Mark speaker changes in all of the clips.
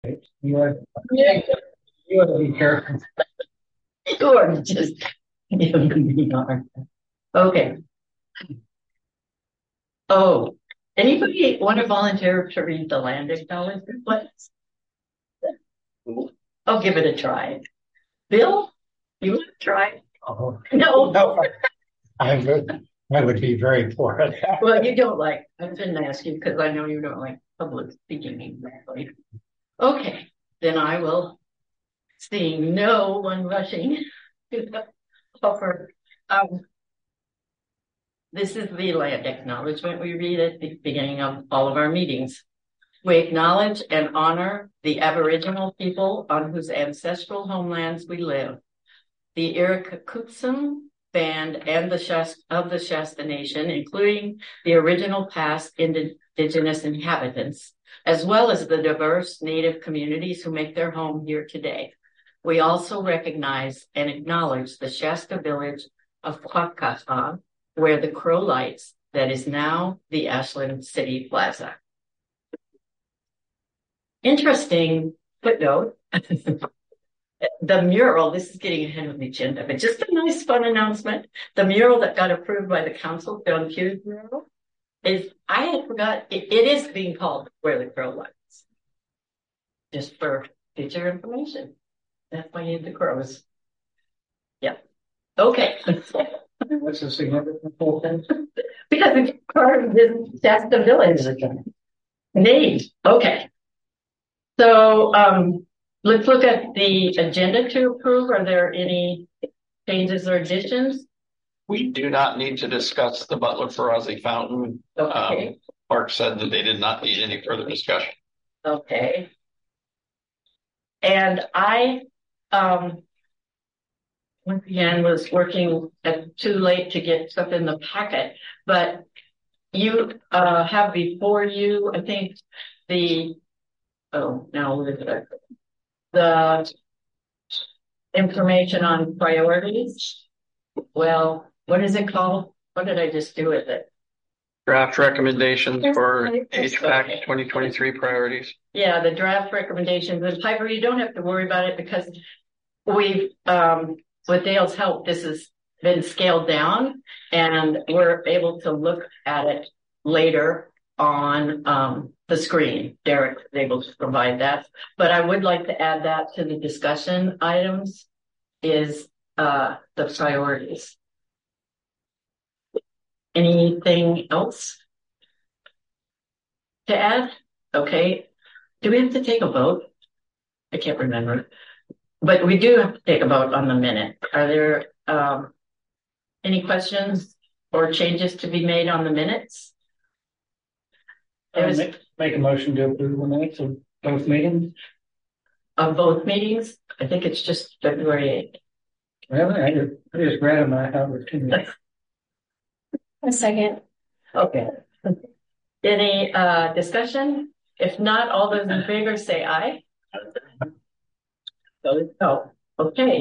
Speaker 1: You are, you ought to be careful.
Speaker 2: You are just you are. Okay. Oh, anybody want to volunteer to read the land acknowledgement, please? I'll give it a try. Bill, you want to try?
Speaker 1: Oh,
Speaker 2: No.
Speaker 1: no, I would be very poor at that.
Speaker 2: Well, you don't like. I didn't ask you because I know you don't like public speaking exactly. Okay, then I will. Seeing no one rushing to offer. This is the land acknowledgement we read at the beginning of all of our meetings. We acknowledge and honor the Aboriginal people on whose ancestral homelands we live, the Irukutsun Band and the Shasta Nation, including the original past indigenous inhabitants, as well as the diverse Native communities who make their home here today. We also recognize and acknowledge the Shasta village of Quackata, where the Crow Lights, that is now the Ashland City Plaza. Interesting footnote. The mural, this is getting ahead of the agenda, but just a nice fun announcement. The mural that got approved by the council, John Hughes mural, I had forgot, it is being called Where the Crow Lights. Just for future information. That's why you need the crows. Yeah. Okay.
Speaker 1: What's the significance of that?
Speaker 2: Because it's part of this Shasta Village. Neat. Okay. So let's look at the agenda to approve. Are there any changes or additions?
Speaker 3: We do not need to discuss the Butler Farazi fountain.
Speaker 2: Okay.
Speaker 3: Park said that they did not need any further discussion.
Speaker 2: Okay. And I once again was working too late to get stuff in the packet, but you have before you, I think, the information on priorities. Well, what is it called? What did I just do with it?
Speaker 3: Draft recommendations for HVAC 2023 priorities.
Speaker 2: Yeah, the draft recommendations. And Piper, you don't have to worry about it because we've, with Dale's help, this has been scaled down and we're able to look at it later on the screen. Derek was able to provide that. But I would like to add that to the discussion items is the priorities. Anything else to add? Okay. Do we have to take a vote? I can't remember. But we do have to take a vote on the minute. Are there any questions or changes to be made on the minutes?
Speaker 1: Make a motion to approve the minutes of both meetings.
Speaker 2: Of both meetings? I think it's just February 8th.
Speaker 1: Well, I just read them. I have it 2 minutes.
Speaker 4: A second.
Speaker 2: Okay. Any discussion? If not, all those in favor say aye. Oh, okay.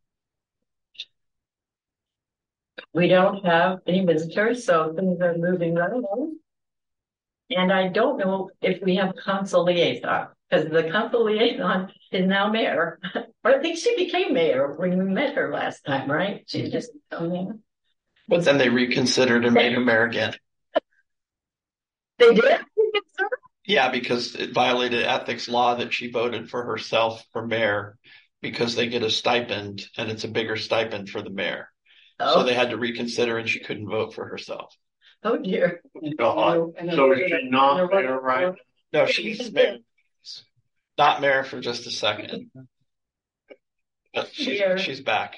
Speaker 2: We don't have any visitors, so things are moving right along. And I don't know if we have council liaison, because the council liaison is now mayor. Or I think she became mayor when we met her last time, right? She just come in.
Speaker 3: But then they reconsidered and made her mayor again.
Speaker 2: They did?
Speaker 3: Yeah, because it violated ethics law that she voted for herself for mayor because they get a stipend and it's a bigger stipend for the mayor.
Speaker 2: Oh.
Speaker 3: So they had to reconsider and she couldn't vote for herself.
Speaker 2: Oh dear.
Speaker 3: So
Speaker 5: is she not mayor, right?
Speaker 3: No, she's mayor. Not mayor for just a second. But she's back.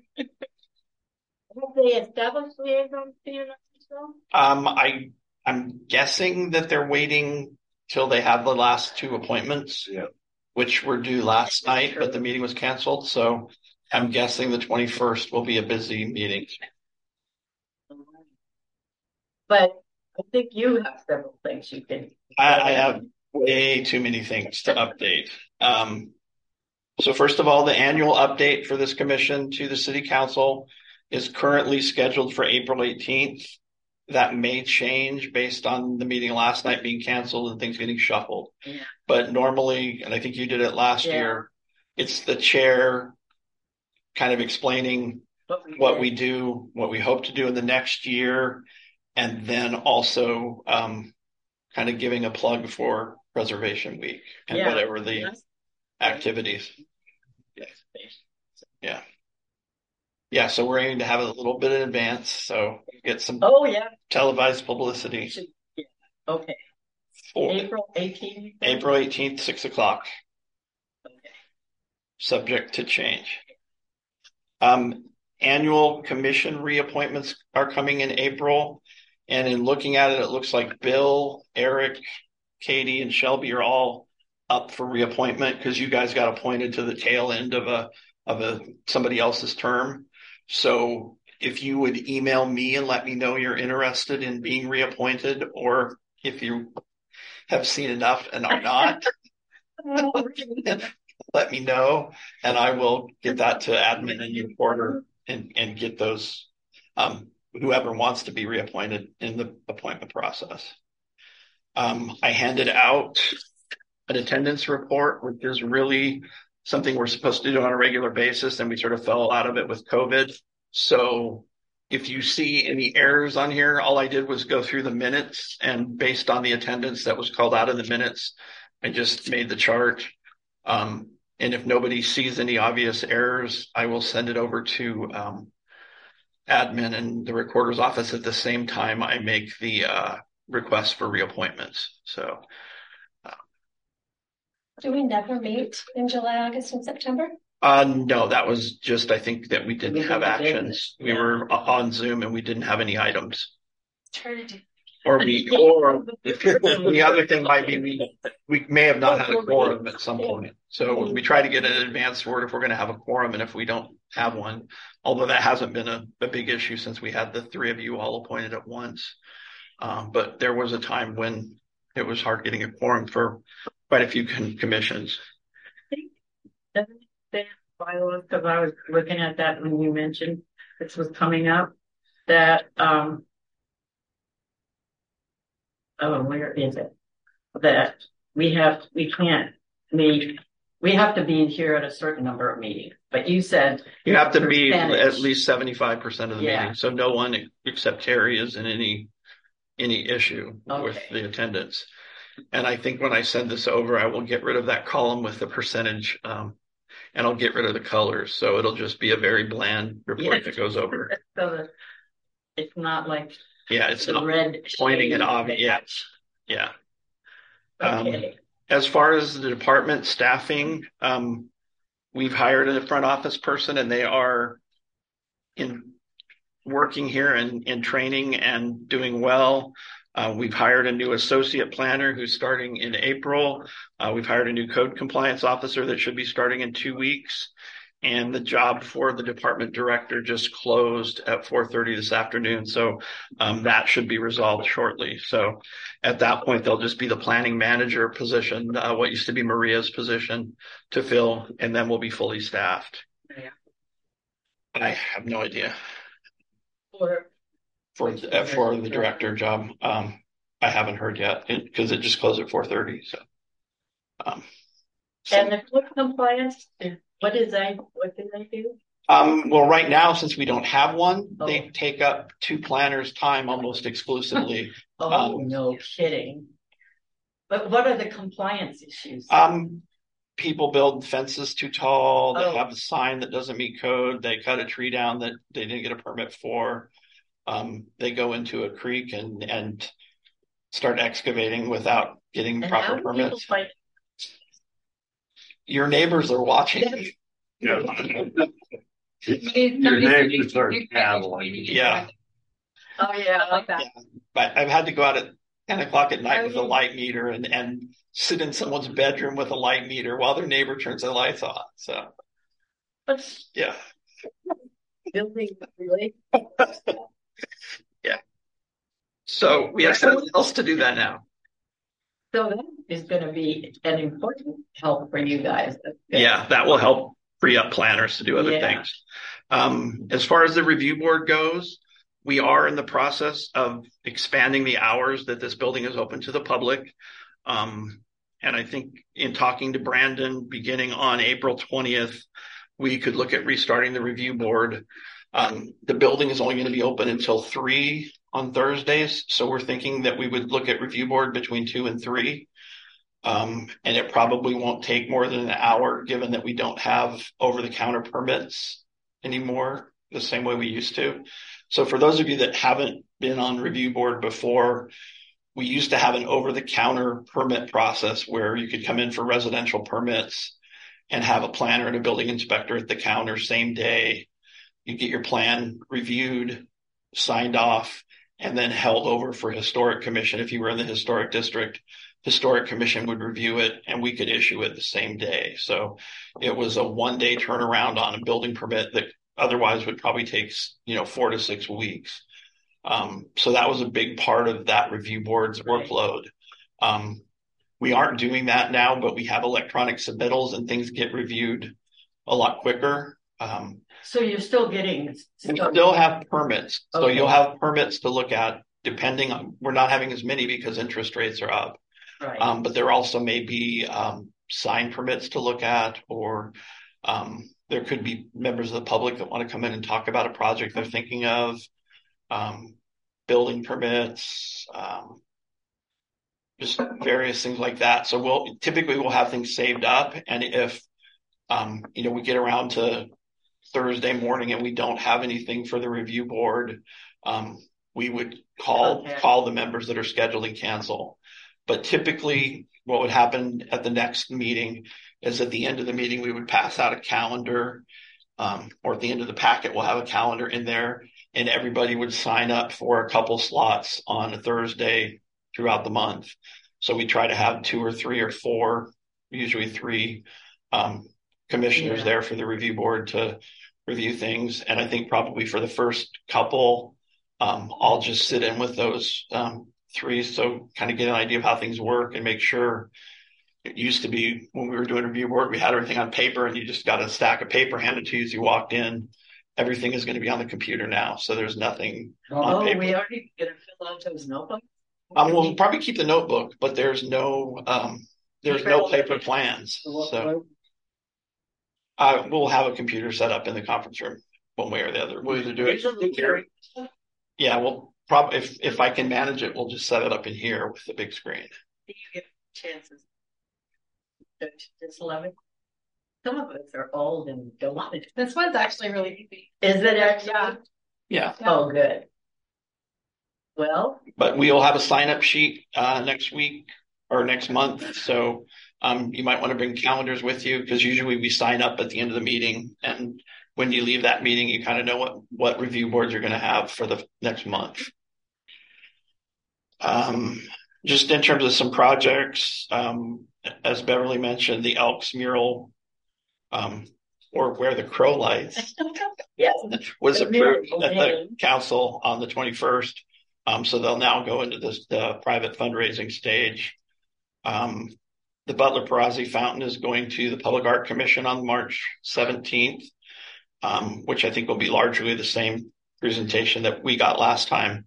Speaker 2: Have they established liaison?
Speaker 3: I'm guessing that they're waiting till they have the last 2 appointments, which were due last night, but the meeting was canceled. So I'm guessing the 21st will be a busy meeting.
Speaker 2: But I think you have several things you can.
Speaker 3: I have way too many things to update. So first of all, the annual update for this commission to the city council is currently scheduled for April 18th. that may change based on the meeting last night being canceled and things getting shuffled.
Speaker 2: Yeah.
Speaker 3: But normally, and I think you did it last
Speaker 2: Yeah.
Speaker 3: year, it's the chair kind of explaining what we do, what we hope to do in the next year, and then also kind of giving a plug for Preservation Week and
Speaker 2: Yeah.
Speaker 3: whatever the
Speaker 2: Yes.
Speaker 3: activities. Yeah, so we're aiming to have it a little bit in advance, so get some
Speaker 2: Oh, yeah.
Speaker 3: televised publicity
Speaker 2: Yeah. Okay.
Speaker 3: for
Speaker 2: April 18th.
Speaker 3: April 18th, 6 o'clock,
Speaker 2: Okay.
Speaker 3: subject to change. Annual commission reappointments are coming in April. And in looking at it, it looks like Bill, Eric, Katie, and Shelby are all up for reappointment because you guys got appointed to the tail end of somebody else's term. So if you would email me and let me know you're interested in being reappointed, or if you have seen enough and are not, let me know, and I will get that to admin and reporter and get those whoever wants to be reappointed in the appointment process. I handed out an attendance report, which is really something we're supposed to do on a regular basis, and we sort of fell out of it with COVID. So if you see any errors on here, all I did was go through the minutes, and based on the attendance that was called out of the minutes, I just made the chart. And if nobody sees any obvious errors, I will send it over to admin and the recorder's office at the same time I make the request for reappointments. So
Speaker 4: Do we never meet in July, August, and September?
Speaker 3: no, that was just, I think that we didn't have actions.
Speaker 2: Yeah.
Speaker 3: We were on Zoom and we didn't have any items.
Speaker 4: Eternity.
Speaker 3: Or the other thing might be we may have not had a quorum at some point. So we try to get an advance word if we're going to have a quorum, and if we don't have one, although that hasn't been a big issue since we had the three of you all appointed at once. But there was a time when it was hard getting a quorum for quite a few commissions.
Speaker 2: Bylaws, because I was looking at that when you mentioned this was coming up, that where is it? That we have to be here at a certain number of meetings. But you said
Speaker 3: you have to be
Speaker 2: percentage.
Speaker 3: at least 75% of the
Speaker 2: Yeah.
Speaker 3: meeting. So no one except Terry is in any issue with
Speaker 2: Okay.
Speaker 3: the attendance. And I think when I send this over, I will get rid of that column with the percentage, and I'll get rid of the colors. So it'll just be a very bland report that goes over.
Speaker 2: So that it's not like
Speaker 3: It's
Speaker 2: the
Speaker 3: not
Speaker 2: red
Speaker 3: pointing
Speaker 2: shade
Speaker 3: at obvious. Yeah.
Speaker 2: Okay.
Speaker 3: As far as the department staffing, we've hired a front office person, and they are working here and training and doing well. We've hired a new associate planner who's starting in April. We've hired a new code compliance officer that should be starting in 2 weeks. And the job for the department director just closed at 4:30 this afternoon. So that should be resolved shortly. So at that point, there'll just be the planning manager position, what used to be Maria's position, to fill, and then we'll be fully staffed.
Speaker 2: Yeah.
Speaker 3: I have no idea
Speaker 2: Or
Speaker 3: for the director job. I haven't heard yet because it just closed at 4:30. So.
Speaker 2: And the code compliance, what do they do?
Speaker 3: Well, right now, since we don't have one, they take up two planners' time almost exclusively.
Speaker 2: No kidding. But what are the compliance issues?
Speaker 3: People build fences too tall. They
Speaker 2: Oh.
Speaker 3: have a sign that doesn't meet code. They cut a tree down that they didn't get a permit for. They go into a creek and start excavating without getting
Speaker 2: And
Speaker 3: proper
Speaker 2: how do people
Speaker 3: permits.
Speaker 2: find?
Speaker 3: Your neighbors are watching.
Speaker 5: Yeah. Your neighbors are cattle.
Speaker 3: Yeah.
Speaker 2: Oh yeah,
Speaker 4: I like that.
Speaker 3: But I've had to go out at 10 o'clock at night with a light meter and sit in someone's bedroom with a light meter while their neighbor turns their lights on. So,
Speaker 2: What's
Speaker 3: yeah.
Speaker 2: building really?
Speaker 3: Yeah. So we have someone else to do that now.
Speaker 2: So that is going to be an important help for you guys.
Speaker 3: Yeah, that will help free up planners to do other
Speaker 2: Yeah.
Speaker 3: things. As far as the review board goes, We are in the process of expanding the hours that this building is open to the public. And I think in talking to Brandon, beginning on April 20th, we could look at restarting the review board. The building is only going to be open until 3 on Thursdays. So we're thinking that we would look at review board between 2 and 3. And it probably won't take more than an hour, given that we don't have over-the-counter permits anymore the same way we used to. So for those of you that haven't been on review board before, we used to have an over-the-counter permit process where you could come in for residential permits and have a planner and a building inspector at the counter same day. You get your plan reviewed, signed off, and then held over for historic commission. If you were in the historic district, historic commission would review it and we could issue it the same day. So it was a 1-day turnaround on a building permit that otherwise would probably take, 4 to 6 weeks. So that was a big part of that review board's workload. We aren't doing that now, but we have electronic submittals and things get reviewed a lot quicker.
Speaker 2: So you're still getting.
Speaker 3: We still have permits. So
Speaker 2: Okay.
Speaker 3: you'll have permits to look at depending on, we're not having as many because interest rates are up.
Speaker 2: Right.
Speaker 3: But there also may be sign permits to look at, or there could be members of the public that want to come in and talk about a project they're thinking of, building permits, just various things like that. So we'll have things saved up. And if, we get around to Thursday morning and we don't have anything for the review board, we would call the members that are scheduled and cancel. But typically what would happen at the next meeting is at the end of the meeting, we would pass out a calendar, or at the end of the packet, we'll have a calendar in there and everybody would sign up for a couple slots on a Thursday throughout the month. So we try to have 2 or 3 or 4, usually 3, commissioners there for the review board to review things. And I think probably for the first couple, I'll just sit in with those, 3. So kind of get an idea of how things work and make sure. It used to be when we were doing review board, we had everything on paper and you just got a stack of paper handed to you as you walked in. Everything is going to be on the computer now. So there's nothing on paper.
Speaker 2: We already going to fill out those notebooks?
Speaker 3: We'll probably keep the notebook, but there's no paper plans. So we'll have a computer set up in the conference room one way or the other. We'll either do it here. Yeah, we'll probably, if I can manage it, we'll just set it up in here with the big screen.
Speaker 2: Do you get chances to just love it? Some of us are old and don't want it.
Speaker 4: This one's actually really easy.
Speaker 2: Is it actually?
Speaker 3: Yeah.
Speaker 2: Oh, good. Well,
Speaker 3: but we'll have a sign up sheet next week or next month. So you might want to bring calendars with you because usually we sign up at the end of the meeting. And when you leave that meeting, you kind of know what review boards you're going to have for the next month. Just in terms of some projects, as Beverly mentioned, the Elks mural, or Where the Crow Lies,
Speaker 2: yes,
Speaker 3: was approved at the council on the 21st. So they'll now go into the private fundraising stage. The Butler Perazzi Fountain is going to the Public Art Commission on March 17th, which I think will be largely the same presentation that we got last time.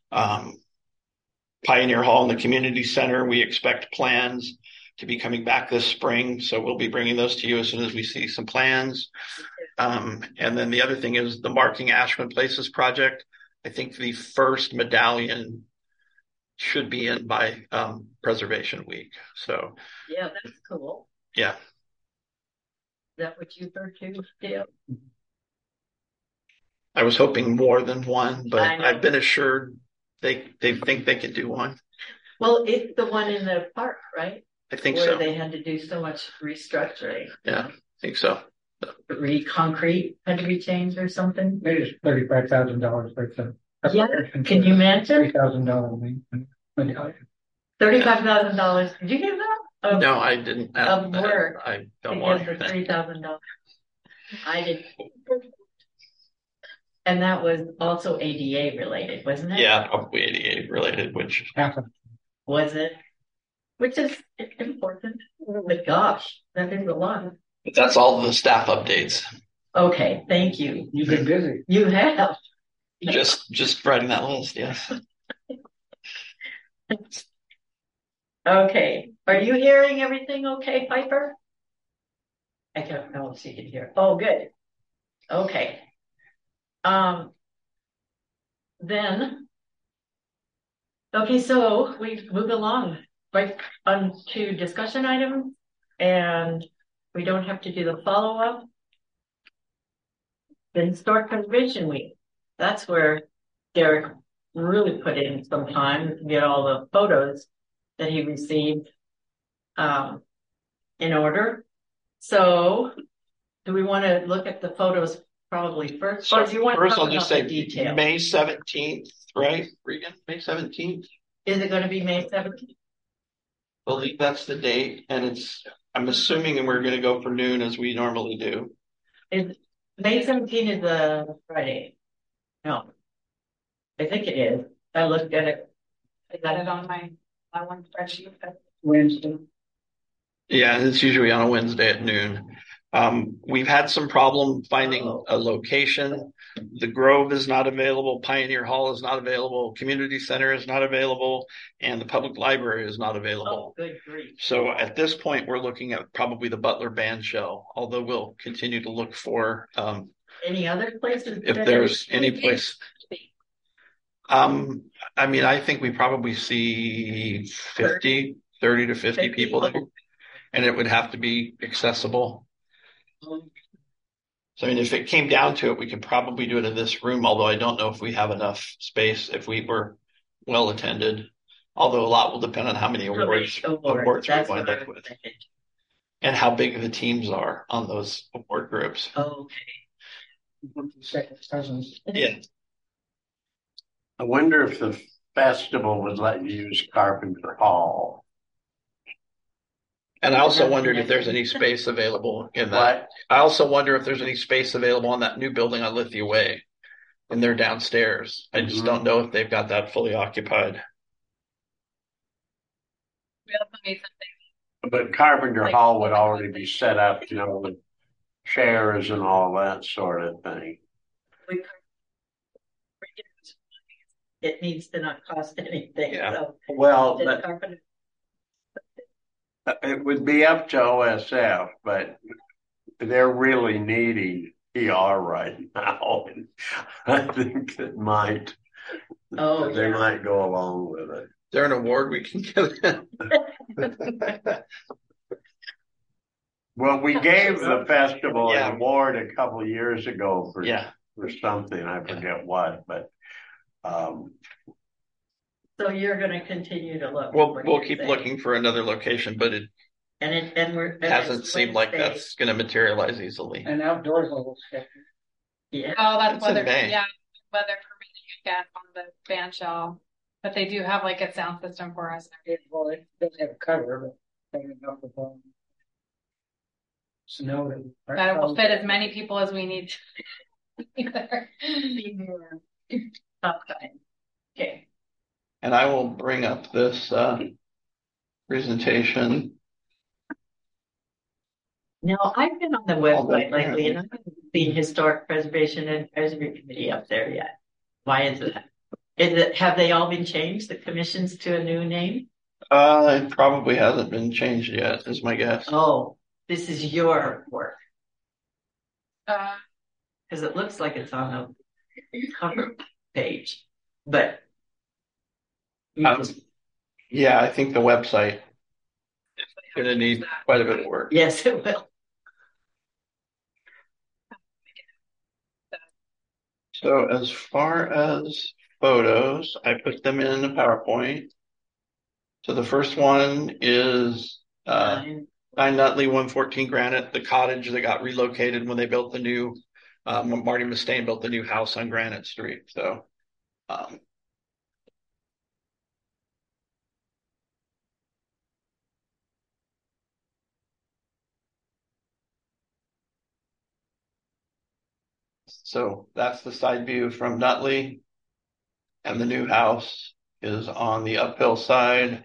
Speaker 3: Pioneer Hall and the Community Center, we expect plans to be coming back this spring. So we'll be bringing those to you as soon as we see some plans. And then the other thing is the Marking Ashland Places project. I think the first medallion should be in by Preservation Week. So
Speaker 2: yeah, that's cool.
Speaker 3: Yeah.
Speaker 2: Is that what you heard too, Dale?
Speaker 3: I was hoping more than one, but
Speaker 2: I know.
Speaker 3: I've been assured they think they can do one.
Speaker 2: Well, it's the one in the park, right?
Speaker 3: I think
Speaker 2: Where
Speaker 3: so.
Speaker 2: they had to do so much restructuring.
Speaker 3: Yeah, I think so.
Speaker 2: Concrete had to be changed or something.
Speaker 1: Maybe it's $35,000 for some.
Speaker 2: Yeah, can you imagine?
Speaker 1: $3,000 medallion.
Speaker 2: $35,000. Did you get that?
Speaker 3: No, I didn't.
Speaker 2: Of work.
Speaker 3: I don't want
Speaker 2: for
Speaker 3: anything.
Speaker 2: $3,000. I did. And that was also ADA related, wasn't it?
Speaker 3: Yeah, probably ADA related, which
Speaker 2: Was it? Which is important. But gosh, that is a lot.
Speaker 3: but that's all the staff updates.
Speaker 2: Okay, thank you.
Speaker 1: You've been busy.
Speaker 2: You have.
Speaker 3: Just writing that list, yes.
Speaker 2: Okay, are you hearing everything okay, Piper? I don't know if she can hear. Oh, good. Okay. Then, okay, so we move along right on to discussion items, and we don't have to do the follow-up. Then start conservation week. That's where Derek really put in some time to get all the photos that he received in order. So do we want to look at the photos probably first? Or do you want to
Speaker 3: First,
Speaker 2: talk
Speaker 3: I'll just
Speaker 2: about the
Speaker 3: say
Speaker 2: detail?
Speaker 3: May 17th, right, Regan? May 17th?
Speaker 2: Is it going to be May 17th?
Speaker 3: I believe that's the date, and I'm assuming we're gonna go for noon as we normally do.
Speaker 2: May 17th is a Friday. No. I think it is. I looked at it.
Speaker 6: I got it on my one spreadsheet.
Speaker 1: Wednesday.
Speaker 3: Yeah, it's usually on a Wednesday at noon. We've had some problem finding a location. The Grove is not available, Pioneer Hall is not available, Community Center is not available, and the Public Library is not
Speaker 2: Oh,
Speaker 3: available.
Speaker 2: good grief.
Speaker 3: So at this point, we're looking at probably the Butler Band Shell, although we'll continue to look for
Speaker 2: Any other places?
Speaker 3: if there's any place. I mean, I think we probably see 30 to 50 people there, and it would have to be accessible. So, I mean, if it came down to it, we could probably do it in this room, although I don't know if we have enough space if we were well attended. Although a lot will depend on how many awards we
Speaker 2: That's
Speaker 3: wind
Speaker 2: what I
Speaker 3: up
Speaker 2: was
Speaker 3: with
Speaker 2: thinking.
Speaker 3: and how big the teams are on those award groups.
Speaker 2: Okay.
Speaker 3: Yeah.
Speaker 5: I wonder if the festival would let you use Carpenter Hall.
Speaker 3: And I also wondered if there's any space available in that.
Speaker 5: What?
Speaker 3: I also wonder if there's any space available on that new building on Lithia Way. And they're downstairs. I just don't know if they've got that fully occupied.
Speaker 6: We also need something.
Speaker 5: But Carpenter Hall would already be set up, you know, with chairs and all that sort of thing.
Speaker 2: It needs to not cost anything.
Speaker 3: Yeah.
Speaker 2: So
Speaker 5: Well,
Speaker 2: the
Speaker 5: but
Speaker 2: carpenter-
Speaker 5: it would be up to OSF, but they're really needing PR right now. And I think that
Speaker 2: Oh,
Speaker 5: they
Speaker 2: yeah.
Speaker 5: might go along with it.
Speaker 3: Is there an award we can give them?
Speaker 5: Well, we gave the festival
Speaker 3: Yeah.
Speaker 5: an award a couple of years ago for
Speaker 3: Yeah.
Speaker 5: something, I forget what, but
Speaker 2: So you're going to continue to look.
Speaker 3: We'll keep looking for another location, but it
Speaker 2: And
Speaker 3: hasn't
Speaker 2: it's
Speaker 3: seemed like
Speaker 2: Wednesday.
Speaker 3: that's going to materialize easily.
Speaker 1: And outdoors level stuff.
Speaker 2: Yeah.
Speaker 6: Oh, that's
Speaker 3: It's in
Speaker 6: weather.
Speaker 3: May.
Speaker 6: Yeah, weather permitting again on the band shell. But they do have like a sound system for us.
Speaker 1: Well, it doesn't have a cover, but hanging up with snow.
Speaker 6: That it will fit as many people as we need.
Speaker 2: Top time. Okay.
Speaker 3: And I will bring up this presentation.
Speaker 2: Now, I've been on the website lately and I haven't seen Historic Preservation and Advisory Committee up there yet. Why is that? Have they all been changed, the commissions, to a new name?
Speaker 3: It probably hasn't been changed yet, is my guess.
Speaker 2: Oh, this is your work.
Speaker 6: Uh,
Speaker 2: Because it looks like it's on the cover page, but you just-
Speaker 3: Yeah, I think the website is going to need quite a bit of work.
Speaker 2: yes, it will.
Speaker 3: So as far as photos, I put them in a PowerPoint. So the first one is 9 Nutley 114 Granite, the cottage that got relocated when they built the new Marty Mustaine built the new house on Granite Street. So so that's the side view from Nutley, and the new house is on the uphill side.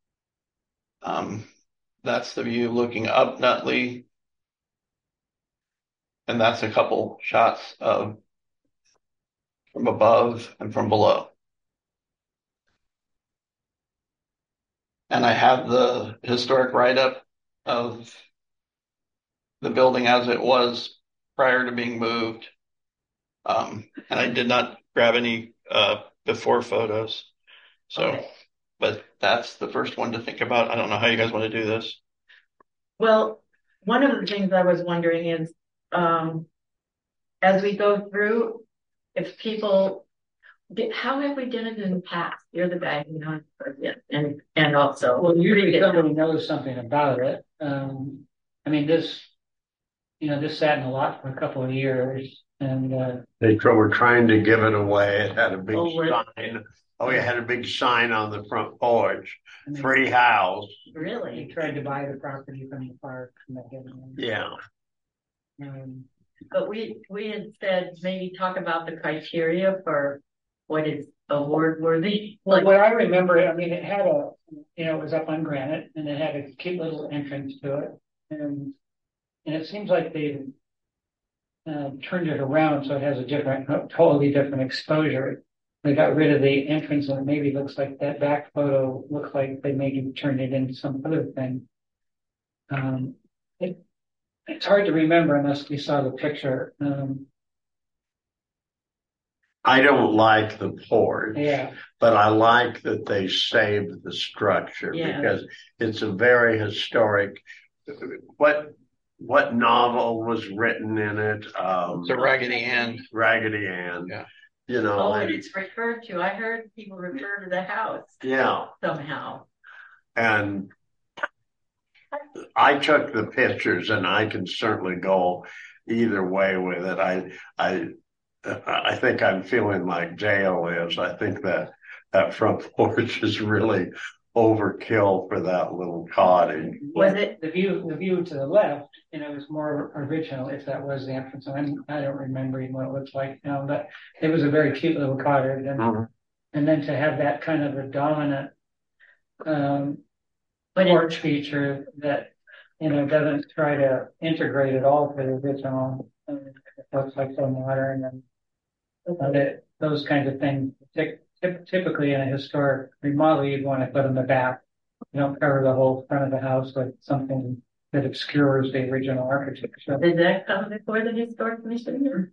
Speaker 3: That's the view looking up Nutley. And that's a couple shots of from above and from below. And I have the historic write-up of the building as it was prior to being moved. And I did not grab any before photos. So,
Speaker 2: Okay.
Speaker 3: but that's the first one to think about. I don't know how you guys want to do this.
Speaker 2: Well, one of the things I was wondering is, as we go through, if people, how have we done it in the past? You're the guy who knows, and also.
Speaker 7: Well, usually
Speaker 2: read it.
Speaker 7: somebody knows something about it. I mean, this sat in a lot for a couple of years, and
Speaker 5: They were trying to give it away. It had a big
Speaker 2: Oh, really?
Speaker 5: sign. Oh, it had a big sign on the front porch.
Speaker 7: and they,
Speaker 5: Free house.
Speaker 7: they
Speaker 2: Really?
Speaker 7: tried to buy the property from the park, and they didn't.
Speaker 5: Yeah.
Speaker 2: But we had said maybe talk about the criteria for what is award worthy.
Speaker 7: Well, what I remember, I mean, it had it was up on granite, and it had a cute little entrance to it, and it seems like they turned it around so it has totally different exposure. They got rid of the entrance, and it maybe looks like that back photo looks like they maybe turned it into some other thing. It's hard to remember unless we saw the picture.
Speaker 5: I don't like the porch.
Speaker 7: Yeah.
Speaker 5: But I like that they saved the structure because it's a very historic. What novel was written in it?
Speaker 3: It's a Raggedy Ann.
Speaker 5: Raggedy Ann.
Speaker 3: Yeah.
Speaker 2: And it's referred to. I heard people refer to the house.
Speaker 5: Yeah.
Speaker 2: Somehow.
Speaker 5: And I took the pictures, and I can certainly go either way with it. I think I'm feeling like jail is. I think that front porch is really overkill for that little cottage.
Speaker 2: Was it
Speaker 7: the view to the left? It was more original if that was the entrance. I don't remember even what it looks like now, but it was a very cute little cottage, and then to have that kind of a dominant porch feature that doesn't try to integrate it all to the original. It looks like so modern, and those kinds of things. Typically in a historic remodel, you'd want to put in the back. You don't cover the whole front of the house with something that obscures the original architecture.
Speaker 2: Did that come before the historic commission?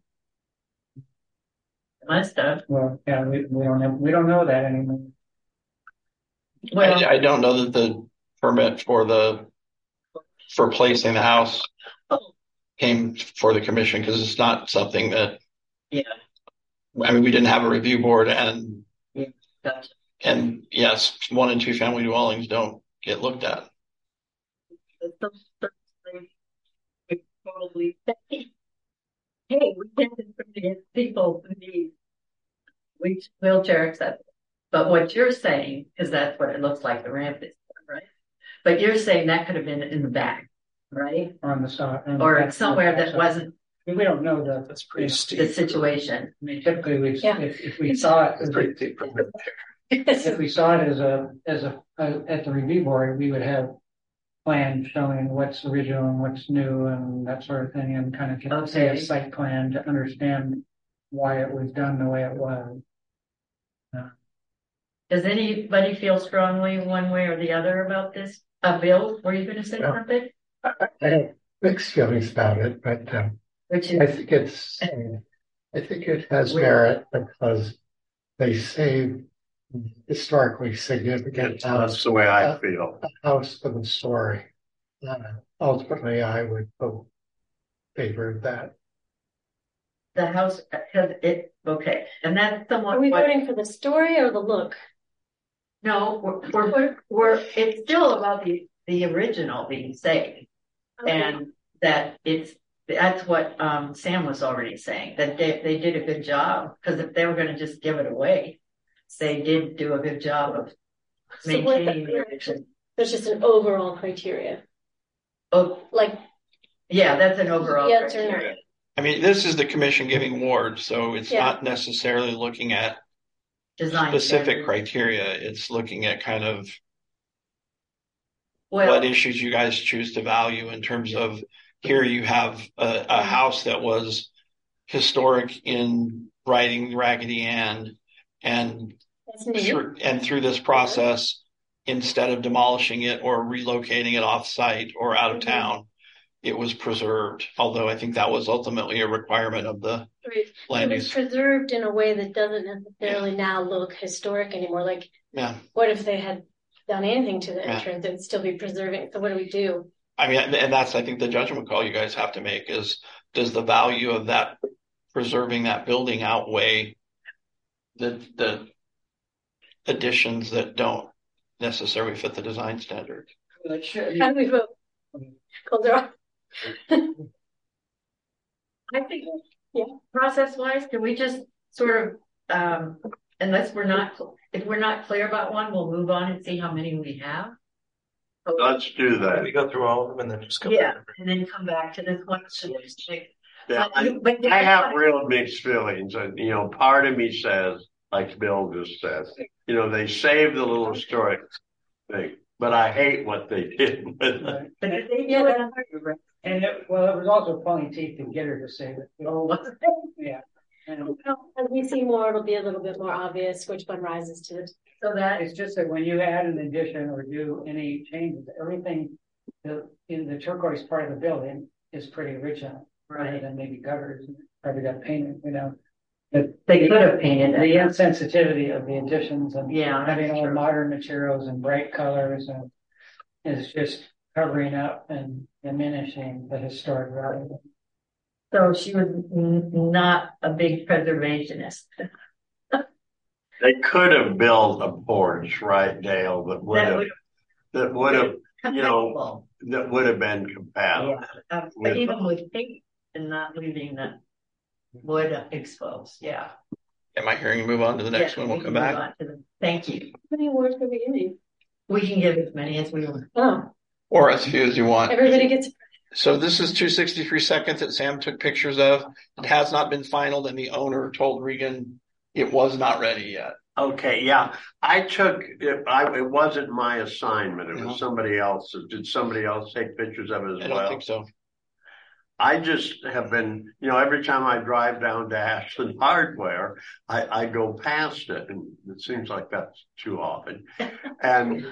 Speaker 2: Must have.
Speaker 7: Well, yeah, we don't know that anymore.
Speaker 2: Well,
Speaker 3: I don't know that the permit for placing the house came for the commission because it's not something that.
Speaker 2: Yeah.
Speaker 3: I mean, we didn't have a review board, and
Speaker 2: Gotcha.
Speaker 3: And yes, 1 and 2 family dwellings don't get looked at.
Speaker 2: Probably say, hey, we can't get people who need wheelchair accessible. But what you're saying is that's what it looks like the ramp is, right? But you're saying that could have been in the back, right?
Speaker 7: On the side,
Speaker 2: Or somewhere that wasn't.
Speaker 7: We don't know
Speaker 3: That's pretty steep.
Speaker 2: The situation.
Speaker 7: I mean, typically,
Speaker 4: Yeah.
Speaker 7: if we saw it,
Speaker 3: It's pretty deep.
Speaker 7: if we saw it at the review board, we would have plans showing what's original and what's new and that sort of thing, and kind of say a site plan to understand why it was done the way it was.
Speaker 2: Does anybody feel strongly one way or the other about this? Bill, were you going to say something?
Speaker 1: I have mixed feelings about it, but
Speaker 2: Which
Speaker 1: I
Speaker 2: is,
Speaker 1: think it has merit because they save historically significant
Speaker 5: That's the way I feel.
Speaker 1: house for the story. Ultimately, I would vote favor of that.
Speaker 2: the house has it, okay, and that's somewhat
Speaker 4: Are we
Speaker 2: what,
Speaker 4: voting for the story or the look?
Speaker 2: no, it's still about the original being saved. And that that's what Sam was already saying, that they did a good job, because if they were going to just give it away, they did do a good job of
Speaker 4: So what
Speaker 2: maintaining the original.
Speaker 4: there's just an overall criteria.
Speaker 2: Oh,
Speaker 4: Like,
Speaker 2: yeah, that's an overall
Speaker 4: yes or no?
Speaker 2: criteria.
Speaker 3: I mean, this is the commission giving awards, so it's
Speaker 4: Yeah.
Speaker 3: not necessarily looking at
Speaker 2: Design
Speaker 3: specific
Speaker 2: standards.
Speaker 3: criteria. It's looking at kind of
Speaker 2: Well,
Speaker 3: what issues you guys choose to value in terms of here you have a house that was historic in writing Raggedy Ann, and
Speaker 4: That's neat.
Speaker 3: through this process, instead of demolishing it or relocating it off site or out of town, it was preserved. Although I think that was ultimately a requirement of the
Speaker 4: Right.
Speaker 3: land
Speaker 4: It was
Speaker 3: use.
Speaker 4: preserved in a way that doesn't necessarily now look historic anymore. Like,
Speaker 3: Yeah.
Speaker 4: what if they had done anything to the
Speaker 3: Yeah.
Speaker 4: entrance? It would still be preserving. So what do we do?
Speaker 3: I mean, and that's, I think, the judgment call you guys have to make is, does the value of that preserving that building outweigh the additions that don't necessarily fit the design standards?
Speaker 7: Like, sure,
Speaker 4: How do we vote? Calderon?
Speaker 2: I think,
Speaker 4: Yeah.
Speaker 2: process wise, can we just sort of, unless if we're not clear about one, we'll move on and see how many we have.
Speaker 5: Let's do that.
Speaker 8: We go through all of them and then just go.
Speaker 2: Yeah, and then come back to this one.
Speaker 5: Yeah,
Speaker 2: But
Speaker 5: I have real mixed feelings, and part of me says, like Bill just said, they saved the little historic thing, but I hate what they did with it.
Speaker 2: But if they
Speaker 4: Yeah,
Speaker 2: do it,
Speaker 4: that-
Speaker 7: and it was also pulling teeth to get her to say that. Yeah. And
Speaker 4: As we see more, it'll be a little bit more obvious which one rises to the.
Speaker 2: so that
Speaker 7: it's just that when you add an addition or do any changes, everything in the turquoise part of the building is pretty original, rather
Speaker 2: right,
Speaker 7: than maybe gutters, probably got painted, But
Speaker 2: they could have painted
Speaker 7: the
Speaker 2: it.
Speaker 7: insensitivity of the additions and
Speaker 2: Yeah,
Speaker 7: having
Speaker 2: that's
Speaker 7: all
Speaker 2: true.
Speaker 7: modern materials and bright colors and is just covering up and diminishing the historic value.
Speaker 2: So she was not a big preservationist.
Speaker 5: They could have built a porch, right, Dale, that would have
Speaker 2: Compatible.
Speaker 5: that would have been compatible.
Speaker 2: Yeah, but even with paint and not leaving the wood exposed, yeah.
Speaker 3: Am I hearing you move on to the next
Speaker 2: Yeah,
Speaker 3: one?
Speaker 2: we
Speaker 3: We'll
Speaker 2: can
Speaker 3: come
Speaker 2: move
Speaker 3: back.
Speaker 2: on to thank you.
Speaker 4: How many awards are we giving?
Speaker 2: We can give as many as we want.
Speaker 4: Oh,
Speaker 3: Or as few as you want.
Speaker 4: everybody gets.
Speaker 3: So this is 263 Second that Sam took pictures of. It has not been finalized, and the owner told Regan it was not ready yet.
Speaker 5: Okay, yeah, I took it. It wasn't my assignment. It
Speaker 3: No.
Speaker 5: was somebody else's. Did somebody else take pictures of it
Speaker 3: I
Speaker 5: as
Speaker 3: don't
Speaker 5: well?
Speaker 3: think so.
Speaker 5: I just have been, every time I drive down to Ashland Hardware, I go past it, and it seems like that's too often. And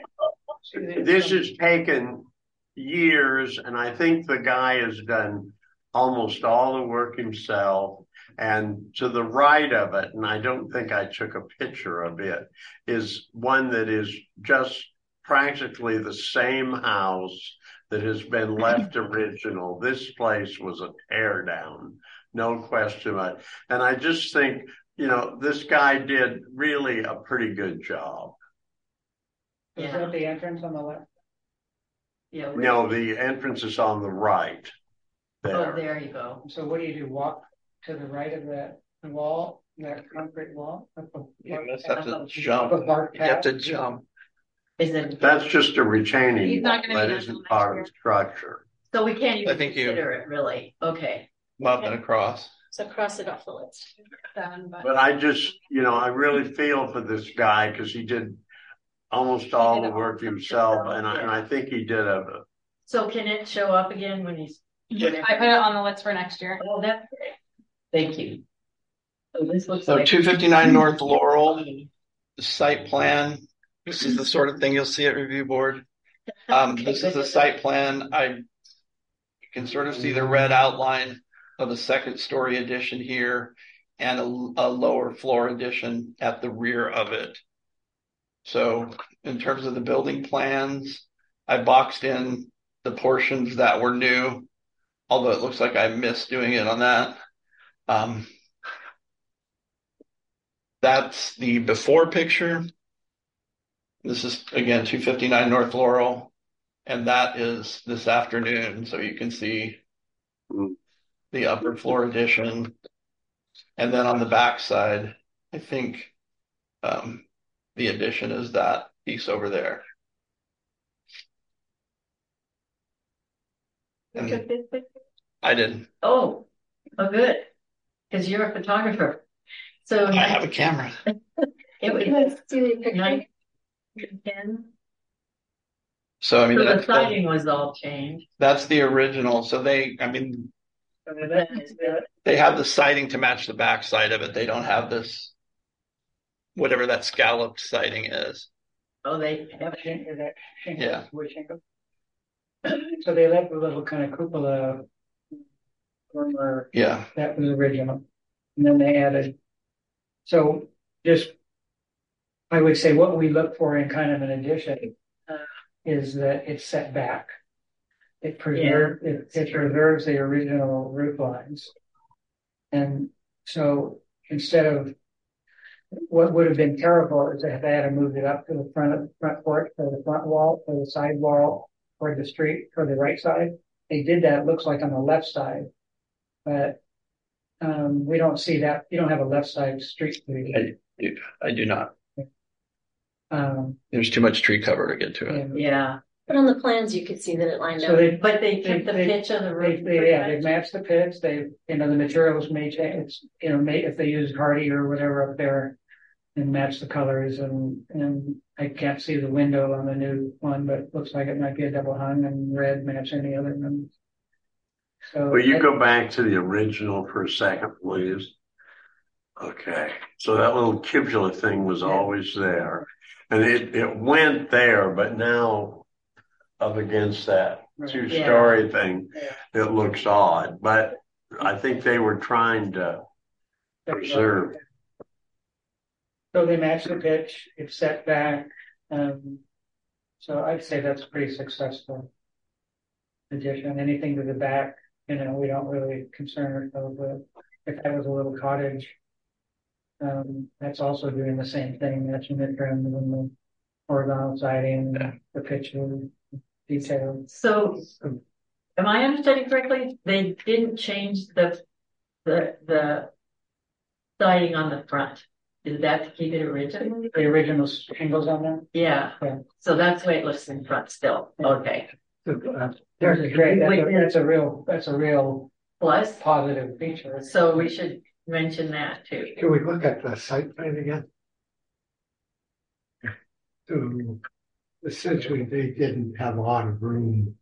Speaker 5: this has taken years, and I think the guy has done almost all the work himself. And to the right of it, and I don't think I took a picture of it, is one that is just practically the same house that has been left original. This place was a tear down, no question about it. And I just think, this guy did really a pretty good job.
Speaker 7: Is
Speaker 2: Yeah.
Speaker 7: that the entrance on the left?
Speaker 2: Yeah.
Speaker 5: No, the entrance is on the right.
Speaker 2: Oh, there you go.
Speaker 7: So what do? Walk to the right of that wall, that concrete wall?
Speaker 3: You must have to
Speaker 7: Up
Speaker 3: jump.
Speaker 7: a bark
Speaker 3: You have
Speaker 7: path?
Speaker 3: to jump.
Speaker 2: Is it,
Speaker 5: That's just a retaining
Speaker 6: He's
Speaker 5: wall.
Speaker 6: not gonna
Speaker 5: That
Speaker 6: be there
Speaker 5: isn't
Speaker 6: till
Speaker 5: part of
Speaker 6: next
Speaker 5: the structure.
Speaker 2: so we can't
Speaker 3: I
Speaker 2: even
Speaker 3: think you-
Speaker 2: consider it really, okay.
Speaker 3: Up and across.
Speaker 4: So cross it off the list.
Speaker 6: done, but
Speaker 5: But I just, I really feel for this guy because he did almost all the work himself, and I think he did a.
Speaker 2: So can it show up again when he's?
Speaker 6: I put it on the list for next year.
Speaker 2: Oh, that's great. Thank you. So this looks
Speaker 3: So
Speaker 2: like.
Speaker 3: 259 North Laurel, the site plan. This is the sort of thing you'll see at review board. This is the site plan. You can sort of see the red outline of the second story addition here and a lower floor addition at the rear of it. So in terms of the building plans, I boxed in the portions that were new, although it looks like I missed doing it on that. That's the before picture. This is, again, 259 North Laurel, and that is this afternoon. So you can see the upper floor addition. And then on the back side, I think the addition is that piece over there.
Speaker 2: You took this picture?
Speaker 3: I did.
Speaker 2: Oh, good. Because you're a photographer. So
Speaker 3: I have a camera.
Speaker 2: it was
Speaker 4: Let's do the picture.
Speaker 2: 910.
Speaker 3: So, I mean,
Speaker 2: So the siding was all changed.
Speaker 3: that's the original. So They have the siding to match the back side of it. They don't have this, whatever that scalloped siding is.
Speaker 2: Oh, they have,
Speaker 7: That shingle,
Speaker 3: Yeah.
Speaker 7: wood shingle. So they left a little kind of cupola dormer.
Speaker 3: Yeah.
Speaker 7: That was original. And then they added, so just, I would say what we look for in kind of an addition is that it's set back. It preserves the original roof lines. And so instead of what would have been terrible is if they had to move it up to the front porch, or the front wall, or the side wall, or the street, or the right side. They did that, it looks like on the left side. But we don't see that. You don't have a left side street view.
Speaker 3: I do not.
Speaker 7: Um,
Speaker 3: There's too much tree cover to get to it.
Speaker 7: and
Speaker 2: yeah,
Speaker 4: But on the plans, you could see that it lined
Speaker 7: so
Speaker 4: up.
Speaker 7: they,
Speaker 2: but they kept the pitch of the roof.
Speaker 7: they've matched the pits. The materials may change. If they use hardy or whatever up there, and match the colors. And I can't see the window on the new one, but it looks like it might be a double hung and red match any other ones. So
Speaker 5: Will you go back to the original for a second, please? Okay, so that little cupola thing was always there, and it went there, but now up against that two-story thing, it looks odd. But I think they were trying to preserve.
Speaker 7: So they match the pitch. It's set back. So I'd say that's a pretty successful addition. Anything to the back, we don't really concern ourselves with. If that was a little cottage, that's also doing the same thing, matching the trim and the horizontal siding, the pitch and details.
Speaker 2: So, am I understanding correctly? They didn't change the siding on the front. Is that to keep it original?
Speaker 7: The original shingles on there?
Speaker 2: Yeah.
Speaker 7: Yeah.
Speaker 2: So that's the way it looks in front still. Okay.
Speaker 7: There's a great, that's a real
Speaker 2: Plus,
Speaker 7: positive feature.
Speaker 2: so we should mention that too.
Speaker 1: Can we look at the site plan again? So essentially, they didn't have a lot of room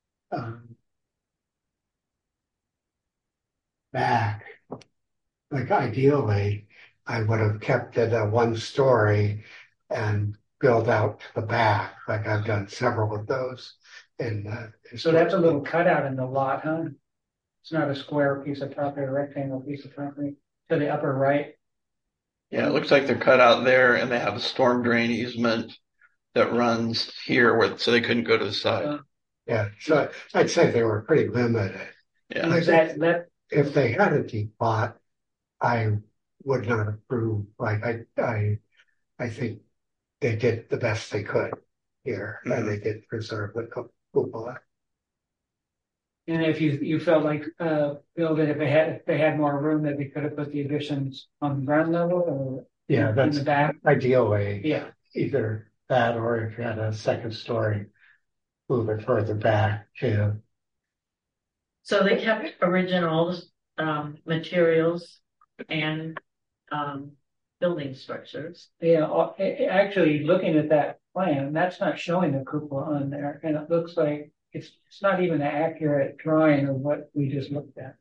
Speaker 1: back. Like ideally, I would have kept it a 1-story and built out to the back. Like I've done several of those.
Speaker 7: So that's a little cutout in the lot, huh? It's not a square piece of property, a rectangle piece of property. To the upper right.
Speaker 3: Yeah, it looks like they're cut out there, and they have a storm drain easement that runs here, so they couldn't go to the side.
Speaker 1: Yeah, so I'd say they were pretty limited.
Speaker 3: Yeah,
Speaker 7: Is that
Speaker 1: If they had a deep lot, I would not approve. Like I think they did the best they could here, and they did preserve the cupola.
Speaker 7: and if you felt like Bill, that if they had more room, that we could have put the additions on the ground level or
Speaker 1: Yeah,
Speaker 7: in
Speaker 1: that's
Speaker 7: the back.
Speaker 1: ideally
Speaker 7: Yeah.
Speaker 1: either that or if you had a second story, move it further back to.
Speaker 2: So they kept original materials and building structures.
Speaker 7: Yeah, actually, looking at that plan, that's not showing the cupola on there, and it looks like it's not even an accurate drawing of what we just looked at.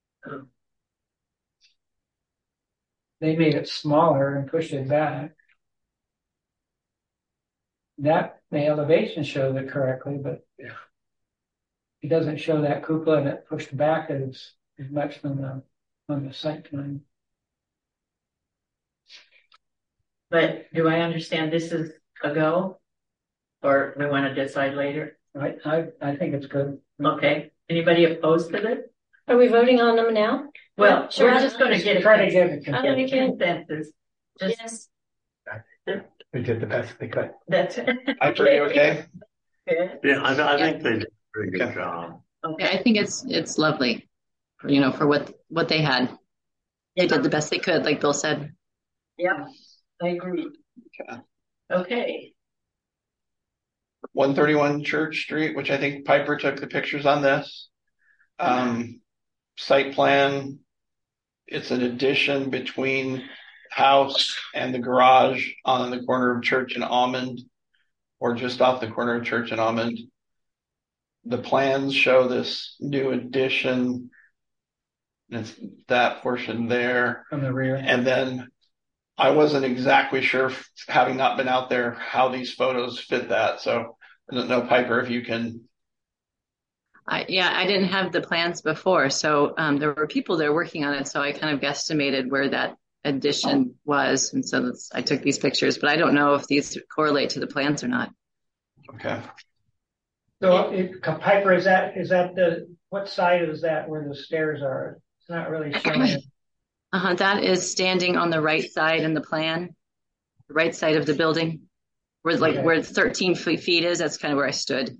Speaker 7: They made it smaller and pushed it back. That the elevation shows it correctly, but it doesn't show that cupola and it pushed back as much on the site plan.
Speaker 2: But do I understand this is a go? Or we want to decide later?
Speaker 7: I think it's good.
Speaker 2: Okay. Anybody opposed to this?
Speaker 4: Are we voting on them now?
Speaker 2: Well,
Speaker 4: Sure.
Speaker 2: we're just going to get
Speaker 7: Try to get it.
Speaker 4: I don't
Speaker 2: a
Speaker 4: even-
Speaker 2: consensus. Just
Speaker 4: Yes.
Speaker 1: They did the best they could.
Speaker 2: that's
Speaker 3: I pretty okay.
Speaker 2: Good.
Speaker 5: Yeah, I think they did a pretty good
Speaker 3: Okay.
Speaker 5: job.
Speaker 2: Okay.
Speaker 8: I think it's lovely, for what they had. They did the best they could, like Bill said.
Speaker 2: Yeah, I agree.
Speaker 3: Okay.
Speaker 2: Okay.
Speaker 3: 131 Church Street, which I think Piper took the pictures on this. Site plan. It's an addition between house and the garage on the corner of Church and Almond, or just off the corner of Church and Almond. The plans show this new addition And it's that portion there.
Speaker 7: From the rear.
Speaker 3: And then I wasn't exactly sure, having not been out there, how these photos fit that. So I don't know, Piper, if you can.
Speaker 8: I didn't have the plans before, so there were people there working on it, so I kind of guesstimated where that addition was, and so I took these pictures, but I don't know if these correlate to the plans or not.
Speaker 3: Okay.
Speaker 7: So, Piper, is that what side is that where the stairs are? It's not really showing it.
Speaker 8: That is standing on the right side in the plan, the right side of the building, where 13 feet is. That's kind of where I stood.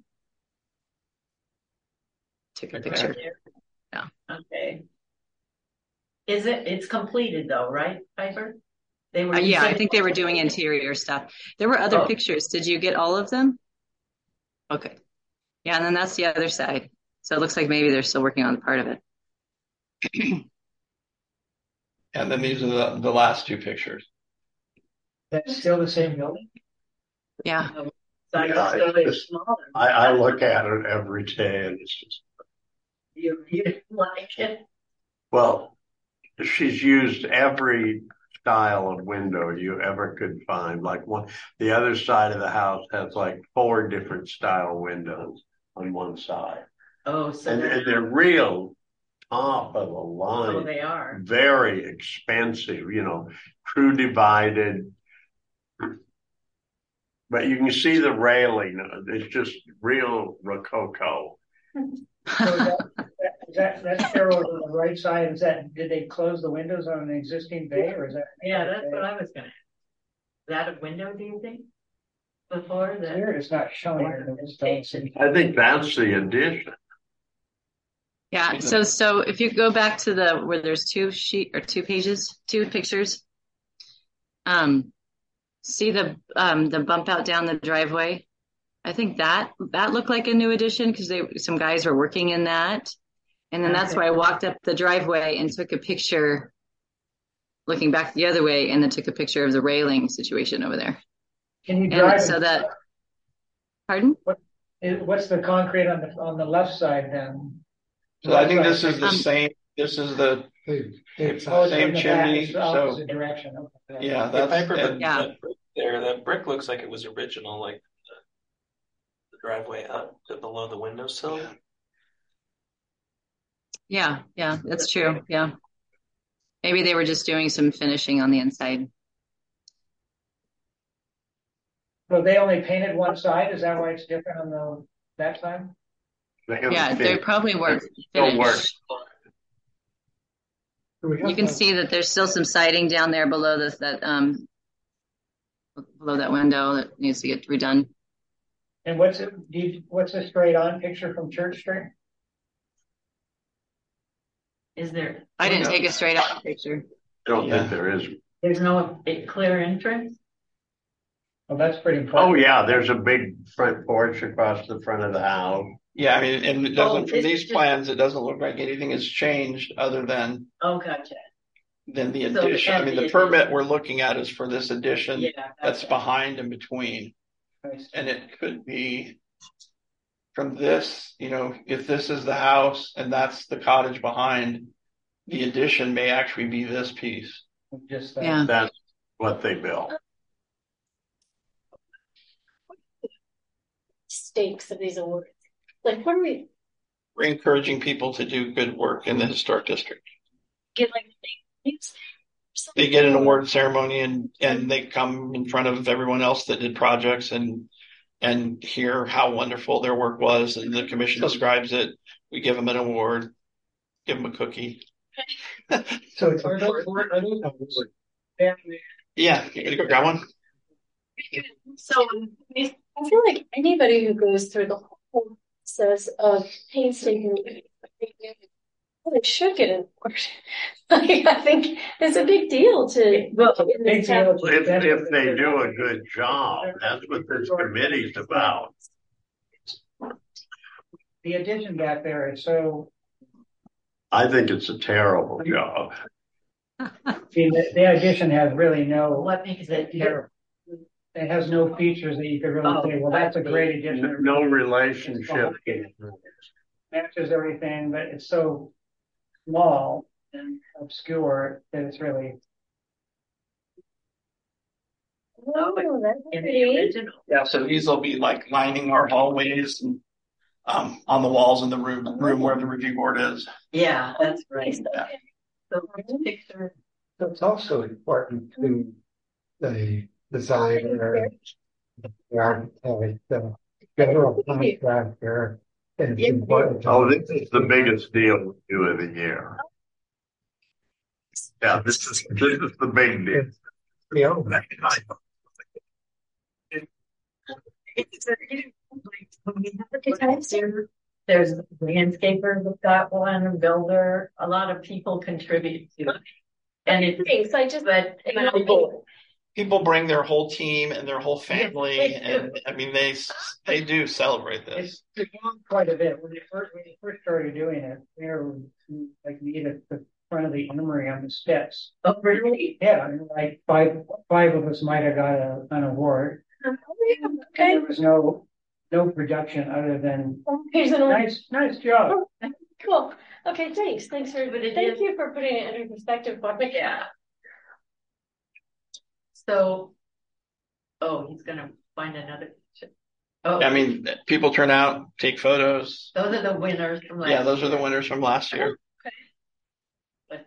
Speaker 8: Took a picture. Yeah.
Speaker 2: Okay. It's completed though, right, Piper? They were.
Speaker 8: I think they were doing interior stuff. There were other pictures. Did you get all of them? Okay. Yeah, and then that's the other side. So it looks like maybe they're still working on part of it.
Speaker 3: And then these are the last two pictures.
Speaker 7: That's still the same building?
Speaker 8: Yeah.
Speaker 5: I look at it every day and it's just.
Speaker 2: You didn't like it?
Speaker 5: Well, she's used every style of window you ever could find. Like the other side of the house has like 4 different style windows on one side.
Speaker 2: Oh, so
Speaker 5: and they're real top of the line.
Speaker 2: Oh, they are.
Speaker 5: Very expensive, true divided. But you can see the railing. It's just real rococo.
Speaker 7: So that stairwell on the right side, did they close the windows on an existing bay, or is that?
Speaker 2: Yeah, that's what I was gonna ask. Is that a window, do you think? Before that?
Speaker 7: Here it's not showing it.
Speaker 5: I think that's the addition.
Speaker 8: Yeah. So if you go back to where there's 2 pictures, see the bump out down the driveway. I think that looked like a new addition because some guys were working in that. And then that's why I walked up the driveway and took a picture looking back the other way, and then took a picture of the railing situation over there.
Speaker 7: Can you drive?
Speaker 8: Pardon?
Speaker 7: What's the concrete on the left side then?
Speaker 3: So I think this is the same. This is the same chimney. So
Speaker 7: direction. Okay.
Speaker 3: Yeah, that's
Speaker 9: that brick there. That brick looks like it was original, like the driveway up to below the windowsill.
Speaker 8: Yeah, that's true. Yeah, maybe they were just doing some finishing on the inside.
Speaker 7: So they only painted one side. Is that why it's different on that side?
Speaker 8: Yeah, they probably weren't finished. You can see that there's still some siding down there below below that window that needs to get redone.
Speaker 7: And what's a straight on picture from Church Street?
Speaker 2: Is there?
Speaker 8: I didn't take a straight on picture.
Speaker 5: I don't think there is.
Speaker 2: There's no clear entrance?
Speaker 7: Well, that's pretty important.
Speaker 5: Oh yeah, there's a big front porch across the front of the house.
Speaker 3: Yeah, I mean, and it doesn't from these plans. It doesn't look like anything has changed other than.
Speaker 2: Oh, gotcha.
Speaker 3: Than the addition. I mean, the permit we're looking at is for this addition that's behind and between, and it could be from this. If this is the house and that's the cottage behind, the addition may actually be this piece.
Speaker 7: Just
Speaker 5: That's what they built.
Speaker 4: Stakes of these awards. Like, what are we?
Speaker 3: We're encouraging people to do good work in the historic district.
Speaker 4: Get like
Speaker 3: they get an award ceremony and they come in front of everyone else that did projects and hear how wonderful their work was, and the commission describes it. We give them an award, give them a cookie.
Speaker 7: So it's
Speaker 3: yeah, you gonna go grab one?
Speaker 4: So I feel like anybody who goes through the whole process of painstaking, they should get an award. I think it's a big deal to.
Speaker 5: If they do a good job, that's what this committee's about.
Speaker 7: The addition back there is so.
Speaker 5: I think it's a terrible job.
Speaker 7: See, the addition has really no.
Speaker 2: What makes it terrible?
Speaker 7: It has no features that you could really say, well, that's a great addition.
Speaker 5: No relationship.
Speaker 7: Matches everything, but it's so small and obscure that it's really.
Speaker 4: Oh, that's
Speaker 2: In the
Speaker 4: pretty.
Speaker 2: original.
Speaker 3: Yeah, so these will be like lining our hallways and on the walls in the room where the review board is.
Speaker 2: Yeah, that's right.
Speaker 4: Nice,
Speaker 3: Yeah.
Speaker 4: okay.
Speaker 2: So picture.
Speaker 1: So it's also important to the designer, the architect, the general contractor. It's
Speaker 2: Yeah.
Speaker 1: important.
Speaker 5: Oh, this is the biggest deal we do of the year. Yeah, this is the big deal.
Speaker 1: You know,
Speaker 2: There's landscaper who's got one, a builder, a lot of people contribute to it. And it's,
Speaker 4: Thanks, I just,
Speaker 2: but
Speaker 4: you know,
Speaker 3: People bring their whole team and their whole family, and I mean they do celebrate this.
Speaker 7: It's grown quite a bit. When you first started doing it, we were like meet at the front of the armory on the steps.
Speaker 2: oh, really?
Speaker 7: Yeah, and like five of us might have got an award.
Speaker 4: okay.
Speaker 7: There was no production other than
Speaker 4: Here's an
Speaker 7: nice job.
Speaker 4: cool. Okay, thanks. Thanks for
Speaker 2: But it
Speaker 4: thank
Speaker 2: is-
Speaker 4: you for putting it into perspective for me.
Speaker 2: Yeah. So, he's gonna find another picture. Oh,
Speaker 3: I mean, people turn out, take photos.
Speaker 2: those are the winners from last
Speaker 3: Yeah, those are the
Speaker 2: year.
Speaker 3: winners from last year,
Speaker 2: But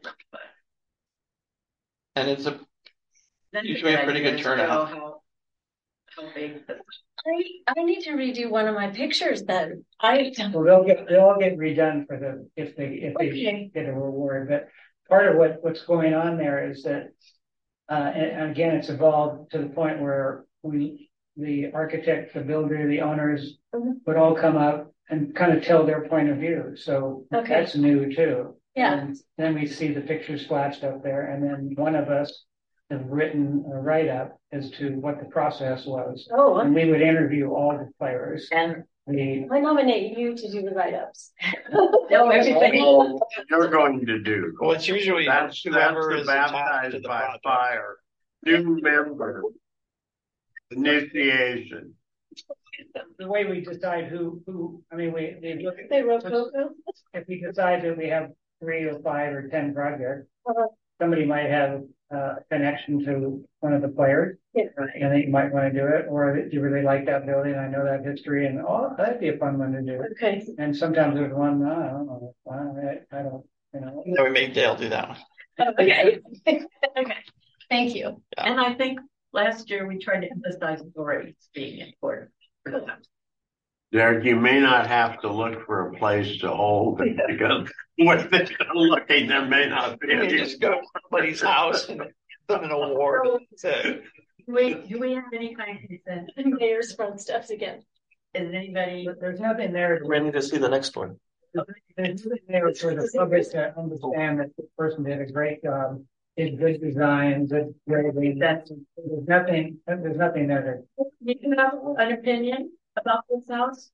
Speaker 3: and it's a
Speaker 2: then
Speaker 3: Usually a pretty good
Speaker 2: idea is
Speaker 3: turnout.
Speaker 2: How big the
Speaker 4: I need to redo one of my pictures then. I
Speaker 7: Well, they'll all get redone for if they
Speaker 4: Okay.
Speaker 7: get a reward. But part of what's going on there is that, and again, it's evolved to the point where the architect, the builder, the owners
Speaker 4: Mhm.
Speaker 7: would all come up and kind of tell their point of view. So
Speaker 4: Okay.
Speaker 7: that's new too.
Speaker 4: Yeah.
Speaker 7: And then we see the pictures flashed up there, and then one of us have written a write-up as to what the process was.
Speaker 4: oh
Speaker 7: And we would interview all the players.
Speaker 2: and
Speaker 7: The
Speaker 4: I nominate you to do the write-ups.
Speaker 2: no everything.
Speaker 5: You're going to do.
Speaker 3: well, it's usually
Speaker 5: That's
Speaker 3: whoever
Speaker 5: the
Speaker 3: is attached to
Speaker 5: baptized
Speaker 3: the
Speaker 5: by
Speaker 3: project.
Speaker 5: fire. New member. Initiation.
Speaker 7: the way we decide who, I mean, we look at,
Speaker 4: They wrote Coco.
Speaker 7: if we decide that we have 3 or 5 or 10 projects,
Speaker 4: Uh-huh.
Speaker 7: somebody might have a connection to one of the players.
Speaker 4: Yeah.
Speaker 7: And they might want to do it, or do you really like that building? I know that history, and that'd be a fun one to do.
Speaker 4: Okay.
Speaker 7: And sometimes there's one, no, I don't know, I don't, you know.
Speaker 3: Then we made Dale do that one.
Speaker 4: Okay. Okay. Thank you.
Speaker 2: And I think last year we tried to emphasize grades being important.
Speaker 5: Derek, you may not have to look for a place to hold it because when they're looking, there may not be.
Speaker 3: You just go to somebody's house and give them an award. So,
Speaker 2: Do we have any kind of consent?
Speaker 4: Mayor's front steps again.
Speaker 2: Is anybody?
Speaker 7: There's nothing there.
Speaker 9: Ready to see the next one.
Speaker 7: There's nothing there for the public to understand that this person did a great job, did good design, good grading. There's nothing there to.
Speaker 2: Do you have an opinion about this house?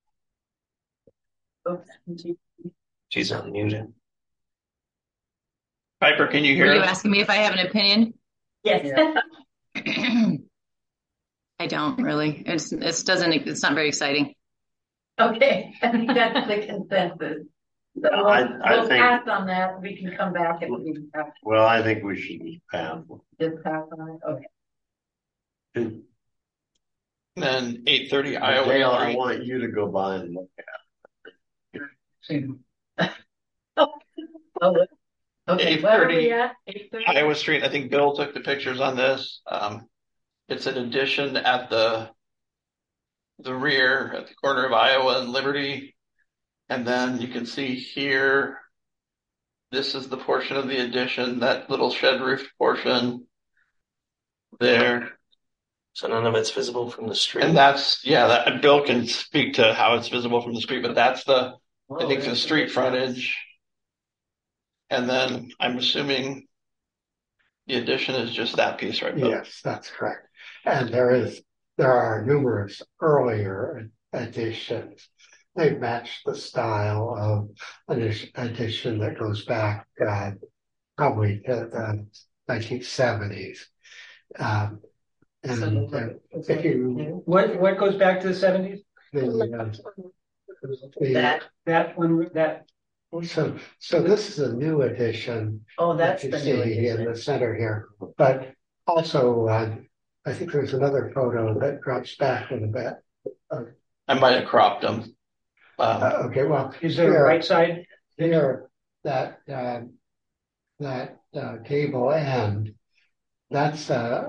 Speaker 2: Oops.
Speaker 9: She's on mute.
Speaker 3: Piper, can you
Speaker 8: Were
Speaker 3: hear
Speaker 8: you
Speaker 3: us?
Speaker 8: asking me if I have an opinion?
Speaker 2: Yes.
Speaker 8: I don't really. It's not very exciting.
Speaker 2: Okay, I think that's the consensus. So
Speaker 5: I
Speaker 2: we'll
Speaker 5: think-
Speaker 2: pass on that. We can come back and we can
Speaker 5: Well, I think we should pass.
Speaker 2: just pass on it. Okay.
Speaker 3: Then 8:30 Iowa.
Speaker 5: Dale, I
Speaker 3: Gallery.
Speaker 5: want you to go by and look.
Speaker 2: Oh, okay. Where are
Speaker 3: 8:30
Speaker 2: we at? 8:30?
Speaker 3: Iowa Street. I think Bill took the pictures on this. It's an addition at the rear at the corner of Iowa and Liberty. And then you can see here, this is the portion of the addition, that little shed roof portion there.
Speaker 9: So none of it's visible from the street.
Speaker 3: And that's, that Bill can speak to how it's visible from the street, but that's I think the street frontage. And then I'm assuming the addition is just that piece right there.
Speaker 1: yes, that's correct. And there are numerous earlier additions. They match the style of an addition that goes back probably to the 1970s. And if you
Speaker 7: What goes back to the 70s?
Speaker 1: the
Speaker 2: That
Speaker 7: That one, that
Speaker 1: So this is a new addition.
Speaker 2: Oh, that's
Speaker 1: that
Speaker 2: the
Speaker 1: you
Speaker 2: new
Speaker 1: see in
Speaker 2: addition.
Speaker 1: the center here, but also I think there's another photo that drops back a little bit.
Speaker 3: I might have cropped them.
Speaker 1: Okay, well,
Speaker 7: Is there a right side?
Speaker 1: here that gable end? That's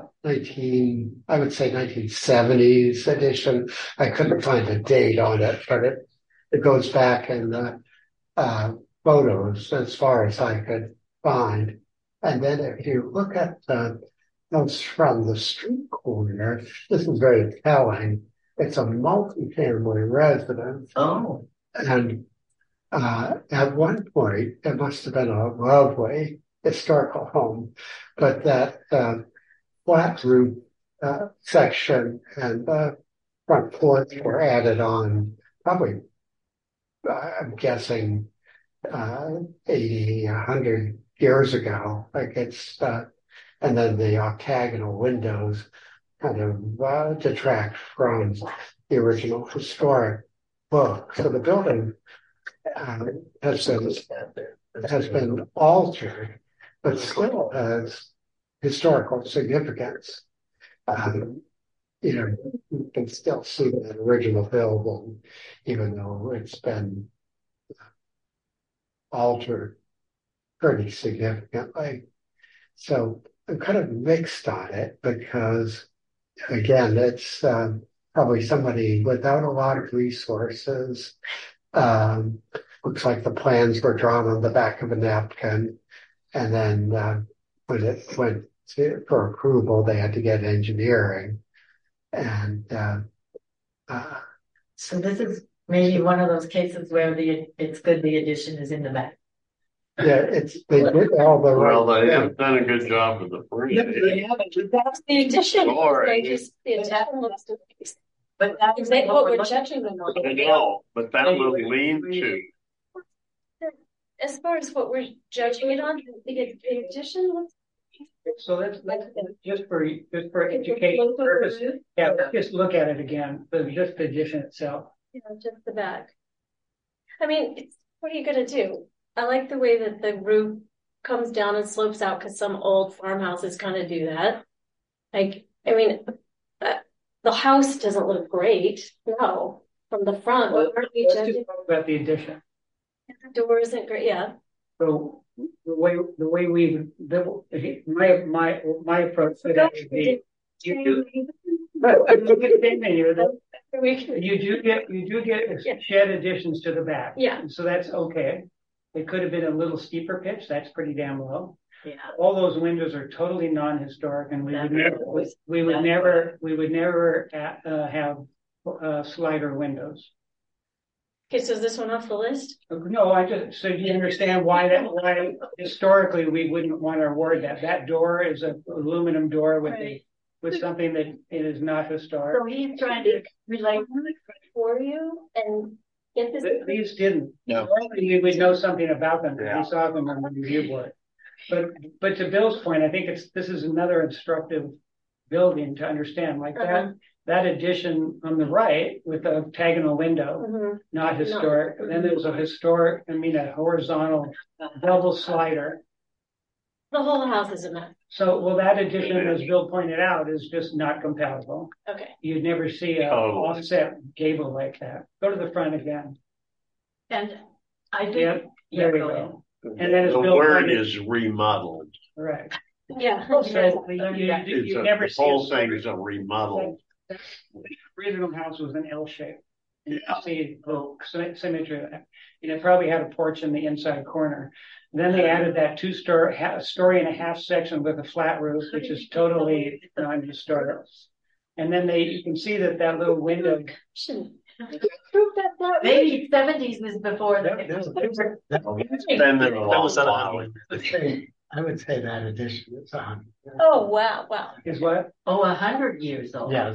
Speaker 1: 1970s edition. I couldn't find a date on it, but it goes back in the photos as far as I could find. And then if you look at the house from the street corner, this is very telling. It's a multi-family residence.
Speaker 2: Oh,
Speaker 1: And at one point, it must have been a lovely historical home, but that flat roof section and the front porch were added on probably, I'm guessing, 80, 100 years ago. Like and then the octagonal windows kind of detract from the original historic look. So the building has been altered, but still has historical significance. You can still see that original building, even though it's been altered pretty significantly. So I'm kind of mixed on it because, again, it's probably somebody without a lot of resources. Looks like the plans were drawn on the back of a napkin, and then when it went for approval, they had to get engineering. And
Speaker 2: so this is maybe one of those cases where it's good the addition is in the back.
Speaker 1: yeah, they did all the
Speaker 5: Well,
Speaker 1: right.
Speaker 5: they have done a good job with the front.
Speaker 4: That's the addition.
Speaker 5: Sure.
Speaker 4: They just, the attachment looks to these.
Speaker 2: But that is
Speaker 4: What we're judging them on.
Speaker 5: I know, but that will lean to.
Speaker 4: As far as what we're judging it on, the addition looks.
Speaker 7: So let's just for education purposes, yeah, let's just look at it again, just the addition itself.
Speaker 4: Just the back. I mean, what are you gonna do? I like the way that the roof comes down and slopes out because some old farmhouses kind of do that. Like, I mean, the house doesn't look great. No, from the front.
Speaker 7: Well,
Speaker 4: Aren't we
Speaker 7: let's
Speaker 4: judging?
Speaker 7: just talk about the addition.
Speaker 4: The door isn't great. Yeah.
Speaker 7: So the way we my approach to that would be you do get shed additions to the back.
Speaker 4: Yeah.
Speaker 7: So that's okay. It could have been a little steeper pitch. That's pretty damn low.
Speaker 2: Yeah.
Speaker 7: All those windows are totally non-historic, and we would never have slider windows.
Speaker 4: Okay, so is this one off the list?
Speaker 7: No, so do you understand why historically we wouldn't want to award that? That door is an aluminum door with something that it is not historic.
Speaker 2: So he's trying to relate
Speaker 4: For you and get this.
Speaker 7: These didn't.
Speaker 3: No.
Speaker 7: Normally we would know something about them if we saw them on the review board. But to Bill's point, I think this is another instructive building to understand like that addition on the right with the octagonal window, not historic. No. Then there's a horizontal double slider.
Speaker 4: The whole house is a mess.
Speaker 7: So, that addition, as Bill pointed out, is just not compatible.
Speaker 4: Okay.
Speaker 7: You'd never see an offset gable like that. Go to the front again.
Speaker 2: And I do.
Speaker 7: Yep, there we go. And then
Speaker 5: The word is remodeled.
Speaker 7: Right.
Speaker 4: Yeah.
Speaker 7: So you never see
Speaker 5: the whole thing is a remodel.
Speaker 7: The original house was an L shape. You see symmetry of that. It probably had a porch in the inside corner. Then they added that story and a half section with a flat roof, which is totally non-historic. And then you can see that little window.
Speaker 2: Maybe 70s was before that.
Speaker 1: I would say that addition is on.
Speaker 4: Oh wow!
Speaker 7: Is what?
Speaker 2: 100 years old.
Speaker 1: Yeah,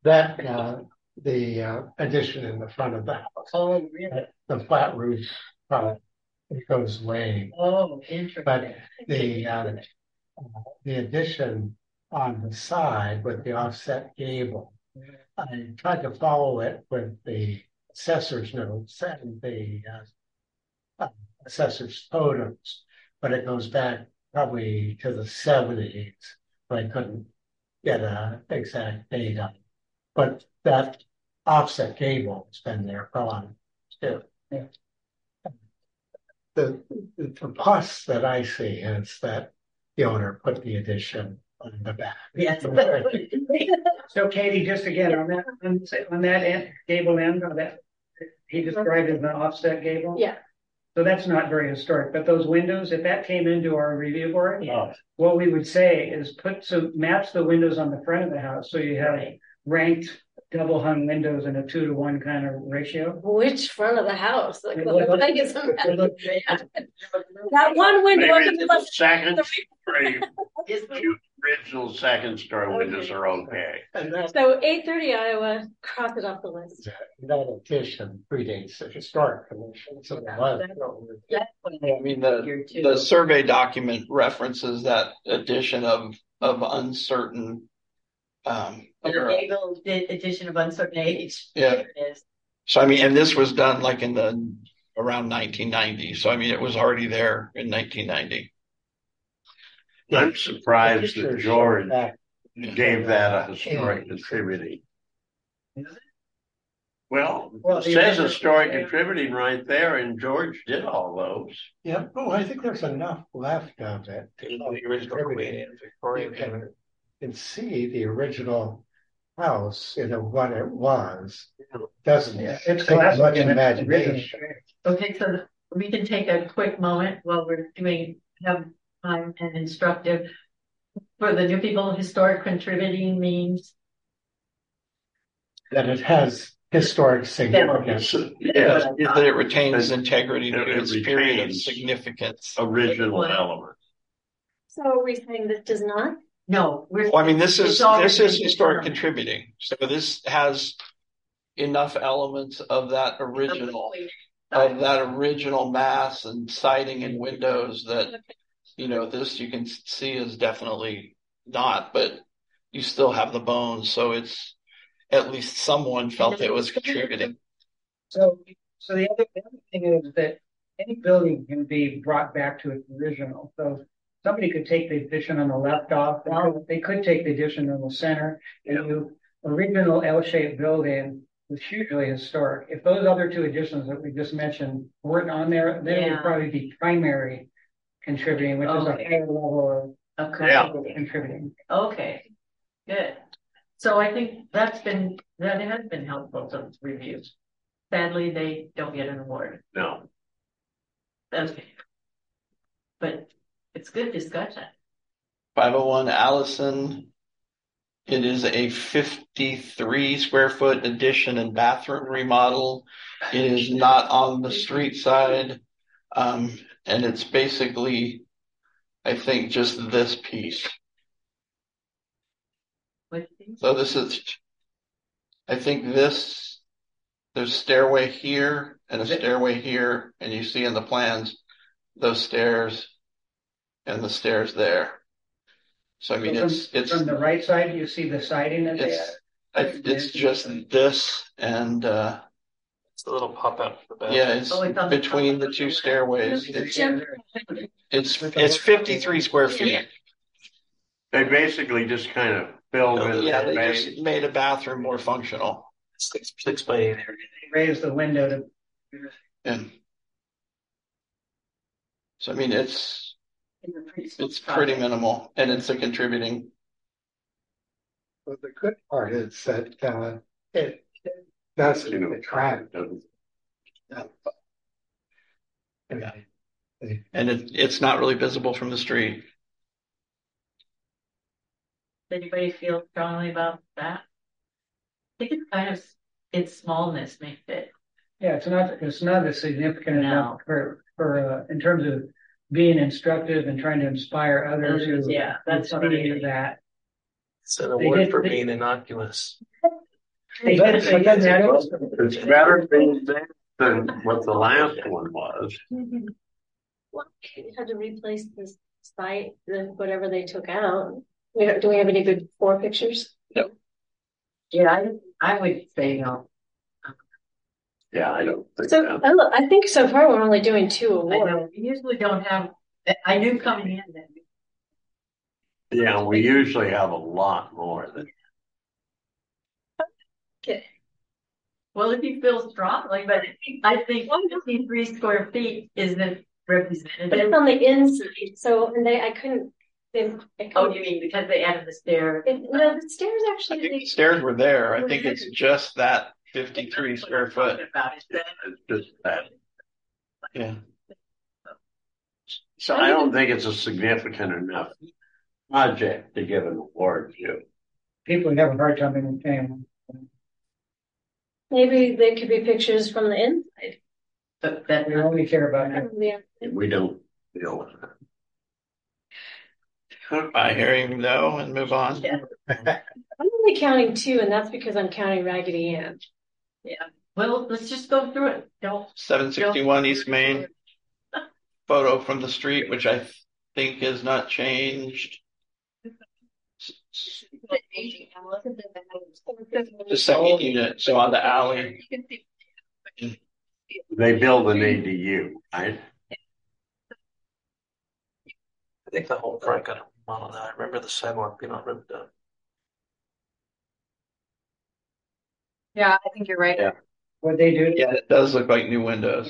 Speaker 1: the addition in the front of the house.
Speaker 2: Oh, really?
Speaker 1: The flat roof, it goes way.
Speaker 2: Oh, interesting.
Speaker 1: But the addition on the side with the offset gable, I tried to follow it with the assessor's notes and the assessor's photos, but it goes back probably to the 70s. But I couldn't get an exact date on it. But that offset gable has been there for a long too.
Speaker 7: Yeah.
Speaker 1: The plus that I see is that the owner put the addition on the back.
Speaker 2: Yes.
Speaker 7: So Katie, just again, on that end, gable end, on that, he described it as an offset gable.
Speaker 4: Yeah.
Speaker 7: So that's not very historic, but those windows, if that came into our review board,
Speaker 1: Oh.
Speaker 7: what we would say is match the windows on the front of the house. So you have ranked double hung windows in a 2-to-1 kind of ratio.
Speaker 4: Which front of the house? Like,
Speaker 7: It
Speaker 4: I guess
Speaker 7: looked- it looked-
Speaker 4: that one window on
Speaker 5: Maybe
Speaker 4: the
Speaker 5: the
Speaker 4: left.
Speaker 5: second story,
Speaker 2: Is-
Speaker 5: original second story windows are okay.
Speaker 1: And that,
Speaker 4: So 830 Iowa, cross it off the list.
Speaker 1: that addition predates the historic commission. So there was
Speaker 2: That's what
Speaker 3: I mean,
Speaker 2: Here too.
Speaker 3: the survey document references that addition of uncertain, era.
Speaker 2: Gable edition of uncertain age.
Speaker 3: Yeah.
Speaker 2: There it is.
Speaker 3: So, I mean, and this was done like around 1990. So, I mean, it was already there in 1990.
Speaker 5: I'm surprised that
Speaker 1: Pictures
Speaker 5: George
Speaker 1: show that.
Speaker 5: gave that a historic contributing. Well,
Speaker 7: Well,
Speaker 5: it
Speaker 7: the
Speaker 5: says
Speaker 7: original-
Speaker 5: historic contributing right there, and George did all those.
Speaker 1: Yeah. Oh, I think there's enough left of it.
Speaker 9: The original Queen Anne Victorian
Speaker 1: You can see the original house, what it was. Doesn't
Speaker 7: Yeah,
Speaker 1: take
Speaker 7: it's classic
Speaker 1: much
Speaker 7: in its
Speaker 1: imagination.
Speaker 7: original.
Speaker 2: Okay, so we can take a quick moment while we're have time and instructive. For the new people, historic contributing means
Speaker 1: That it has historic significance.
Speaker 5: Yes,
Speaker 3: That it retains integrity to
Speaker 5: It
Speaker 3: its period of
Speaker 5: retains-
Speaker 3: significance.
Speaker 5: original element.
Speaker 4: So are we saying this does not?
Speaker 2: no. We're,
Speaker 3: Well, I mean, this
Speaker 2: it's already
Speaker 3: is
Speaker 2: been
Speaker 3: historic
Speaker 2: determined.
Speaker 3: contributing. So this has enough elements of that original mass and siding and windows that, this you can see is definitely not, but you still have the bones. So it's at least someone felt it was contributing.
Speaker 7: So the other thing is that any building can be brought back to its original. So somebody could take the addition on the left off. They could take the addition in the center. And the original L-shaped building was hugely historic. If those other two additions that we just mentioned weren't on there, they would
Speaker 2: Yeah.
Speaker 7: probably be primary contributing, which is a
Speaker 2: Okay.
Speaker 7: higher level
Speaker 2: of
Speaker 5: Yeah.
Speaker 7: of contributing.
Speaker 2: Okay, good. So I think that has been helpful to reviews. Sadly, they don't get an award.
Speaker 5: No,
Speaker 2: Okay. But it's good discussion.
Speaker 3: 501 Allison. It is a 53 square foot addition and bathroom remodel. It is not on the street side. And it's basically, I think, just this piece.
Speaker 2: What things?
Speaker 3: So I think there's stairway here and a stairway here, and you see in the plans, those stairs and the stairs there. So, I mean, it's
Speaker 7: From the right side, you see the siding that they had.
Speaker 3: it's just this and,
Speaker 9: It's a little pop out for the back.
Speaker 3: yeah, it's
Speaker 2: Oh, it's on the
Speaker 3: between
Speaker 2: top.
Speaker 3: the two stairways.
Speaker 4: Jim,
Speaker 3: It's 53 square feet.
Speaker 5: they basically just kind of filled in
Speaker 3: Yeah,
Speaker 5: the
Speaker 3: they
Speaker 5: space.
Speaker 3: just made a bathroom more functional.
Speaker 9: 6 by 8 area.
Speaker 7: They raised the window to.
Speaker 3: And so, I mean, it's
Speaker 2: It's
Speaker 3: pretty minimal and it's a contributing.
Speaker 1: But the good part is that it doesn't attract.
Speaker 3: And it's not really visible from the street.
Speaker 2: Does anybody feel strongly about that? I think it's kind of its smallness makes it.
Speaker 7: Yeah, it's not as significant
Speaker 2: No.
Speaker 7: enough for in terms of being instructive and trying to inspire others who
Speaker 2: Yeah, that's what I
Speaker 7: see
Speaker 2: mean.
Speaker 7: that.
Speaker 9: It's an
Speaker 7: They
Speaker 9: award
Speaker 7: did-
Speaker 9: for
Speaker 7: they-
Speaker 9: being innocuous.
Speaker 7: But then that also-
Speaker 5: It's better being there than what the last one was.
Speaker 4: well, you had to replace this site, whatever they took out. Do we have any good before pictures?
Speaker 2: Yeah, I would say no.
Speaker 5: Yeah, I don't think
Speaker 4: So
Speaker 5: that.
Speaker 4: I think so far we're only doing 2
Speaker 2: I
Speaker 4: awards.
Speaker 2: know, we usually don't have, I knew coming in that.
Speaker 5: Yeah, we usually have a lot more than.
Speaker 4: Okay.
Speaker 2: Well, if you feel strongly, but I think 153 square feet isn't
Speaker 4: But
Speaker 2: representative.
Speaker 4: it's on the inside, so and I couldn't.
Speaker 2: Oh, you mean because they added the stair?
Speaker 4: No, the stairs
Speaker 3: I
Speaker 4: actually.
Speaker 3: think the stairs were there. I think it's just that 53 square foot.
Speaker 2: About it.
Speaker 5: It's just that.
Speaker 3: Yeah.
Speaker 5: So I don't think it's a significant enough project to give an award to.
Speaker 7: People have a hard time understanding.
Speaker 4: Maybe they could be pictures from the inside.
Speaker 2: But that
Speaker 7: We only care about it.
Speaker 4: Yeah.
Speaker 5: We don't deal with it.
Speaker 3: I hear him no and move on.
Speaker 2: Yeah.
Speaker 4: I'm only counting 2, and that's because I'm counting Raggedy Ann.
Speaker 2: Yeah. Well, let's just go through it. Don't.
Speaker 3: 761 East Main. Photo from the street, which I think is not changed. The second unit, so on the alley.
Speaker 5: They build an ADU, right?
Speaker 9: I think the whole front got a remodel now. I remember the sidewalk being all ripped up.
Speaker 6: Yeah, I think you're right.
Speaker 5: Yeah.
Speaker 7: What they do,
Speaker 3: Yeah, it does look like new windows.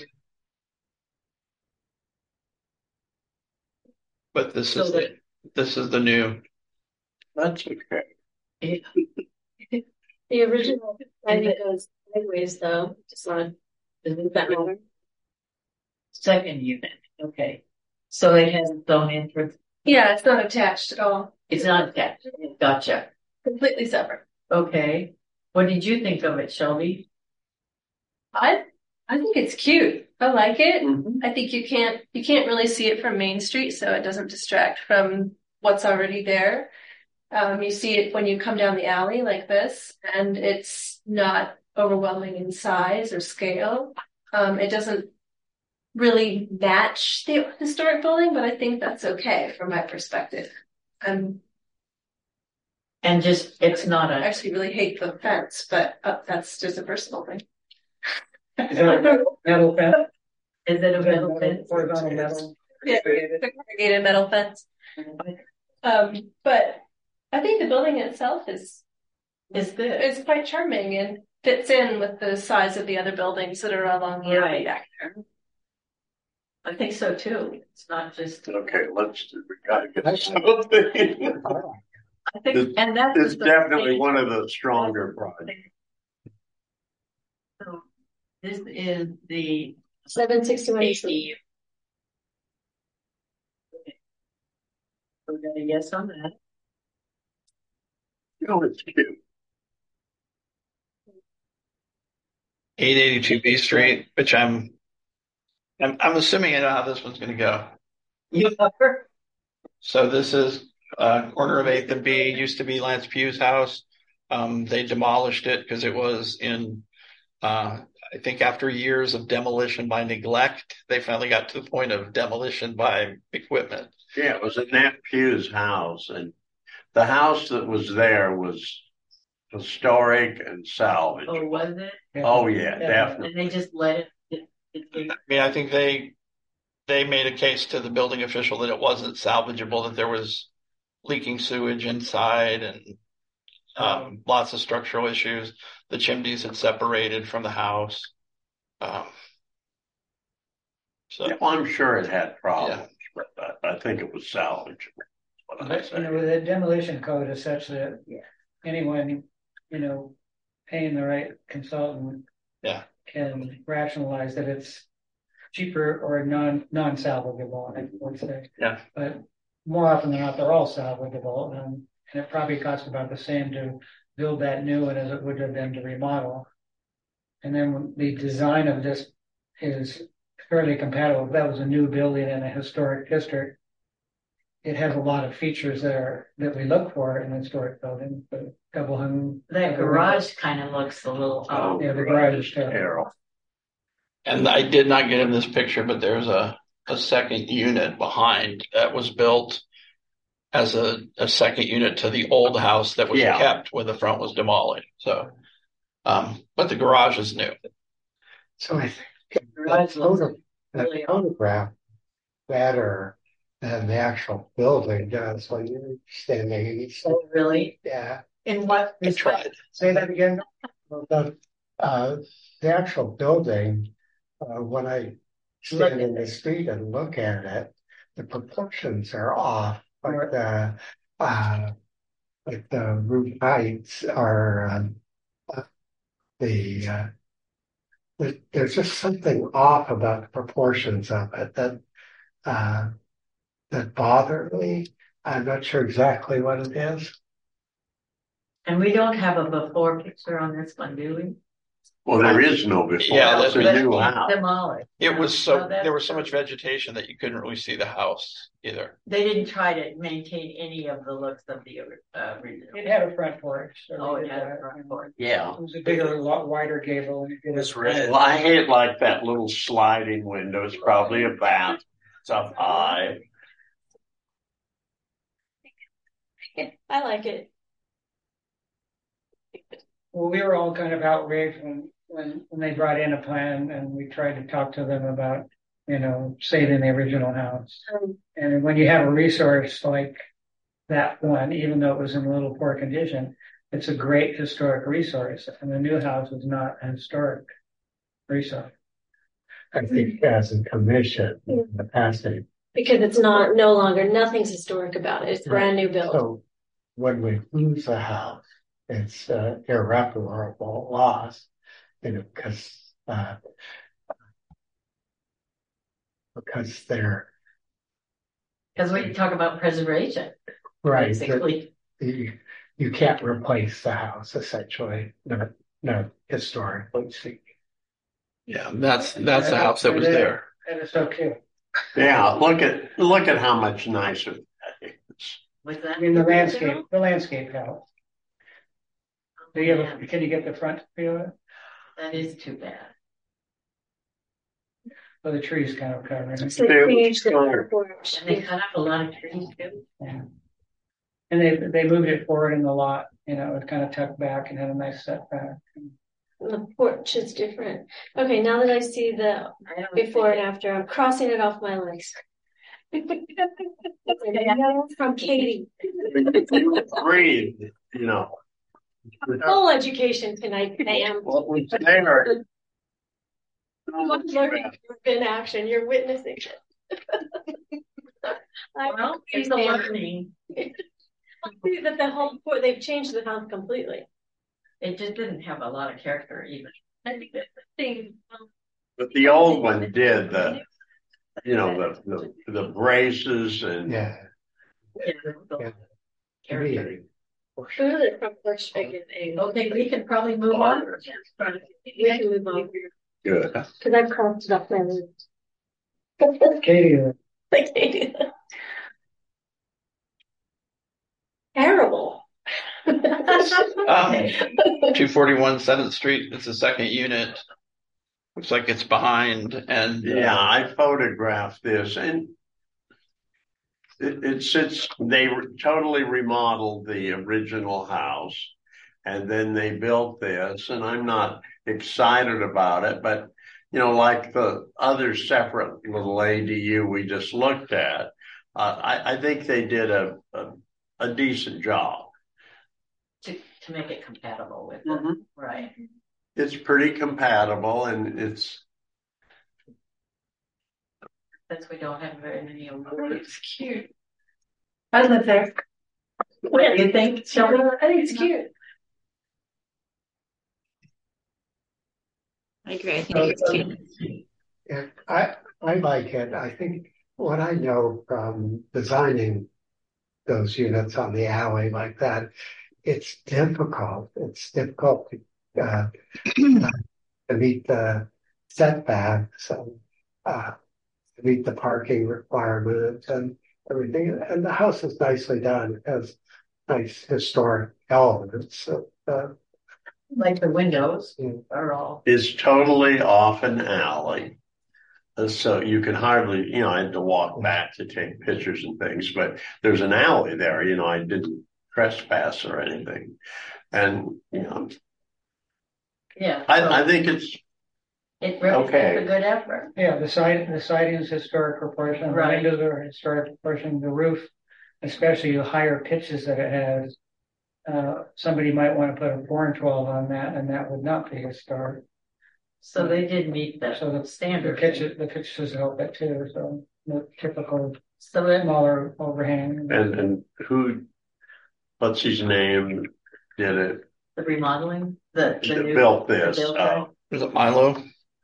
Speaker 3: But this is the new.
Speaker 5: That's okay.
Speaker 4: The original, I think, goes sideways though. Just want to move that matter.
Speaker 2: Second unit. Okay. So it has its own entrance.
Speaker 4: Yeah, it's not attached at all.
Speaker 2: It's not attached. Gotcha.
Speaker 4: Completely separate.
Speaker 2: Okay. What did you think of it, Shelby?
Speaker 4: I think it's cute. I like it.
Speaker 5: Mhm.
Speaker 4: I think you can't really see it from Main Street, so it doesn't distract from what's already there. You see it when you come down the alley like this, and it's not overwhelming in size or scale. It doesn't really match the historic building, but I think that's okay from my perspective.
Speaker 2: And just, it's not
Speaker 4: I
Speaker 2: a,
Speaker 4: actually really hate the fence, but that's just a personal thing.
Speaker 7: is it a metal fence?
Speaker 2: is it a metal fence?
Speaker 7: Horizontal metal.
Speaker 4: Yeah, the corrugated metal fence. But I think the building itself is
Speaker 2: Good.
Speaker 4: quite charming and fits in with the size of the other buildings that are along the alley
Speaker 2: Right.
Speaker 4: back there.
Speaker 2: I think so too. It's not just,
Speaker 5: Okay, we gotta get something.
Speaker 2: I think, and that's.
Speaker 5: It's definitely one of the stronger projects.
Speaker 2: So this is the
Speaker 4: 761
Speaker 2: ADU. Okay. So we got a yes on that.
Speaker 5: Oh, it's cute.
Speaker 3: 882 B Street, which I'm assuming I know how this one's going to go.
Speaker 2: You cover?
Speaker 3: So this is corner of 8th and B. Used to be Lance Pugh's house. They demolished it because it was in. I think after years of demolition by neglect, they finally got to the point of demolition by equipment.
Speaker 5: Yeah, it was at Nat Pugh's house, and the house that was there was historic and salvage.
Speaker 2: Oh, was it?
Speaker 5: Oh yeah, definitely.
Speaker 2: And they just let it.
Speaker 3: I mean, I think they made a case to the building official that it wasn't salvageable, that there was leaking sewage inside and lots of structural issues. The chimneys had separated from the house. So
Speaker 5: Yeah, well, I'm sure it had problems, but I think it was salvageable. What I
Speaker 7: But,
Speaker 5: say.
Speaker 7: the demolition code is such that anyone, paying the right consultant
Speaker 3: Yeah.
Speaker 7: can rationalize that it's cheaper or non-salvageable, I would say.
Speaker 3: Yeah.
Speaker 7: But more often than not, they're all salvageable, and it probably costs about the same to build that new one as it would have been to remodel. And then the design of this is fairly compatible. If that was a new building in a historic district, it has a lot of features that we look for in a historic building, but double hung.
Speaker 2: That garage kind of looks a little.
Speaker 5: Oh,
Speaker 7: Yeah, the garage is terrible.
Speaker 5: terrible.
Speaker 3: And I did not get him this picture, but there's a second unit behind that was built as a second unit to the old house that was
Speaker 5: Yeah.
Speaker 3: kept when the front was demolished. So, but the garage is new.
Speaker 1: So I think the photograph better than the actual building does when you're standing.
Speaker 2: Oh, really?
Speaker 1: Yeah.
Speaker 2: In what?
Speaker 3: I tried.
Speaker 7: Say that again.
Speaker 1: The, the actual building, when I stand in the street and look at it, the proportions are off. Uh, like the roof heights are, the, there's just something off about the proportions of it uh, that bother me. I'm not sure exactly what it is.
Speaker 2: And we don't have a before picture on this one, do we?
Speaker 5: Well, there is no before.
Speaker 3: Yeah,
Speaker 5: It's a new house.
Speaker 2: Demolished.
Speaker 3: It was
Speaker 2: Oh, that's
Speaker 3: there was so
Speaker 2: true.
Speaker 3: much vegetation that you couldn't really see the house either.
Speaker 2: They didn't try to maintain any of the looks of the original.
Speaker 7: It had a front porch. So
Speaker 2: Oh,
Speaker 7: we
Speaker 2: it
Speaker 7: did
Speaker 2: had a
Speaker 7: that.
Speaker 2: front porch.
Speaker 5: Yeah.
Speaker 7: It was a bigger, a lot wider gable. And it did
Speaker 9: It's
Speaker 7: a-
Speaker 9: red.
Speaker 5: Well, I hate like that little sliding window. It's probably about it's up high.
Speaker 4: I like it.
Speaker 7: Well, we were all kind of outraged when they brought in a plan and we tried to talk to them about, saving the original house. And when you have a resource like that one, even though it was in a little poor condition, it's a great historic resource. And the new house is not a historic resource.
Speaker 1: I think as a commission in the past,
Speaker 4: Because it's no longer, nothing's historic about it. It's brand new build.
Speaker 1: so when we lose a house, it's irreparable loss, because they're
Speaker 2: Because we talk about preservation,
Speaker 1: right.
Speaker 2: basically.
Speaker 1: You can't replace the house essentially, no historically speaking.
Speaker 3: Yeah, that's the house that was there.
Speaker 7: And it's okay.
Speaker 5: Yeah, look at how much nicer that is.
Speaker 2: Was that?
Speaker 7: I mean, the landscape house. Can you get the front view of it?
Speaker 2: That is too bad.
Speaker 7: Well, the trees kind of cover it.
Speaker 4: So they changed the front porch.
Speaker 2: And they cut up a lot of trees too.
Speaker 7: Yeah. And they moved it forward in the lot, it was kind of tucked back and had a nice setback.
Speaker 4: The porch is different. Okay, now that I see the before and after, I'm crossing it off my list. From Katie.
Speaker 5: Breathe,
Speaker 4: Full education tonight, ma'am.
Speaker 5: what was there.
Speaker 4: Learning in action, you're witnessing it.
Speaker 2: Well, it's a learning.
Speaker 4: I see that they've changed the house completely.
Speaker 2: It just didn't have a lot of character even.
Speaker 4: I think that's the thing.
Speaker 5: But the old one did the braces and
Speaker 1: Yeah.
Speaker 2: Character.
Speaker 4: Ooh, the front porch again.
Speaker 2: Okay, we can probably move on.
Speaker 4: We can move on
Speaker 5: good.
Speaker 4: because I've crossed it off my list.
Speaker 7: Katie,
Speaker 4: Like they do. Terrible.
Speaker 3: 241 7th Street. It's the second unit. Looks like it's behind, and
Speaker 5: Yeah, I photographed this, and it sits. They totally remodeled the original house, and then they built this. And I'm not excited about it, but like the other separate little ADU we just looked at, I think they did a decent job.
Speaker 2: To make it compatible with it.
Speaker 5: Mhm.
Speaker 2: Right.
Speaker 5: It's pretty compatible, and it's
Speaker 2: Since we don't have very many of them.
Speaker 4: It's cute.
Speaker 2: I live there. What do you think, Shelby?
Speaker 4: I think it's cute.
Speaker 8: I agree. I think it's cute.
Speaker 1: And I like it. I think what I know from designing those units on the alley like that, it's difficult. It's difficult to meet the setbacks and to meet the parking requirements and everything. And the house is nicely done. It has nice historic elements. So,
Speaker 2: Like the windows
Speaker 1: Yeah.
Speaker 2: are all.
Speaker 5: is totally off an alley. So you can hardly, I had to walk back to take pictures and things, but there's an alley there, I didn't trespass or anything. And,
Speaker 2: Yeah.
Speaker 5: I think it's
Speaker 2: It represents
Speaker 5: Okay.
Speaker 2: a good effort.
Speaker 7: Yeah, the siding is historic proportion, the
Speaker 2: Right.
Speaker 7: windows are historic proportion, the roof, especially the higher pitches that it has. Somebody might want to put a 4 and 12 on that, and that would not be historic.
Speaker 2: So they did meet the
Speaker 7: So the
Speaker 2: standard.
Speaker 7: the pitches help it too, so the typical
Speaker 2: So that,
Speaker 7: smaller overhang.
Speaker 5: And what's his name? Did it?
Speaker 2: the remodeling, the new.
Speaker 5: Built
Speaker 2: the
Speaker 5: this.
Speaker 2: build guy.
Speaker 3: Is it Milo?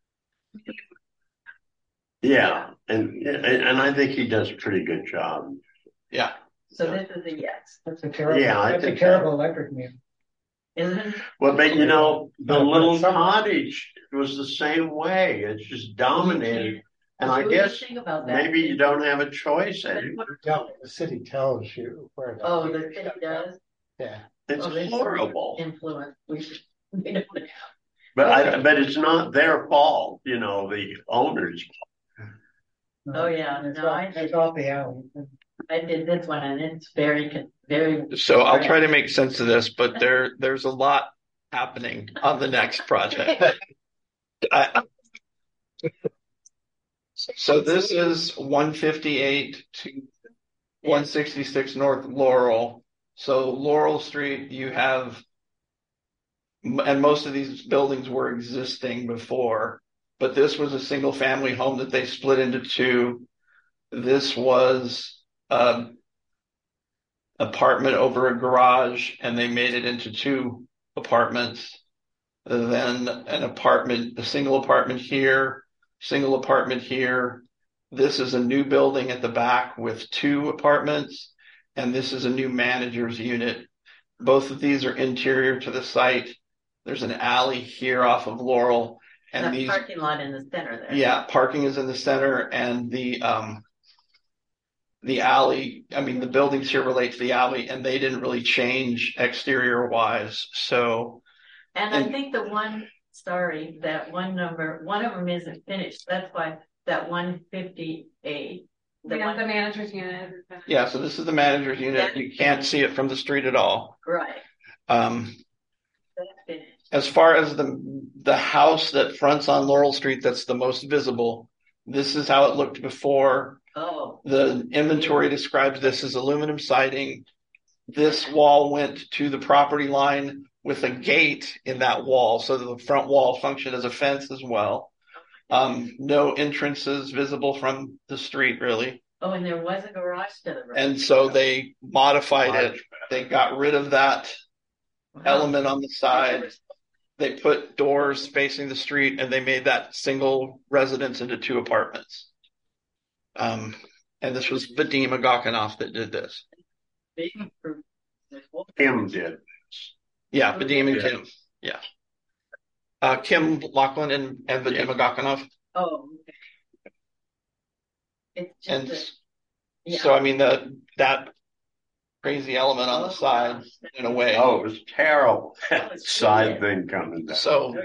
Speaker 5: Yeah, and I think he does a pretty good job.
Speaker 3: Yeah.
Speaker 2: So this is a yes,
Speaker 7: That's a terrible,
Speaker 5: Yeah, I
Speaker 7: that's a
Speaker 5: think
Speaker 7: terrible electric meter.
Speaker 2: isn't it?
Speaker 5: Well, but the little cottage was the same way. It's just dominated. And I
Speaker 2: What do you
Speaker 5: guess
Speaker 2: think about that?
Speaker 5: maybe you don't have a choice anymore.
Speaker 1: The city tells you where.
Speaker 2: Oh, the city does?
Speaker 1: Yeah.
Speaker 5: It's
Speaker 2: Oh, they
Speaker 5: horrible.
Speaker 2: Influence, we don't have.
Speaker 5: But it's not their fault, the owners.
Speaker 2: Oh, yeah,
Speaker 7: It's
Speaker 2: no,
Speaker 7: off, it's off the alley.
Speaker 2: I did this one and it's very.
Speaker 3: So I'll try to make sense of this, but there's a lot happening on the next project. So this is 158 to 166 North Laurel. So Laurel Street, you have, and most of these buildings were existing before, but this was a single family home that they split into two. This was apartment over a garage, and they made it into two apartments. Then an apartment, a single apartment here, single apartment here. This is a new building at the back with two apartments, and this is a new manager's unit. Both of these are interior to the site. There's an alley here off of Laurel, and
Speaker 2: That
Speaker 3: these
Speaker 2: parking lot in the center there.
Speaker 3: yeah, parking is in the center, and the alley, I mean, the buildings here relate to the alley, and they didn't really change exterior wise. So,
Speaker 2: And I think that one number, one of them isn't finished. That's why that 158.
Speaker 6: The manager's unit.
Speaker 3: yeah, so this is the manager's unit. You can't see it from the street at all.
Speaker 2: Right.
Speaker 3: Um,
Speaker 2: That's finished.
Speaker 3: as far as the house that fronts on Laurel Street, that's the most visible. This is how it looked before.
Speaker 2: Oh.
Speaker 3: The inventory describes this as aluminum siding. This wall went to the property line with a gate in that wall, so that the front wall functioned as a fence as well. No entrances visible from the street, really.
Speaker 2: Oh, and there was a garage to the right.
Speaker 3: And so they modified it. They got rid of that element on the side. They put doors facing the street, and they made that single residence into two apartments. And this was Vadim Agakhanoff that did this.
Speaker 5: Kim did.
Speaker 3: Yeah, Vadim and Kim. Yeah. Kim Lachlan and Vadim Agakhanoff.
Speaker 2: Oh, okay. It's just
Speaker 3: And
Speaker 2: yeah.
Speaker 3: so, I mean, that crazy element on the side went away.
Speaker 5: Oh, it was terrible. That
Speaker 2: was
Speaker 5: side
Speaker 2: brilliant.
Speaker 5: thing coming down.
Speaker 3: So,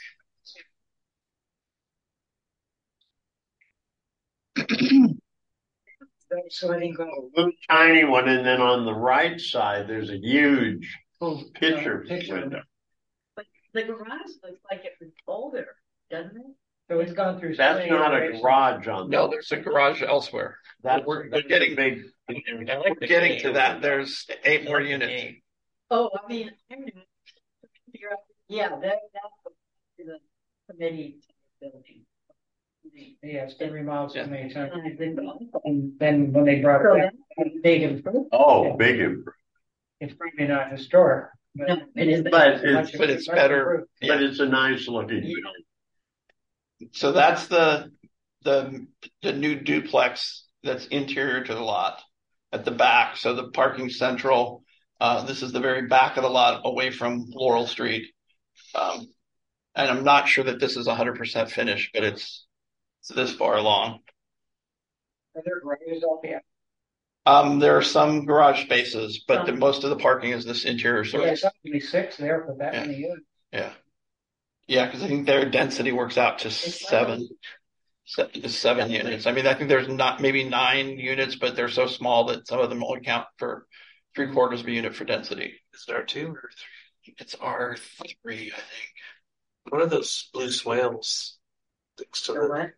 Speaker 7: So I think,
Speaker 5: A little tiny one, and then on the right side, there's a huge picture window.
Speaker 2: But the garage looks like it was older, doesn't it?
Speaker 7: so it's gone through.
Speaker 5: That's
Speaker 7: so many
Speaker 5: not a
Speaker 7: iterations.
Speaker 5: garage on
Speaker 3: no, there's a garage elsewhere. We're getting
Speaker 5: big.
Speaker 3: We're getting to that. There's 8 more units.
Speaker 2: Oh, I mean, yeah, that's the committee building.
Speaker 7: Yes, they remodeled so many times.
Speaker 2: So
Speaker 7: And then when they brought it back, big improvement.
Speaker 5: Oh, big improvement.
Speaker 7: It's really not historic.
Speaker 2: No, it is.
Speaker 5: But
Speaker 3: it's better.
Speaker 5: But it's a nice looking building.
Speaker 3: So that's the new duplex that's interior to the lot at the back. So the parking central. This is the very back of the lot, away from Laurel Street. And I'm not sure that this is 100% finished, but it's this far along.
Speaker 7: Are there garages out there?
Speaker 3: There are some garage spaces, but most of the parking is this interior sort
Speaker 7: There's
Speaker 3: of.
Speaker 7: something to be 6 there for that
Speaker 3: Yeah.
Speaker 7: many units.
Speaker 3: Yeah. Yeah, because I think their density works out to 7 units. I mean, I think there's not maybe 9 units, but they're so small that some of them only count for 3/4 of a unit for density.
Speaker 9: Is there 2 or 3?
Speaker 3: It's R3, I think.
Speaker 9: What are those blue swales?
Speaker 2: So what?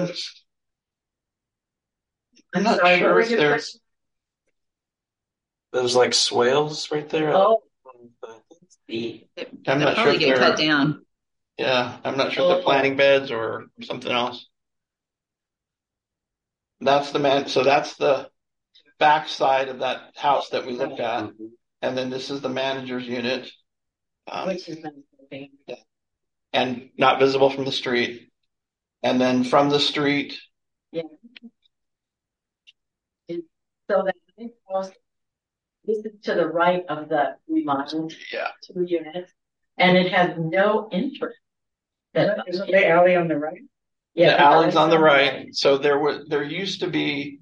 Speaker 3: I'm not
Speaker 2: sorry,
Speaker 3: sure
Speaker 2: what was
Speaker 3: if
Speaker 2: your
Speaker 3: there's.
Speaker 2: question?
Speaker 9: There's like swales right there.
Speaker 2: Oh,
Speaker 8: They'll
Speaker 3: I'm not sure
Speaker 8: probably
Speaker 3: if
Speaker 8: get cut
Speaker 3: they're.
Speaker 8: down.
Speaker 3: Yeah, I'm not sure if they're planting beds or something else. That's the man. So that's the back side of that house that we looked at, and then this is the manager's unit,
Speaker 2: which is been
Speaker 3: and not visible from the street. And then from the street,
Speaker 2: yeah. So that this is to the right of the remodeled
Speaker 3: yeah,
Speaker 2: 2 units, and it has no entrance.
Speaker 7: Isn't the alley on the right?
Speaker 2: Yeah,
Speaker 3: the alley's on the right. So there used to be,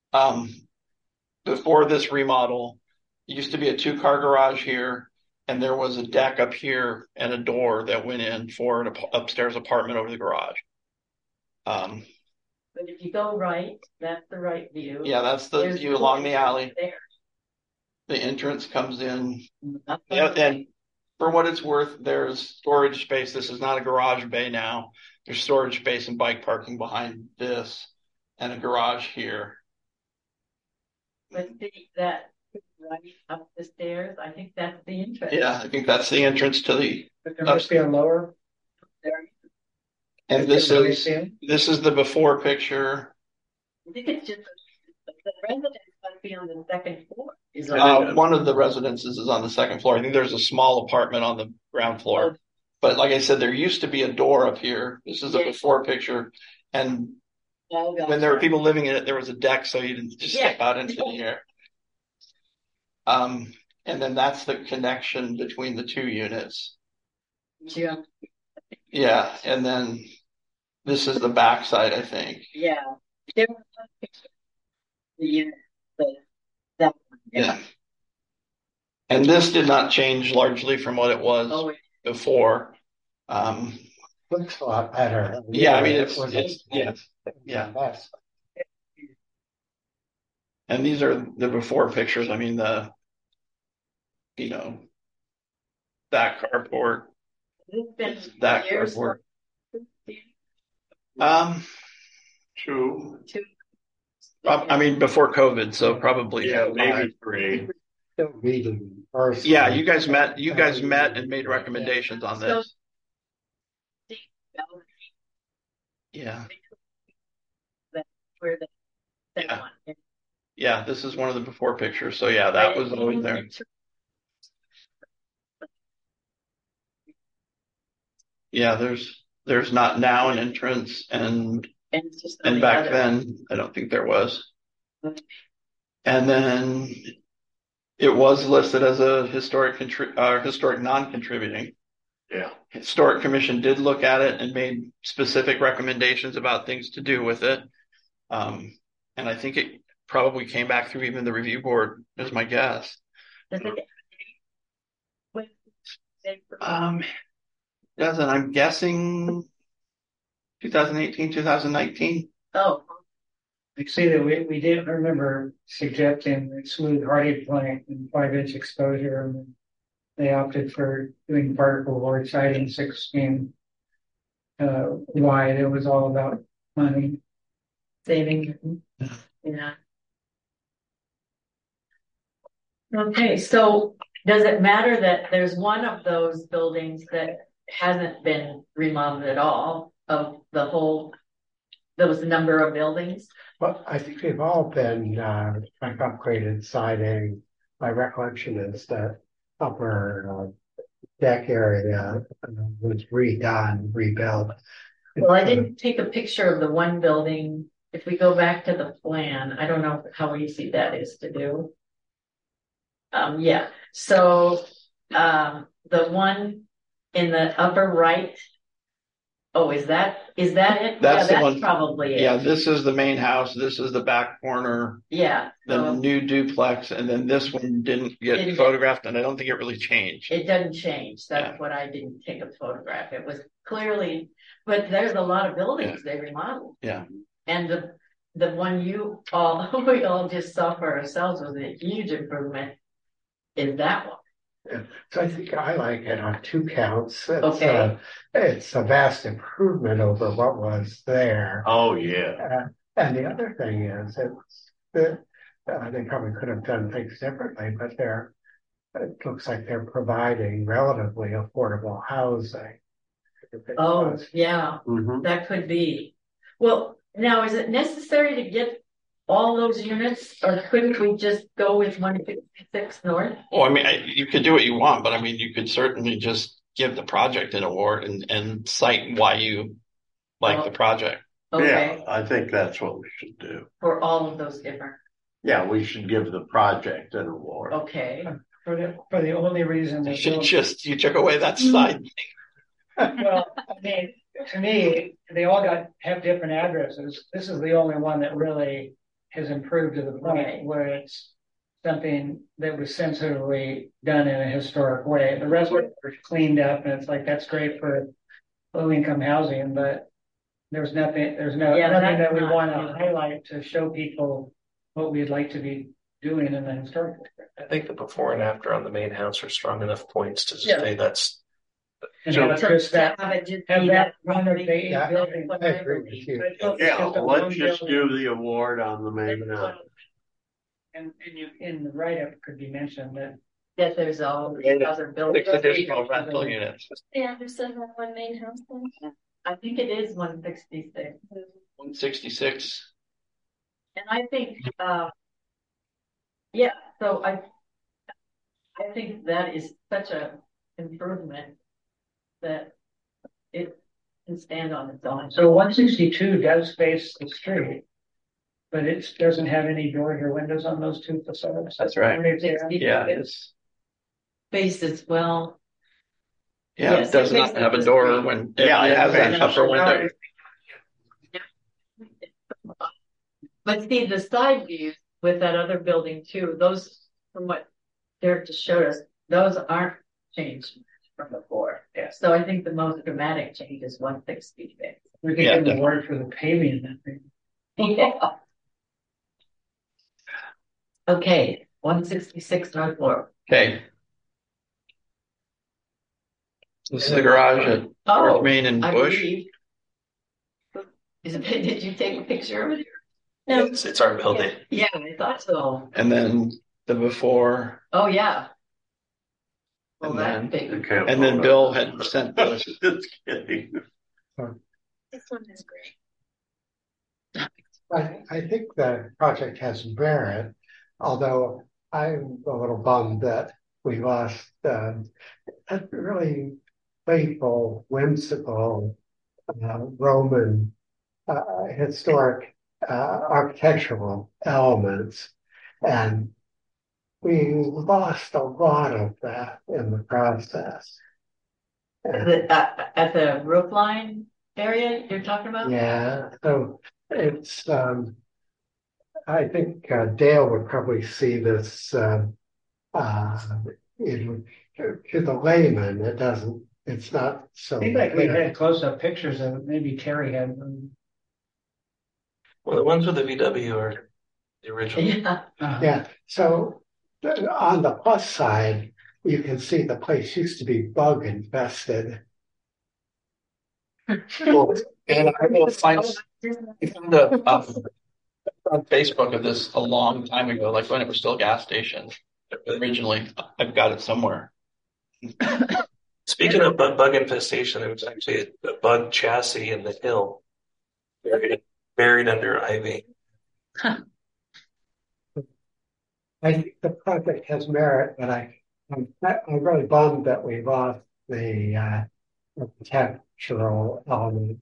Speaker 3: before this remodel, used to be a 2-car garage here, and there was a deck up here and a door that went in for an upstairs apartment over the garage.
Speaker 2: But if you go right, that's the right view.
Speaker 3: Yeah, that's the
Speaker 2: There's
Speaker 3: view along the alley.
Speaker 2: There.
Speaker 3: The entrance comes in. Yeah, and for what it's worth, there's storage space. This is not a garage bay now. There's storage space and bike parking behind this, and a garage here.
Speaker 2: But see that right up the stairs, I think that's the entrance.
Speaker 3: Yeah, I think that's the entrance to the.
Speaker 7: But there must be a lower.
Speaker 2: There.
Speaker 3: And this is the before picture.
Speaker 2: I think it's just the residence must be on the second floor.
Speaker 3: One of the residences is on the second floor. I think there's a small apartment on the ground floor. But like I said, there used to be a door up here. This is a before picture. And when there were people living in it, there was a deck so you didn't just step out into the air. And then that's the connection between the 2 units.
Speaker 2: Yeah.
Speaker 3: Yeah, and then this is the back side, I think.
Speaker 2: Yeah. There was one picture. The unit, that one.
Speaker 3: Yeah. And this did not change largely from what it was before.
Speaker 1: Looks a lot better.
Speaker 3: Yeah, I mean yeah. And these are the before pictures. I mean that carport. That carport.
Speaker 5: 2.
Speaker 3: I mean, before COVID, so probably
Speaker 5: maybe 3.
Speaker 1: Still meeting first.
Speaker 3: Yeah, you guys met and made recommendations on this. Yeah.
Speaker 2: Where that one.
Speaker 3: Yeah, this is one of the before pictures. So yeah, that was always there. Yeah, there's not now an entrance, and back then I don't think there was. And then it was listed as a historic non-contributing.
Speaker 5: Yeah.
Speaker 3: Historic Commission did look at it and made specific recommendations about things to do with it. And I think it probably came back through even the review board, is my guess. Doesn't, I'm guessing 2018, 2019.
Speaker 2: Oh.
Speaker 7: I see that we did remember suggesting a smooth hardy plank and 5-inch exposure, and they opted for doing particle board siding 16 wide. It was all about money.
Speaker 2: Saving. Yeah. Okay, so does it matter that there's one of those buildings that hasn't been remodeled at all of the whole, those number of buildings?
Speaker 1: Well, I think they've all been like upgraded siding. My recollection is that upper deck area was redone, rebuilt.
Speaker 2: Well, I didn't take a picture of the one building. If we go back to the plan, I don't know how easy that is to do. Yeah, so the one in the upper right. Oh, is that it?
Speaker 3: That's the
Speaker 2: that's
Speaker 3: one.
Speaker 2: Probably it.
Speaker 3: Yeah, this is the main house. This is the back corner.
Speaker 2: Yeah.
Speaker 3: The new duplex, and then this one didn't get photographed, and I don't think it really changed.
Speaker 2: It doesn't change. That's what I didn't take a photograph. It was clearly, but there's a lot of buildings they remodeled.
Speaker 3: Yeah.
Speaker 2: And the one we all just saw for ourselves was a huge improvement. Is that one?
Speaker 1: So I think I like it on two counts.
Speaker 2: Okay.
Speaker 1: It's a vast improvement over what was there.
Speaker 5: Oh, yeah.
Speaker 1: And the other thing is, they probably could have done things differently, but it looks like they're providing relatively affordable housing.
Speaker 2: Oh, yeah,
Speaker 5: Mhm.
Speaker 2: that could be. Well, now, is it necessary to get all those units, or couldn't we just go with 156 North?
Speaker 3: Well, I mean, you could do what you want, but I mean, you could certainly just give the project an award and cite why you like the project.
Speaker 2: Okay,
Speaker 5: Yeah, I think that's what we should do.
Speaker 2: for all of those different,
Speaker 5: Yeah, we should give the project an award.
Speaker 2: okay.
Speaker 7: For the only reason
Speaker 3: You
Speaker 7: that
Speaker 3: should just, you took away that side.
Speaker 7: well, I mean, to me, they all have different addresses. This is the only one that really has improved to the point
Speaker 2: Right.
Speaker 7: where it's something that was sensitively done in a historic way. The rest were cleaned up, and it's like that's great for low income housing, but there's nothing
Speaker 2: Yeah,
Speaker 7: nothing
Speaker 2: that's
Speaker 7: that we
Speaker 2: not
Speaker 7: want
Speaker 2: good.
Speaker 7: to highlight to show people what we'd like to be doing in the historic district.
Speaker 9: I think the before and after on the main house are strong enough points to
Speaker 2: Yeah.
Speaker 9: say that's.
Speaker 7: And
Speaker 5: So-
Speaker 7: have it just that,
Speaker 2: Have it just
Speaker 7: have
Speaker 2: be
Speaker 7: that
Speaker 2: that
Speaker 7: one of the eight
Speaker 1: Yeah,
Speaker 7: buildings.
Speaker 1: I agree with you.
Speaker 7: But it's
Speaker 5: Yeah,
Speaker 7: just a
Speaker 5: let's
Speaker 7: one
Speaker 5: just
Speaker 7: building.
Speaker 5: do the award on the main house.
Speaker 7: And you, in the write-up could be mentioned that
Speaker 2: that there's all these other buildings.
Speaker 3: Six additional rental units.
Speaker 4: Anderson had one main house then.
Speaker 2: I think it is 166.
Speaker 3: 166.
Speaker 2: And I think, yeah, so I think that is such a improvement that it can stand on its own.
Speaker 7: So 162 does face the street, but it doesn't have any doors or windows on those two facades.
Speaker 3: That's right.
Speaker 7: Right there.
Speaker 3: Yeah, it's,
Speaker 2: Faces well.
Speaker 3: yeah,
Speaker 2: Yes,
Speaker 3: it does
Speaker 2: it
Speaker 3: not
Speaker 2: faces
Speaker 3: have a
Speaker 2: the
Speaker 3: door
Speaker 2: street.
Speaker 3: when,
Speaker 5: Yeah,
Speaker 3: it has
Speaker 5: it
Speaker 3: that
Speaker 5: faces
Speaker 3: upper
Speaker 5: the
Speaker 3: window.
Speaker 2: But see, the side views with that other building too, those, from what Derek just showed us, those aren't changed from before.
Speaker 7: Yeah.
Speaker 2: So I think the most dramatic change is 166.
Speaker 7: We could
Speaker 3: Yeah,
Speaker 7: give them a word for the paving that thing.
Speaker 2: Yeah. Okay, 166 North Laurel.
Speaker 3: Okay. This is the garage at
Speaker 2: Oh,
Speaker 3: North Main and
Speaker 2: I
Speaker 3: Bush.
Speaker 2: believe. Did you take a picture of it?
Speaker 4: No.
Speaker 9: It's our building.
Speaker 2: Yeah, I thought so.
Speaker 3: And then the before,
Speaker 2: Oh, yeah. Well,
Speaker 3: And
Speaker 2: that's
Speaker 3: then-
Speaker 2: big.
Speaker 5: Okay.
Speaker 3: and then Bill had sent us.
Speaker 5: Just kidding.
Speaker 4: This one is great.
Speaker 1: I think the project has merit, although I'm a little bummed that we lost a really playful, whimsical Roman historic architectural elements, and we lost a lot of that in the process.
Speaker 2: At the roof line area you're talking about?
Speaker 1: Yeah, so it's I think Dale would probably see this to the layman. It's not so
Speaker 7: I think like we
Speaker 1: clear.
Speaker 7: had close-up pictures of it. Maybe Terry had them.
Speaker 9: Well, the ones with the VW are the original.
Speaker 2: Yeah.
Speaker 1: Yeah, so on the plus side, you can see the place used to be bug infested.
Speaker 3: And I will find the on Facebook of this a long time ago, like when it was still a gas station. Originally, I've got it somewhere.
Speaker 9: Speaking of bug infestation, there was actually a bug chassis in the hill buried under ivy.
Speaker 1: I think the project has merit, but I'm really bummed that we lost the architectural element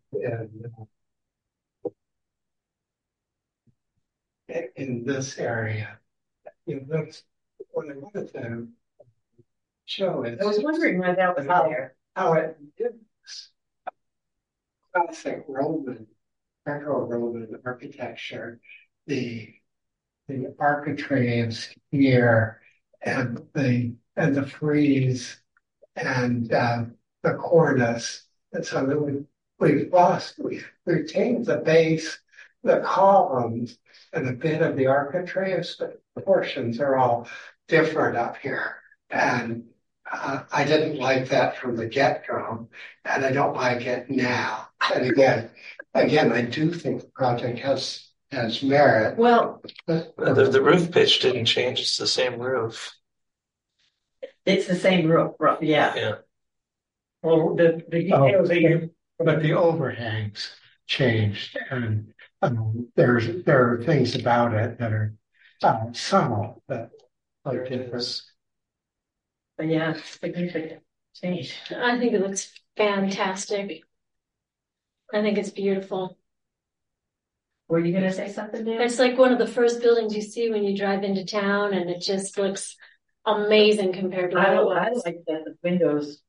Speaker 1: in this area. That's what I wanted to show it.
Speaker 2: I was wondering why that was there.
Speaker 1: How it is classic Roman, Greco-Roman architecture, the architraves here and the frieze and the cornice. And so that we've retained the base, the columns, and a bit of the architraves, but the portions are all different up here. And I didn't like that from the get-go, and I don't like it now. And again, I do think the project has merit.
Speaker 2: Well,
Speaker 9: The roof pitch didn't change. It's the same roof.
Speaker 2: it's the same roof, yeah.
Speaker 9: Yeah.
Speaker 7: Well, the details
Speaker 1: But the overhangs changed, and there are things about it that are subtle that are
Speaker 9: There it
Speaker 1: different.
Speaker 9: is.
Speaker 2: But yeah, it's significant change.
Speaker 4: I think it looks fantastic. I think it's beautiful.
Speaker 2: Were you gonna say something, Dan?
Speaker 4: It's like one of the first buildings you see when you drive into town, and it just looks amazing compared to what it
Speaker 2: I
Speaker 4: was.
Speaker 2: like that the windows.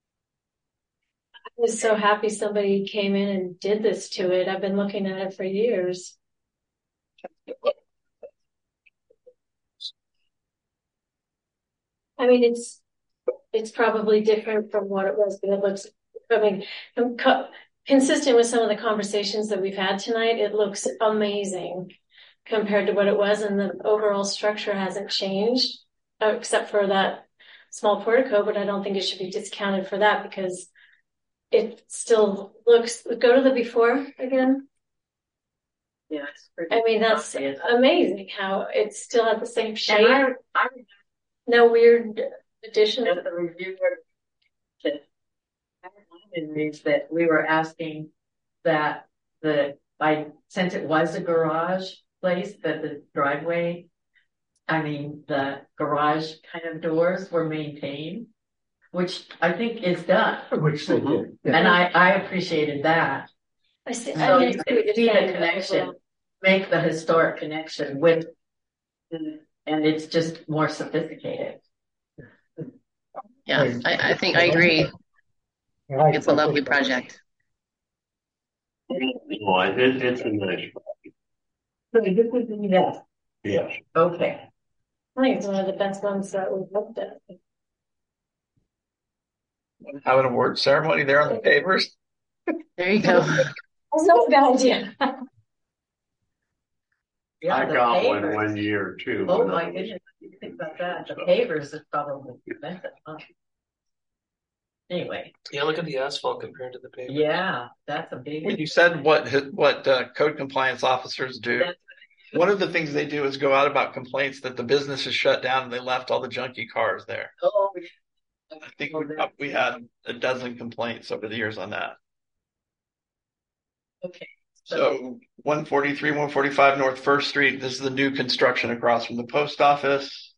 Speaker 4: I was so happy somebody came in and did this to it. I've been looking at it for years. I mean, it's probably different from what it was, but it looks, I mean, consistent with some of the conversations that we've had tonight, it looks amazing compared to what it was, and the overall structure hasn't changed, except for that small portico, but I don't think it should be discounted for that because it still looks, go to the before again.
Speaker 2: Yeah, it's pretty
Speaker 4: I mean, that's
Speaker 2: obvious.
Speaker 4: amazing how it still has the same
Speaker 2: And
Speaker 4: shape.
Speaker 2: I
Speaker 4: No weird addition.
Speaker 2: remember the reviewer is that we were asking that since it was a garage place, that the driveway, the garage kind of doors were maintained, which I think is done.
Speaker 1: Which they did. Yeah.
Speaker 2: And I appreciated that.
Speaker 4: I see.
Speaker 2: So
Speaker 4: I mean,
Speaker 2: you
Speaker 4: it's
Speaker 2: can
Speaker 4: pretty
Speaker 2: see the
Speaker 4: definitive as
Speaker 2: connection,
Speaker 4: well.
Speaker 2: make the historic connection with, and it's just more sophisticated.
Speaker 8: Yeah, I think I agree. It's a lovely project.
Speaker 5: Well, it's a nice,
Speaker 2: So this is, yes,
Speaker 5: yes.
Speaker 2: okay.
Speaker 4: I think it's one of the best ones that we've looked at.
Speaker 3: Have an award ceremony there on the pavers.
Speaker 8: There you go.
Speaker 4: That's not a bad idea.
Speaker 2: Yeah,
Speaker 5: I
Speaker 2: the
Speaker 5: got
Speaker 2: pavers.
Speaker 5: one year too.
Speaker 2: Oh
Speaker 5: when I
Speaker 2: my
Speaker 5: was-
Speaker 2: goodness, you think about that, the pavers is probably expensive, huh? Anyway,
Speaker 9: Yeah, look at the asphalt compared to the paper.
Speaker 2: yeah, that's a big.
Speaker 3: When you said what code compliance officers do,
Speaker 2: That's-
Speaker 3: one of the things they do is go out about complaints that the business is shut down and they left all the junky cars there.
Speaker 2: Oh,
Speaker 3: I think we had a dozen complaints over the years on that.
Speaker 2: okay.
Speaker 3: So 143, 145 North First Street, this is the new construction across from the post office.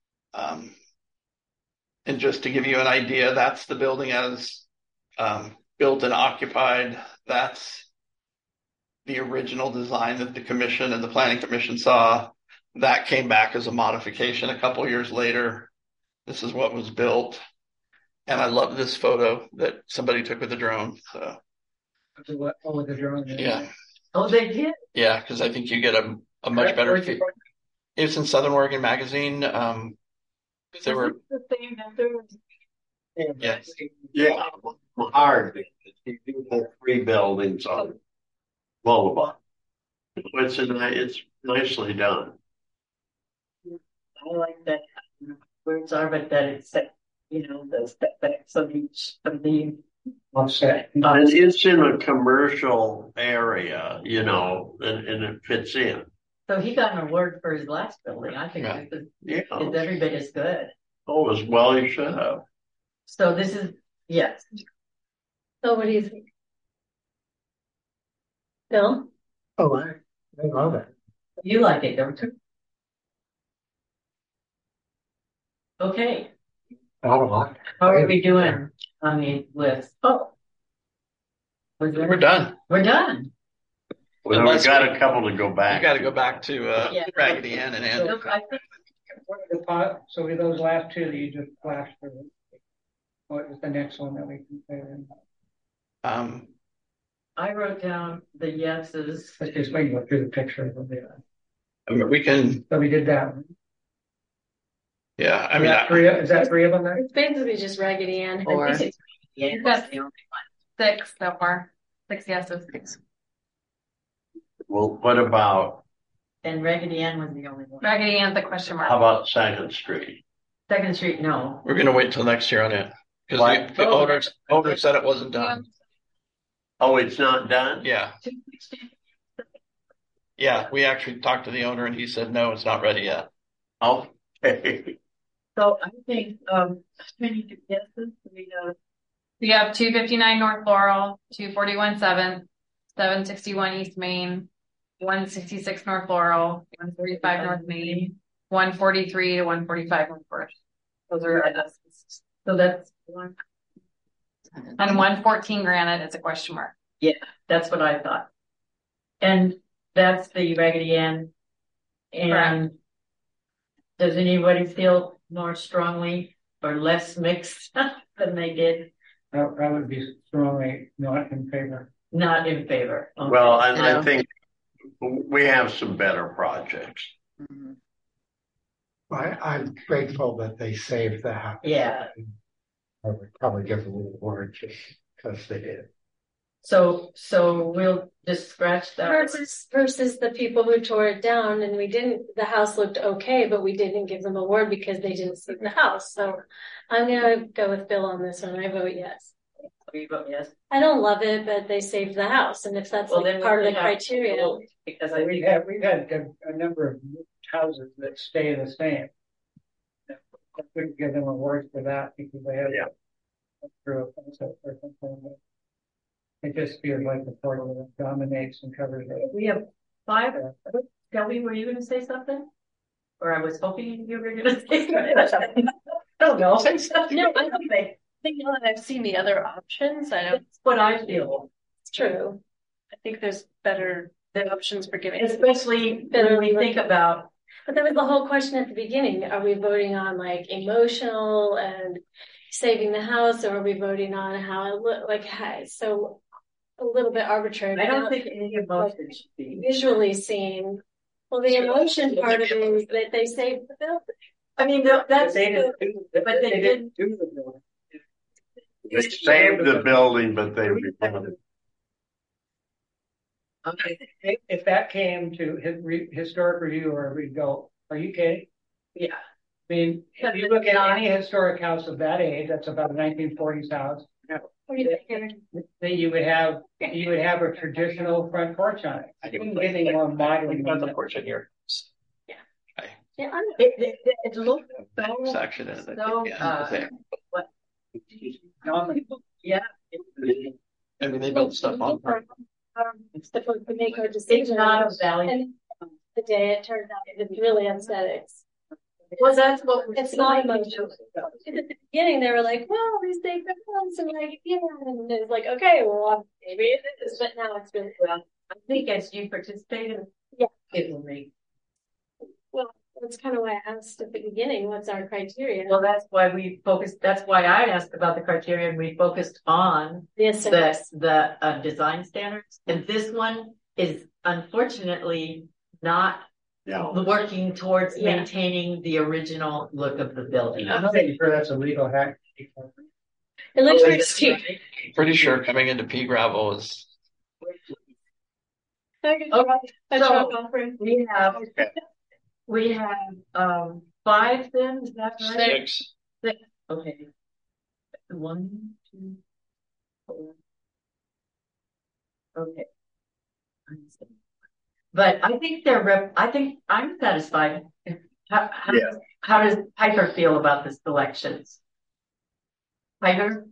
Speaker 3: And just to give you an idea, that's the building as built and occupied. That's the original design that the commission and the planning commission saw. That came back as a modification a couple years later. This is what was built. And I love this photo that somebody took with a drone. So
Speaker 7: with the drone.
Speaker 3: yeah.
Speaker 2: Oh, they did.
Speaker 3: Yeah, because I think you get a much better
Speaker 2: Where'd you
Speaker 3: feel. It's in Southern Oregon Magazine. There were
Speaker 2: the thing that there
Speaker 3: yes.
Speaker 5: Yeah, hard. You do have 3 buildings on Boulevard. It's nicely done.
Speaker 2: I like that words are, but that it's the setbacks of the
Speaker 7: Offset.
Speaker 5: And it's in a commercial area, and it fits in.
Speaker 2: So he got an award for his last building. I think
Speaker 3: Yeah.
Speaker 2: this
Speaker 5: Yeah.
Speaker 2: is every bit as good.
Speaker 5: Oh, as well you should have.
Speaker 2: So this is, yes.
Speaker 4: So what do you think? Bill?
Speaker 1: Oh, I love it.
Speaker 2: You like it, don't you? Okay,
Speaker 1: Not a lot.
Speaker 2: how are we doing on the list? Oh.
Speaker 3: We're done.
Speaker 2: We're done.
Speaker 5: Well,
Speaker 3: Unless
Speaker 5: we got a couple to go
Speaker 3: You
Speaker 5: back.
Speaker 3: got to go back to
Speaker 2: Yeah.
Speaker 3: Raggedy Ann and Ann.
Speaker 2: So I think
Speaker 7: So with those last two that you just flashed through, what is the next one that we can say?
Speaker 2: I wrote down the yeses.
Speaker 7: Let's just wait, go through the picture.
Speaker 3: We can,
Speaker 7: So we did that one.
Speaker 3: yeah. I
Speaker 7: Is
Speaker 3: mean,
Speaker 7: that three of them there?
Speaker 4: It's basically just Raggedy Ann.
Speaker 8: Or-
Speaker 2: I think it's yeah,
Speaker 6: That's
Speaker 2: the only
Speaker 6: 6 so far. 6 yeses.
Speaker 5: Well, what about,
Speaker 2: one. And Raggedy Ann was the only one.
Speaker 6: Raggedy Ann, the question
Speaker 5: how
Speaker 6: mark.
Speaker 5: about Second Street?
Speaker 2: Second Street, no.
Speaker 3: We're gonna wait till next year on it.
Speaker 5: What?
Speaker 3: Because the owner said it wasn't done.
Speaker 5: Oh, it's not done?
Speaker 3: Yeah. Yeah, we actually talked to the owner and he said, no, it's not ready yet.
Speaker 5: Okay.
Speaker 2: So I think, many guesses we have.
Speaker 6: We have 259 North Laurel, 241 7th, 761 East Main, 166 North Laurel, 145 North Main, 143 to 145 North First. Those are our guesses.
Speaker 2: So that's one.
Speaker 6: And 114 Granite is a question mark.
Speaker 2: Yeah, that's what I thought. And that's the Raggedy Ann. And does anybody feel more strongly or less mixed than they did?
Speaker 7: I would be strongly not in favor.
Speaker 2: Not in favor. Okay.
Speaker 5: Well, and I think we have some better projects.
Speaker 8: Mhm.
Speaker 1: I'm grateful that they saved the house.
Speaker 2: Yeah.
Speaker 1: I would probably give them a little more just because they did.
Speaker 2: So we'll just scratch that.
Speaker 4: Versus the people who tore it down and the house looked okay, but we didn't give them a award because they didn't save the house. So I'm going to go with Bill on this one. I vote yes.
Speaker 2: You vote yes.
Speaker 4: I don't love it, but they saved the house. And if that's
Speaker 2: Then
Speaker 4: part of
Speaker 2: we
Speaker 4: the
Speaker 2: have to
Speaker 4: criteria.
Speaker 2: vote, because I
Speaker 7: We've
Speaker 2: think
Speaker 7: had a number of houses that stay the same. I couldn't give them awards for that because they had through a concept or something. It just feels like the portal that dominates and covers it.
Speaker 2: we have 5. Kelly, were you going to say something? Or I was hoping you were going to say something. I don't know.
Speaker 4: No, I don't think now that I've seen the other options,
Speaker 2: That's what I feel.
Speaker 4: it's true. I think there's better options for giving.
Speaker 2: Especially when we think about.
Speaker 4: But that was the whole question at the beginning. Are we voting on like emotional and saving the house, or are we voting on how it look like? So a little bit arbitrary.
Speaker 2: I don't think any emotion should be.
Speaker 4: Visually seen. Well, the emotion part of it is that they saved the building.
Speaker 2: I mean, that's.
Speaker 7: They didn't do the building.
Speaker 5: They saved the building, but they rebuilt it.
Speaker 2: Okay.
Speaker 7: If that came to historic review or we'd go, are you kidding?
Speaker 2: Yeah.
Speaker 7: I mean, if you look at any historic house of that age, that's about a 1940s house. Then you would have a traditional front porch on it. I couldn't get any more modern than
Speaker 3: the
Speaker 7: that.
Speaker 3: porch in here.
Speaker 4: Yeah,
Speaker 2: It looks so.
Speaker 3: Section in it.
Speaker 2: So, what? Yeah.
Speaker 3: I mean, they built stuff on.
Speaker 4: supposed to make our
Speaker 2: It's
Speaker 4: decision.
Speaker 2: not a value.
Speaker 4: And the day it turned out, it's really aesthetics.
Speaker 2: Well, that's what
Speaker 4: It's not emotional. At the beginning, they were like, "Well, we stay for months," and like, yeah, and it's like, okay, well, maybe it is, but now it's really well.
Speaker 2: I think as you participate in,
Speaker 4: Yeah.
Speaker 2: it will make.
Speaker 4: Well, that's kind of why I asked at the beginning, what's our criteria?
Speaker 2: Well, that's why we focused. That's why I asked about the criteria, and we focused on
Speaker 4: the aesthetics.
Speaker 2: the design standards. And this one is unfortunately not working towards maintaining the original look of the building.
Speaker 7: I'm not even sure that's a legal hack.
Speaker 4: It looks pretty steep.
Speaker 3: Pretty sure coming into pea gravel is.
Speaker 2: Okay, so we have 5 then, is that right?
Speaker 3: 6.
Speaker 2: Okay. 1, 2, 4. Okay. But I think I think I'm satisfied. How does Piper feel about the selections? Piper?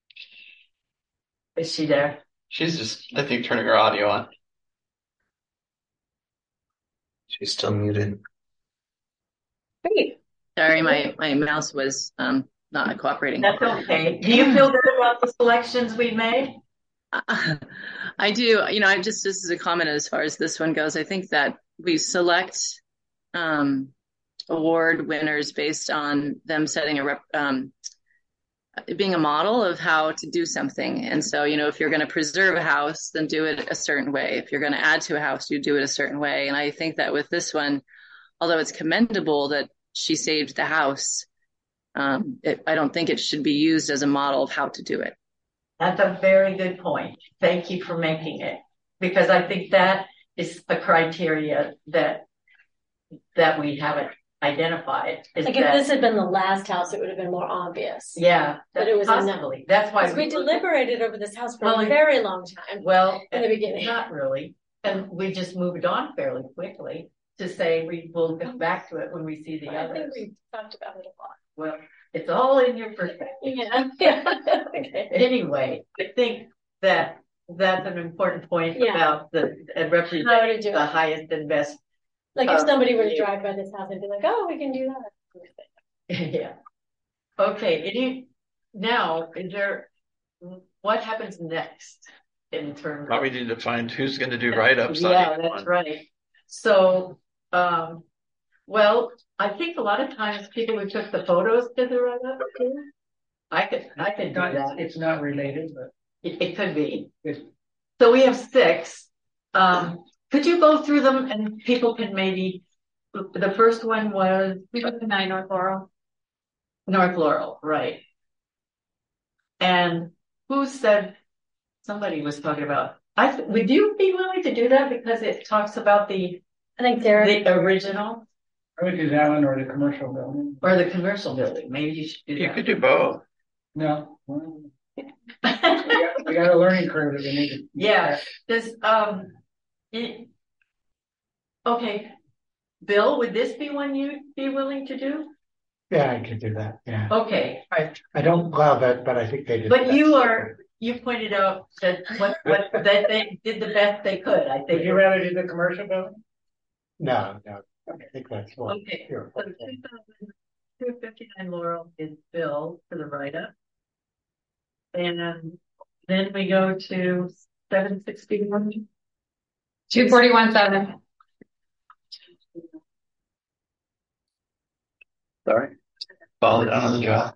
Speaker 2: Is she there?
Speaker 3: She's just, I think, turning her audio on.
Speaker 9: She's still muted.
Speaker 4: Great.
Speaker 8: Sorry, my mouse was not cooperating.
Speaker 2: That's okay. Do you feel good about the selections we made?
Speaker 8: I do. This is a comment as far as this one goes. I think that we select award winners based on them setting being a model of how to do something. And so, if you're going to preserve a house, then do it a certain way. If you're going to add to a house, you do it a certain way. And I think that with this one, although it's commendable that she saved the house, I don't think it should be used as a model of how to do it.
Speaker 2: That's a very good point. Thank you for making it, because I think that is a criteria that we haven't identified. Is
Speaker 4: Like
Speaker 2: that,
Speaker 4: if this had been the last house, it would have been more obvious.
Speaker 2: yeah,
Speaker 4: But it was
Speaker 2: possibly. That's why
Speaker 4: Because we deliberated over this house for
Speaker 2: Well,
Speaker 4: a very long time.
Speaker 2: Well,
Speaker 4: in the beginning.
Speaker 2: not really. And we just moved on fairly quickly to say we will come back to it when we see the
Speaker 4: I
Speaker 2: others.
Speaker 4: think we talked about it a lot.
Speaker 2: Well, it's all in your perspective.
Speaker 4: Yeah. Okay.
Speaker 2: Anyway, I think that that's an important point
Speaker 4: Yeah.
Speaker 2: about the
Speaker 4: How to
Speaker 2: representing
Speaker 4: do
Speaker 2: the
Speaker 4: it.
Speaker 2: highest and best.
Speaker 4: Like if somebody were to drive by this house and be like, oh, we can do that.
Speaker 2: Yeah. Okay. Now, what happens next in terms
Speaker 3: Probably
Speaker 2: of?
Speaker 3: need to find who's going to do write-ups.
Speaker 2: Yeah, that's right. So, well, I think a lot of times people who took the photos did the write-up too. I could do that.
Speaker 7: It's not related, but
Speaker 2: It could be.
Speaker 7: it's,
Speaker 2: So we have 6. Could you go through them and people can maybe, the first one was
Speaker 6: 259 North Laurel.
Speaker 2: North Laurel, right? And who said, somebody was talking about, would you be willing to do that because it talks about the
Speaker 4: I think Derek.
Speaker 2: original
Speaker 7: I would do that one or the commercial building.
Speaker 2: or the commercial building? Maybe you should do
Speaker 3: You
Speaker 2: that.
Speaker 3: could do both.
Speaker 7: No. We got a learning curve that we need to.
Speaker 2: Yeah, okay. Bill, would this be one you'd be willing to do?
Speaker 1: Yeah, I could do that. Yeah.
Speaker 2: Okay,
Speaker 1: I don't love it, but I think they did.
Speaker 2: but
Speaker 1: the
Speaker 2: you pointed out that that they did the best they could, I
Speaker 7: Would
Speaker 2: think.
Speaker 7: you rather do the commercial building?
Speaker 1: No. I think that's what.
Speaker 2: Okay,
Speaker 1: Here.
Speaker 2: so 259 Laurel is Bill for the write-up. And then we go to 761.
Speaker 6: 241.7.
Speaker 3: Sorry. Fall down on the job.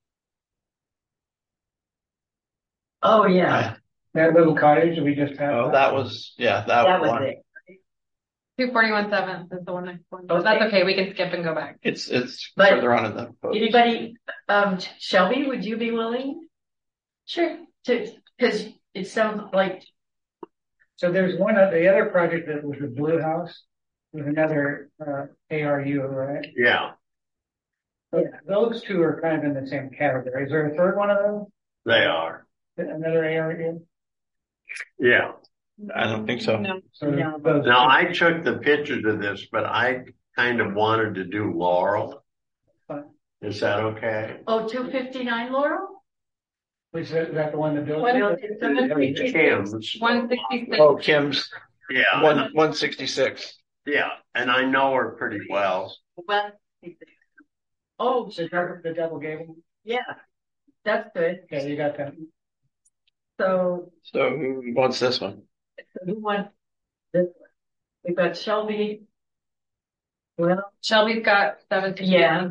Speaker 2: Oh, yeah,
Speaker 7: That little cottage we just had.
Speaker 3: Oh, that was that
Speaker 2: that was
Speaker 3: one.
Speaker 2: it.
Speaker 6: 241.7 is the one I wanted.
Speaker 2: Okay.
Speaker 6: That's okay. We can skip and go back.
Speaker 3: It's
Speaker 2: But-
Speaker 3: further on in the post.
Speaker 2: Anybody, Shelby, would you be willing
Speaker 4: Sure.
Speaker 2: to, because it sounds like,
Speaker 7: So there's one of the other project that was the Blue House, with another ARU, right?
Speaker 5: Yeah,
Speaker 7: So those two are kind of in the same category. Is there a third one of those?
Speaker 5: they are.
Speaker 7: Another ARU?
Speaker 5: Yeah.
Speaker 3: I don't think so.
Speaker 6: No.
Speaker 7: So
Speaker 2: No.
Speaker 7: those
Speaker 5: Now,
Speaker 7: two-
Speaker 5: I took the pictures of this, but I kind of wanted to do Laurel.
Speaker 7: Fine.
Speaker 5: Is that okay?
Speaker 2: 259 Laurel?
Speaker 7: Is that the one that built?
Speaker 2: Well,
Speaker 5: Kim's.
Speaker 6: 166.
Speaker 3: Oh, Kim's
Speaker 5: Yeah,
Speaker 3: 166.
Speaker 5: yeah, and I know her pretty well.
Speaker 2: Well, oh,
Speaker 7: The double gable?
Speaker 2: yeah, that's good.
Speaker 7: Yeah, you got that.
Speaker 2: So
Speaker 3: So who wants this one?
Speaker 2: who wants this one? We've got Shelby. Well,
Speaker 6: Shelby's got 17.
Speaker 2: yeah.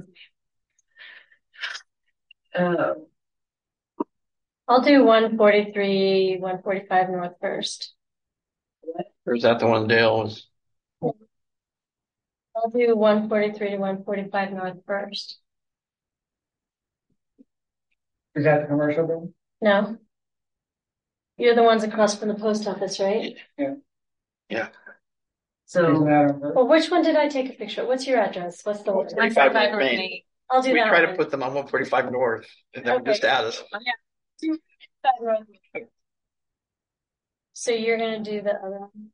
Speaker 4: I'll do 143, 145 North First.
Speaker 3: Or is that the one Dale was?
Speaker 4: I'll do 143 to 145 North First.
Speaker 7: Is that the commercial building?
Speaker 4: No? You're the ones across from the post office, right?
Speaker 7: Yeah.
Speaker 3: Yeah.
Speaker 2: So
Speaker 7: Isn't that on
Speaker 4: Well, which one did I take a picture of? What's your address? What's the one?
Speaker 3: 45
Speaker 6: 145
Speaker 3: North Main.
Speaker 6: Main.
Speaker 4: I'll do
Speaker 3: We
Speaker 4: that
Speaker 3: try
Speaker 4: one.
Speaker 3: to put them on 145 North, and then
Speaker 4: Okay.
Speaker 3: just add us.
Speaker 4: So you're gonna do the other one?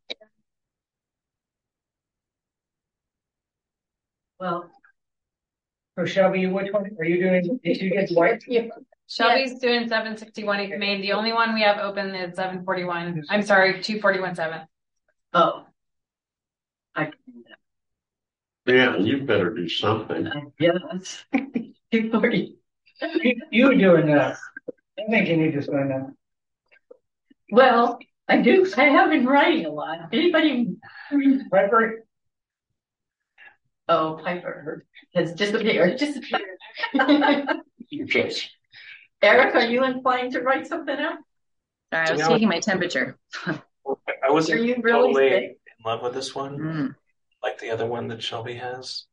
Speaker 2: well,
Speaker 7: So Shelby, which one are you doing? Did you get white?
Speaker 6: Shelby's doing 761 East Main. The only one we have open is 741. I'm sorry, 241.7.
Speaker 2: oh. I
Speaker 5: Yeah, you better do something.
Speaker 2: guess 240.
Speaker 7: You were doing that. I think you need to spend that.
Speaker 2: Well, I have been writing a lot. Anybody?
Speaker 7: Piper?
Speaker 2: Oh, Piper has disappeared.
Speaker 3: Yes.
Speaker 2: Eric, are you inclined to write something up?
Speaker 8: Sorry, I was
Speaker 9: Yeah.
Speaker 8: taking my temperature.
Speaker 9: I wasn't
Speaker 2: Are you really
Speaker 9: totally
Speaker 2: sick?
Speaker 9: in love with this one,
Speaker 8: Mm.
Speaker 9: like the other one that Shelby has.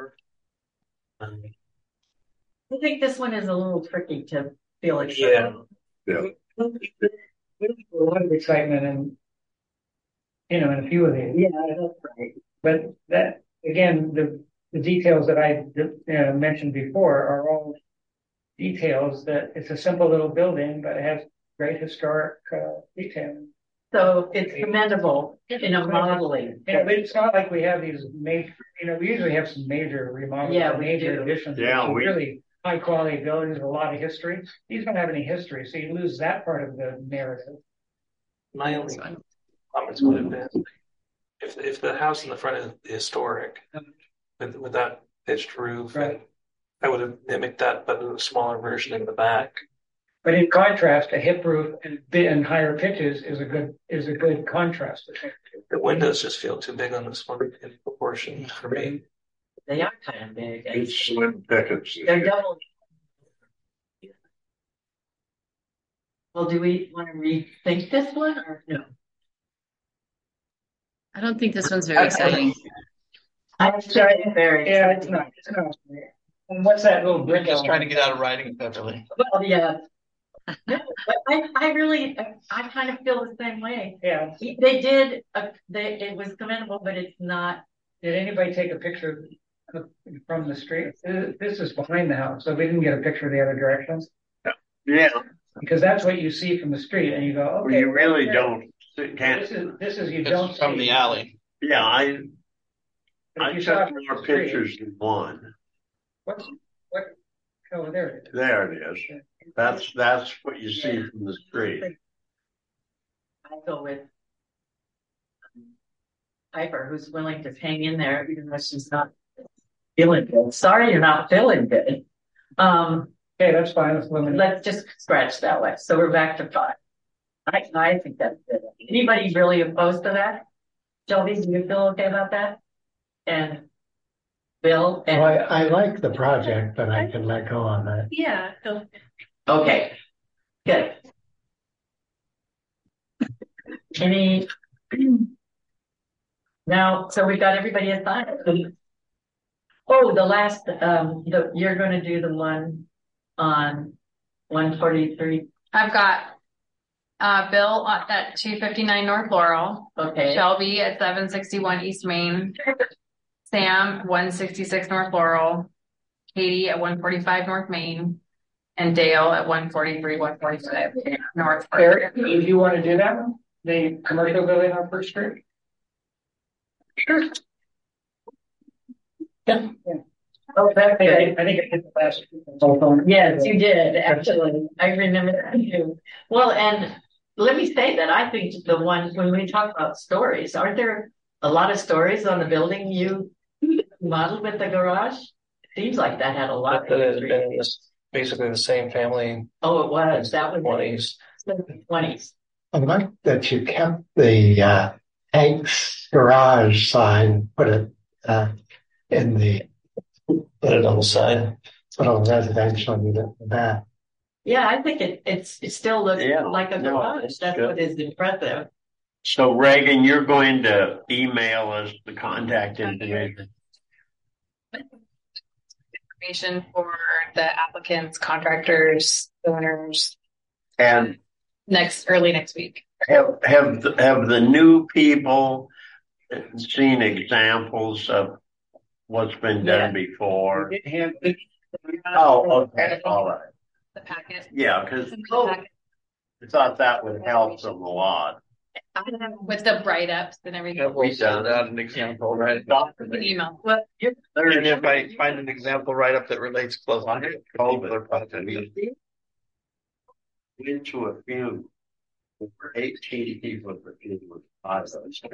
Speaker 2: I think this one is a little tricky to feel like.
Speaker 9: Yeah.
Speaker 5: Yeah.
Speaker 7: There's a lot of excitement and, in a few of these.
Speaker 2: Yeah, that's right.
Speaker 7: But that, again, the the details that I mentioned before are all details that it's a simple little building, but it has great historic detail.
Speaker 2: So it's commendable in a modeling.
Speaker 7: Yeah, but it's not like we have these major, we usually have some major remodels,
Speaker 2: Yeah, we
Speaker 7: major
Speaker 2: do.
Speaker 7: additions.
Speaker 5: Yeah,
Speaker 7: which are really high quality buildings with a lot of history. These don't have any history, so you lose that part of the narrative.
Speaker 9: My only comments would have been if the house in the front is historic with that pitched roof,
Speaker 7: Right.
Speaker 9: I would have mimicked that, but in a smaller version in the back.
Speaker 7: But in contrast, a hip roof and higher pitches is a good contrast.
Speaker 9: The windows just feel too big on this one in proportion for me.
Speaker 2: They are kind of big.
Speaker 5: It's slim pickets.
Speaker 2: They're double. Well, do we want to rethink this one or no?
Speaker 8: I don't think this one's very exciting.
Speaker 2: I'm sure it's very.
Speaker 7: Yeah, it's not. And what's that little brick?
Speaker 3: Just trying to get out of writing, Beverly.
Speaker 2: Well, yeah. No, but I kind of feel the same way.
Speaker 7: Yeah.
Speaker 2: They did, it was commendable, but it's not.
Speaker 7: Did anybody take a picture from the street? This is behind the house, so we didn't get a picture of the other directions.
Speaker 5: Yeah,
Speaker 7: Because that's what you see from the street, and you go,
Speaker 5: well,
Speaker 7: okay.
Speaker 5: you really
Speaker 7: yeah.
Speaker 5: don't, can't,
Speaker 7: This is you
Speaker 3: It's
Speaker 7: don't
Speaker 3: from
Speaker 7: see.
Speaker 3: the alley.
Speaker 5: yeah,
Speaker 7: But if
Speaker 5: I
Speaker 7: you saw
Speaker 5: took
Speaker 7: it from
Speaker 5: more
Speaker 7: the street,
Speaker 5: pictures than one.
Speaker 7: What? Oh, there it is.
Speaker 5: There it is. That's what you see from the street.
Speaker 2: I go with Piper, who's willing to hang in there, even though she's not feeling good. Sorry, you're not feeling good.
Speaker 7: Okay, that's fine. Let's limit it.
Speaker 2: Let's just scratch that way. So we're back to 5. I think that's good. Anybody really opposed to that? Shelby, do you feel okay about that? And Bill and
Speaker 1: Well, I like the project, but I can let go on that.
Speaker 4: Yeah. So
Speaker 2: okay, good. Any now? So we've got everybody assigned. Oh, the last you're going to do the one on 143.
Speaker 6: I've got Bill at 259 North Laurel,
Speaker 2: Okay.
Speaker 6: Shelby at 761 East Main, Sam 166 North Laurel, Katie at 145 North Main, and Dale at 143, 145 North.
Speaker 7: Eric, do you want to do that one? The commercial building on First Street?
Speaker 2: Sure.
Speaker 7: Yeah. Oh, I think I hit the last cell phone.
Speaker 2: Yes, you did, actually. I remember that too. Well, and let me say that I think the one, when we talk about stories, aren't there a lot of stories on the building you modeled with the garage? Seems like that had a lot
Speaker 9: That
Speaker 2: of
Speaker 9: has been in this, basically the same family
Speaker 2: Oh, it was. That was
Speaker 9: 20s.
Speaker 2: 20s.
Speaker 1: I like that you kept the Hank's garage sign, put it in the
Speaker 9: Put it on the side.
Speaker 1: little residential unit in the back.
Speaker 2: Yeah, I think it still looks
Speaker 5: Yeah,
Speaker 2: like a
Speaker 5: no,
Speaker 2: garage.
Speaker 5: it's
Speaker 2: That's
Speaker 5: good.
Speaker 2: what is impressive.
Speaker 5: So Reagan, you're going to email us the contact information.
Speaker 6: Information for the applicants, contractors, owners
Speaker 5: And
Speaker 6: early next week.
Speaker 5: have the new people seen examples of what's been done before? Oh, okay, all right.
Speaker 6: The packet.
Speaker 5: Yeah, because
Speaker 2: Oh.
Speaker 5: I thought that would help them a lot.
Speaker 6: With the write ups and everything.
Speaker 3: We'll send out an example, right?
Speaker 6: An email.
Speaker 2: Well,
Speaker 3: And if I find an example right up that relates close to it, call the project.
Speaker 5: Went to a few, over 18 people at the few with 5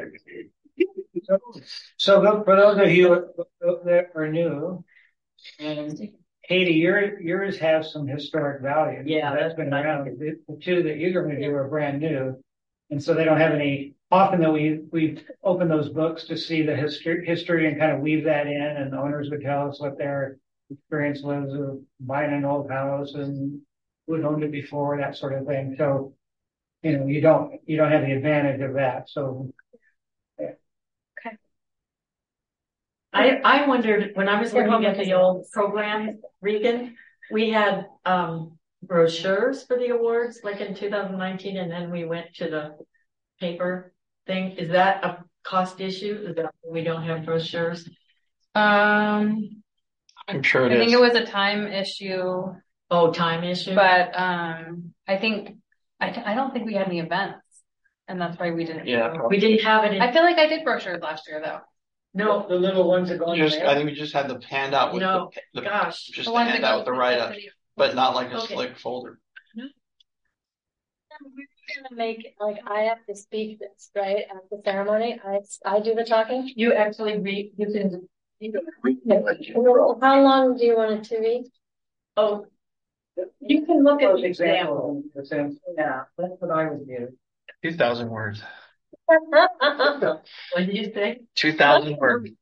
Speaker 7: So for those of you that are new, and Katie, yours have some historic value.
Speaker 2: Yeah,
Speaker 7: That's been around. The two that you're going to do are brand new. And so they don't have any, often that we open those books to see the history and kind of weave that in, and the owners would tell us what their experience was of buying an old house and who had owned it before, that sort of thing. So, you don't have the advantage of that. So
Speaker 2: I wondered when I was looking at the old program, Regan, we had brochures for the awards like in 2019, and then we went to the paper thing. Is that a cost issue? Is that we don't have brochures?
Speaker 3: I'm sure
Speaker 6: I
Speaker 3: it
Speaker 6: think
Speaker 3: is.
Speaker 6: it was a time issue,
Speaker 2: Oh, time issue?
Speaker 6: but I think I don't think we had any events, and that's why we didn't.
Speaker 3: Yeah,
Speaker 2: We didn't have it in,
Speaker 6: I feel like I did brochures last year though.
Speaker 2: no,
Speaker 7: The little ones that go in
Speaker 3: Just,
Speaker 7: there.
Speaker 3: I think we just had the handout with
Speaker 2: no,
Speaker 3: the
Speaker 2: gosh.
Speaker 3: just
Speaker 6: The
Speaker 3: the
Speaker 6: ones that
Speaker 3: handout
Speaker 6: go
Speaker 3: with the
Speaker 6: through
Speaker 3: write up,
Speaker 6: city.
Speaker 3: but not like a
Speaker 2: Okay.
Speaker 3: slick folder.
Speaker 4: We're gonna make, like, I have to speak this, right, at the ceremony, I do the talking?
Speaker 2: You actually read, you can,
Speaker 4: How long do you want it to be?
Speaker 2: oh, you can look at the
Speaker 7: Example.
Speaker 2: example.
Speaker 7: Yeah, that's what I would do.
Speaker 3: 2,000 words.
Speaker 2: What did you say?
Speaker 3: 2,000 words.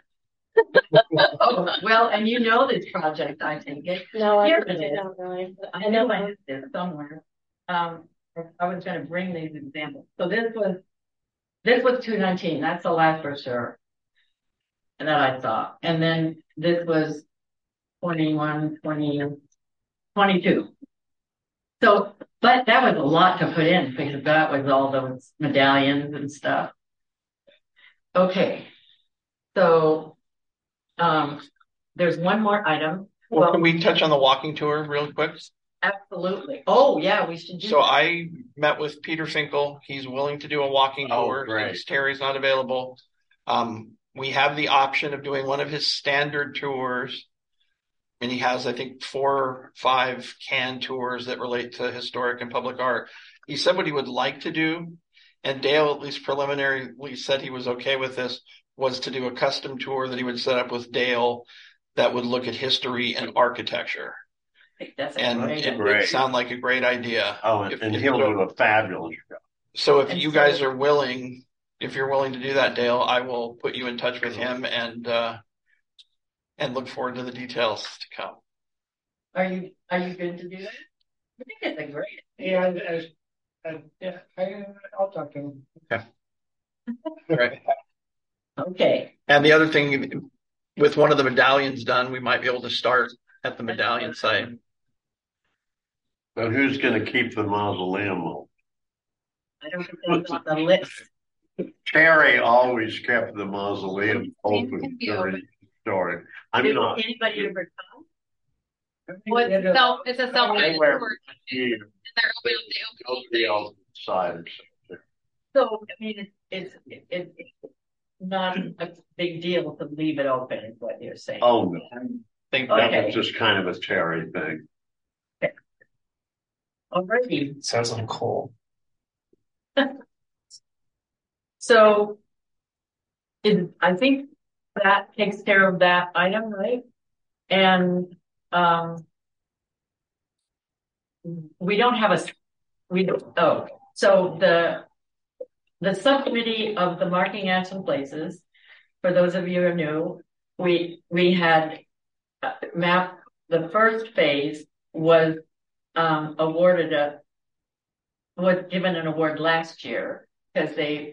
Speaker 2: Oh, well, and you know this project, I think it.
Speaker 4: No, I
Speaker 2: Here it is.
Speaker 4: don't really.
Speaker 2: I know I have this somewhere. I was gonna bring these examples. So this was 219. That's the last brochure that I saw. And then this was 21, 20, 22. So, but that was a lot to put in because that was all those medallions and stuff. Okay. So, there's one more item.
Speaker 3: Well, can we touch on the walking tour real quick?
Speaker 2: Absolutely. Oh, yeah, we should do
Speaker 3: So
Speaker 2: that.
Speaker 3: I met with Peter Finkel. He's willing to do a walking tour
Speaker 5: great.
Speaker 3: since Terry's not available. We have the option of doing one of his standard tours. And he has, I think, 4 or 5 canned tours that relate to historic and public art. He said what he would like to do, and Dale, at least preliminarily, said he was okay with this, was to do a custom tour that he would set up with Dale that would look at history and architecture.
Speaker 2: That's a
Speaker 3: And
Speaker 2: great
Speaker 3: it
Speaker 2: idea.
Speaker 3: would sound like a great idea.
Speaker 5: Oh,
Speaker 3: If-
Speaker 5: and
Speaker 3: if
Speaker 5: he'll
Speaker 3: so-
Speaker 5: do a fabulous job.
Speaker 3: So if
Speaker 2: And
Speaker 3: you
Speaker 2: so-
Speaker 3: guys are willing, if you're willing to do that, Dale, I will put you in touch with him and look forward to the details to come.
Speaker 2: Are you good to do that? I think that's a great.
Speaker 7: Yeah, I'll talk to him.
Speaker 3: Right.
Speaker 2: Okay.
Speaker 3: And the other thing, with one of the medallions done, we might be able to start at the medallion site.
Speaker 5: But who's going to keep the mausoleum open?
Speaker 2: I don't think that's on the list.
Speaker 5: Terry always kept the mausoleum
Speaker 6: Museum
Speaker 5: open
Speaker 6: can be
Speaker 5: during
Speaker 6: open.
Speaker 5: story. I'm
Speaker 2: Did
Speaker 5: not.
Speaker 2: anybody ever come?
Speaker 6: Well, it's a self-guided
Speaker 5: Anywhere
Speaker 6: tour.
Speaker 5: here,
Speaker 6: And they're open all
Speaker 5: nobody
Speaker 6: day.
Speaker 5: else decided.
Speaker 2: So, I mean, it's not a big deal to leave it open, is what you're saying.
Speaker 5: Oh, no.
Speaker 3: I think
Speaker 2: Okay.
Speaker 5: That was just kind of a Terry thing.
Speaker 2: Alrighty.
Speaker 9: Sounds like coal.
Speaker 2: So I think that takes care of that item, right? And we don't have so the subcommittee of the marking action places, for those of you who are new, we had mapped the first phase was was given an award last year because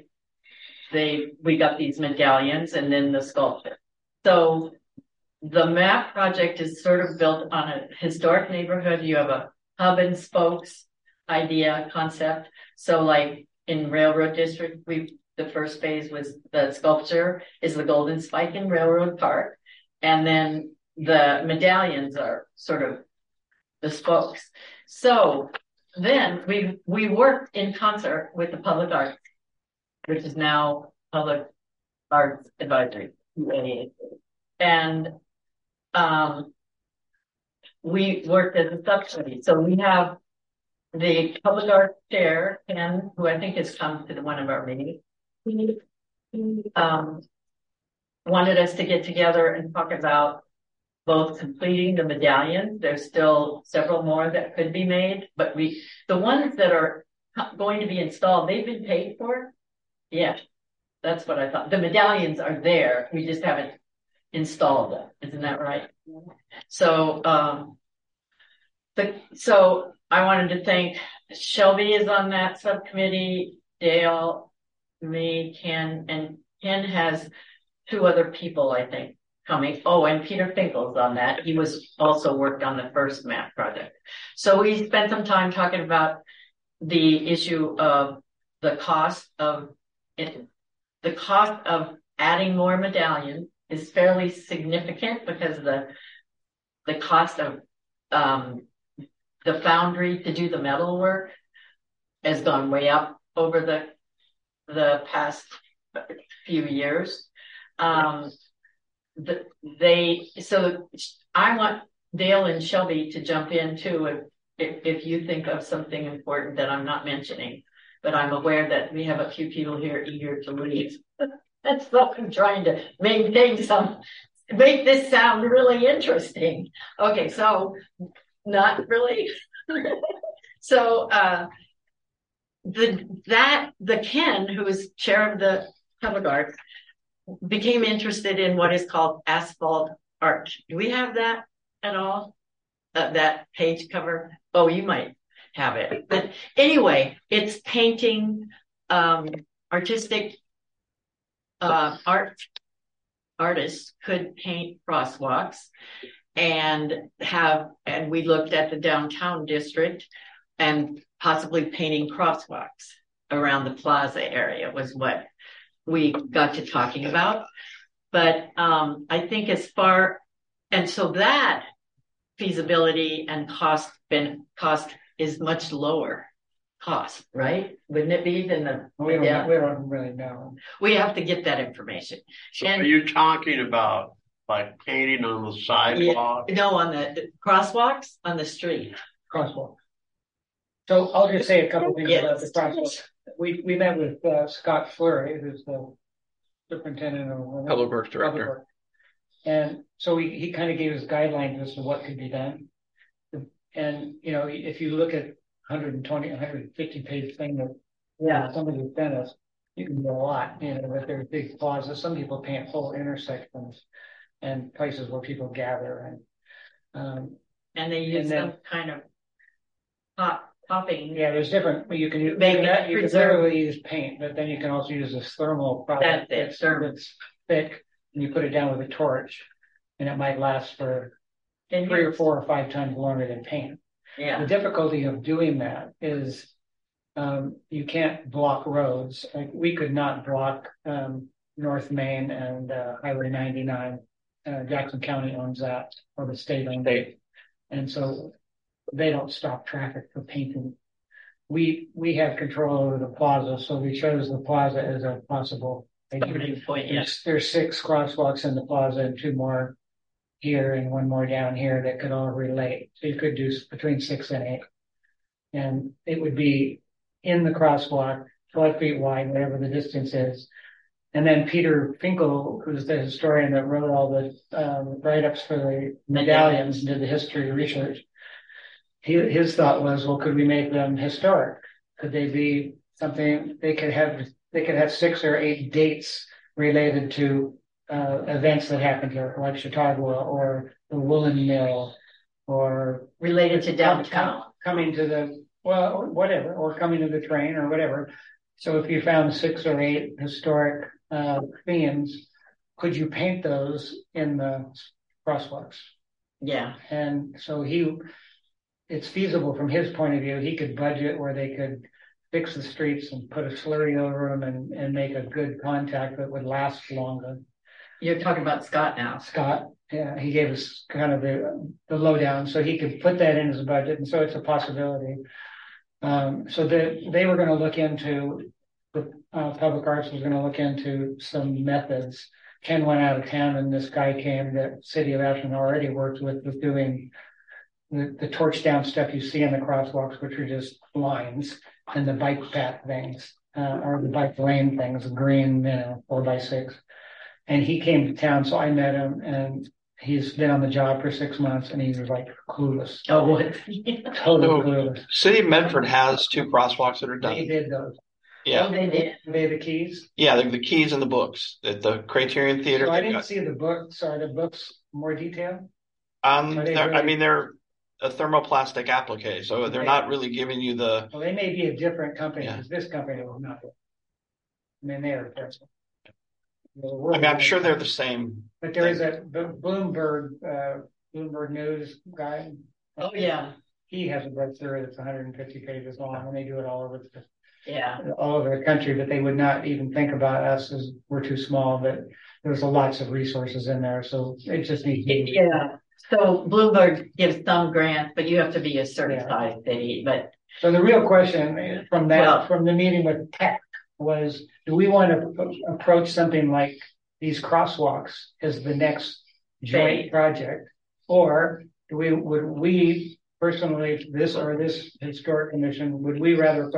Speaker 2: we got these medallions and then the sculpture. So the map project is sort of built on a historic neighborhood. You have a hub and spokes idea concept. So like in Railroad District, the first phase was the sculpture is the Golden Spike in Railroad Park. And then the medallions are sort of the spokes. So then we worked in concert with the Public Arts, which is now Public Arts Advisory, and we worked as a subcommittee. So we have the Public Arts Chair, Ken, who I think has come to one of our meetings. He wanted us to get together and talk about both completing the medallions. There's still several more that could be made, but the ones that are going to be installed, they've been paid for. Yeah, that's what I thought. The medallions are there. We just haven't installed them. Isn't that right? So, so I wanted to thank Shelby is on that subcommittee, Dale, me, Ken, and Ken has 2 other people, I think, coming. Oh, and Peter Finkel's on that. He was also worked on the first map project. So we spent some time talking about the issue of the cost of adding more medallions is fairly significant because the cost of the foundry to do the metal work has gone way up over the past few years. So I want Dale and Shelby to jump in too if you think of something important that I'm not mentioning, but I'm aware that we have a few people here eager to leave. That's what I'm trying to make this sound really interesting. Okay, so not really. So the Ken, who is chair of the public art, became interested in what is called asphalt art. Do we have that at all? That page cover? Oh, you might have it. But anyway, it's painting artistic artists could paint crosswalks and we looked at the downtown district and possibly painting crosswalks around the plaza area was what we got to talking about. But I think and so that feasibility and cost is much lower cost, right? Wouldn't it be than
Speaker 7: we don't really know.
Speaker 2: We have to get that information.
Speaker 5: So are you talking about like painting on the sidewalk?
Speaker 2: No, on the crosswalks on the street.
Speaker 7: Crosswalk. So I'll just say a couple things about the crosswalk. We met with Scott Fleury, who's the superintendent of
Speaker 3: Public Works Director.
Speaker 7: And so he kind of gave us guidelines as to what could be done. And, if you look at 120, 150 page thing that somebody sent us, you can do a lot, with their big plazas. Some people paint whole intersections and places where people gather. And
Speaker 2: they use some kind of popping.
Speaker 7: Yeah, there's different, you can literally use paint, but then you can also use this thermal product that's thick, and you put it down with a torch, and it might last for 3 or 4 or 5 times longer than paint.
Speaker 2: Yeah.
Speaker 7: The difficulty of doing that is you can't block roads. Like we could not block North Main and Highway 99. Jackson County owns that, or the state owns it. And so they don't stop traffic for painting. We have control over the plaza, so we chose the plaza as a possible
Speaker 2: point. Yes.
Speaker 7: There's 6 crosswalks in the plaza and 2 more here and 1 more down here that could all relate. So you could do between 6 and 8. And it would be in the crosswalk, 12 feet wide, whatever the distance is. And then Peter Finkel, who's the historian that wrote all the write-ups for the medallions and did the history research, his thought was, well, could we make them historic? Could they be something they could have 6 or 8 dates related to events that happened here, like Chautauqua or the woolen mill, or
Speaker 2: related to downtown,
Speaker 7: coming to whatever, or coming to the train or whatever. So if you found 6 or 8 historic themes, could you paint those in the crosswalks?
Speaker 2: Yeah.
Speaker 7: And so it's feasible from his point of view. He could budget where they could fix the streets and put a slurry over them and make a good contact that would last longer.
Speaker 2: You're talking about Scott now.
Speaker 7: Scott, yeah, he gave us kind of the lowdown, so he could put that in his budget, and so it's a possibility. So they were going to look into, the Public Arts was going to look into some methods. Ken went out of town, and this guy came that City of Ashland already worked with doing the torch down stuff you see in the crosswalks, which are just lines, and the bike path things, or the bike lane things, green, 4x6. And he came to town, so I met him, and he's been on the job for 6 months, and he was like clueless.
Speaker 2: Oh, what?
Speaker 7: Totally clueless.
Speaker 3: City of Medford has 2 crosswalks that are done.
Speaker 7: They did those.
Speaker 3: Yeah.
Speaker 2: Oh, they did.
Speaker 7: They have the keys.
Speaker 3: Yeah, the keys and the books at the Criterion Theater.
Speaker 7: So I didn't see the books. Are the books more detailed?
Speaker 3: They're a thermoplastic applique, so they're not really giving you the.
Speaker 7: Well, they may be a different company because this company will not. I mean, they are different.
Speaker 3: I'm sure they're the same.
Speaker 7: But there is a Bloomberg News guy.
Speaker 2: Oh yeah.
Speaker 7: He has a brochure that's 150 pages long, and they do it all over
Speaker 2: all
Speaker 7: over the country. But they would not even think about us as we're too small. But there's lots of resources in there, so it just needs to be.
Speaker 2: Yeah. So Bloomberg gives some grants, but you have to be a certified city, but.
Speaker 7: So the real question from the meeting with Tech was, do we want to approach something like these crosswalks as the next joint project? Or would we personally, this historic commission, would we rather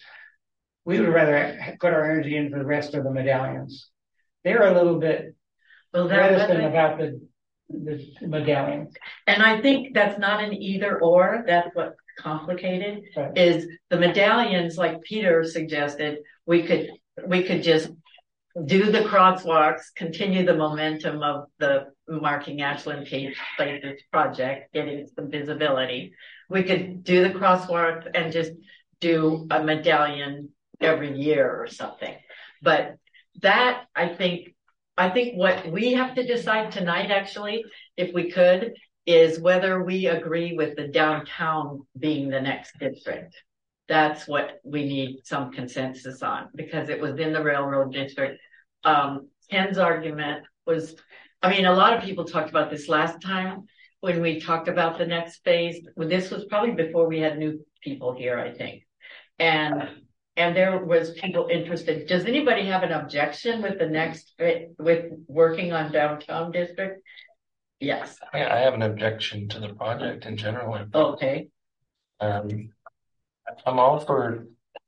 Speaker 7: we would rather put our energy into the rest of the medallions? They're a little bit reticent about the medallions.
Speaker 2: And I think that's not an either or, that's what's complicated, right. Is the medallions, like Peter suggested, we could just do the crosswalks, continue the momentum of the Marking Ashland Places project, getting some visibility. We could do the crosswalk and just do a medallion every year or something. But that, I think what we have to decide tonight, actually, if we could, is whether we agree with the downtown being the next district. That's what we need some consensus on, because it was in the railroad district. Ken's argument was, I mean, a lot of people talked about this last time when we talked about the next phase. This was probably before we had new people here, I think. And there was people interested. Does anybody have an objection with with working on downtown district? Yes.
Speaker 9: I have an objection to the project in general.
Speaker 2: Okay.
Speaker 9: I'm all for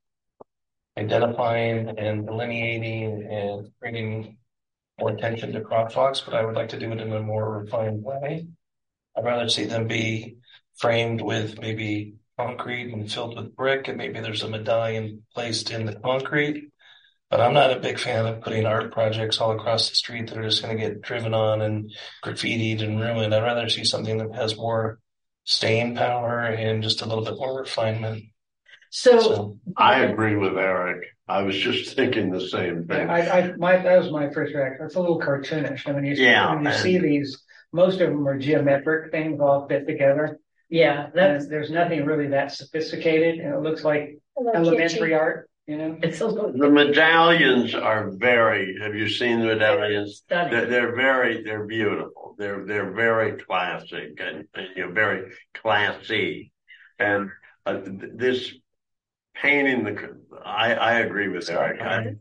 Speaker 9: identifying and delineating and bringing more attention to crosswalks, but I would like to do it in a more refined way. I'd rather see them be framed with maybe concrete and filled with brick, and maybe there's a medallion placed in the concrete. But I'm not a big fan of putting art projects all across the street that are just going to get driven on and graffitied and ruined. I'd rather see something that has more staying power and just a little bit more refinement.
Speaker 2: So
Speaker 5: I agree with Eric. I was just thinking the same thing.
Speaker 7: That was my first reaction. It's a little cartoonish. I mean, when you see these, most of them are geometric things all fit together.
Speaker 2: Yeah,
Speaker 7: there's nothing really that sophisticated, and it looks like elementary art. You know,
Speaker 5: the medallions are have you seen the medallions? They're beautiful. They're very classic and very classy. And this painting, I agree with Eric.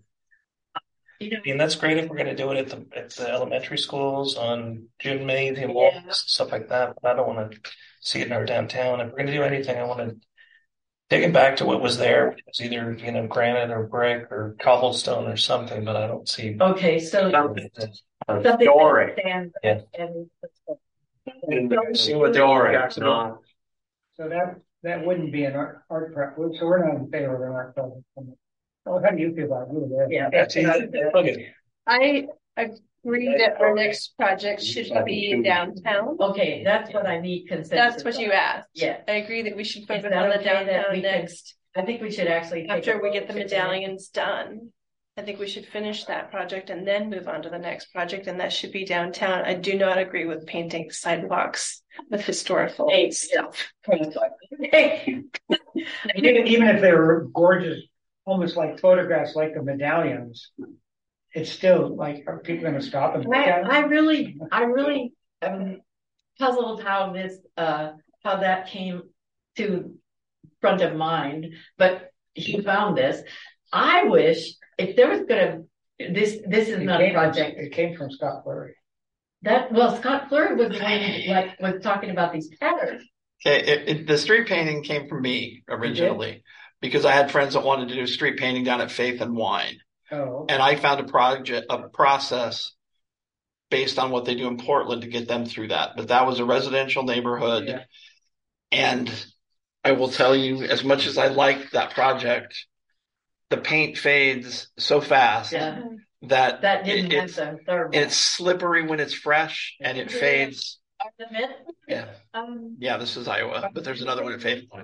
Speaker 9: And that's great if we're going to do it at the elementary schools on gymnasium walls, stuff like that. But I don't want to see it in our downtown. If we're going to do anything, I want to take it back to what was there, which was either, granite or brick or cobblestone or something, but I don't see.
Speaker 2: Okay, so
Speaker 5: something
Speaker 2: historic.
Speaker 9: Yeah.
Speaker 7: So that wouldn't be an art project. So we're not in favor of an art project. How do you feel about it?
Speaker 2: Yeah.
Speaker 4: I agree that our next project should be downtown.
Speaker 2: Okay, that's what I need consensus.
Speaker 4: That's what you asked.
Speaker 2: Yeah.
Speaker 4: I agree that we should focus on the downtown next.
Speaker 2: I think we should actually
Speaker 4: after we get the medallions done. I think we should finish that project and then move on to the next project, and that should be downtown. I do not agree with painting sidewalks with historical stuff.
Speaker 7: Even if they were gorgeous, almost like photographs, like the medallions, it's still like, are people going to stop and look at it?
Speaker 2: I really am puzzled how that came to front of mind, but he found this. I wish if there was this is not a project.
Speaker 7: It came from Scott Flurry.
Speaker 2: Scott Flurry was was talking about these patterns.
Speaker 3: Okay, the street painting came from me originally because I had friends that wanted to do street painting down at Faith and Wine.
Speaker 7: Oh.
Speaker 3: And I found a process based on what they do in Portland to get them through that. But that was a residential neighborhood. Yeah. And I will tell you, as much as I like that project, the paint fades so fast that
Speaker 2: didn't have the thermal.
Speaker 3: It's slippery when it's fresh and it fades. Yeah. Yeah, this is Iowa, but there's another one at Faith Point.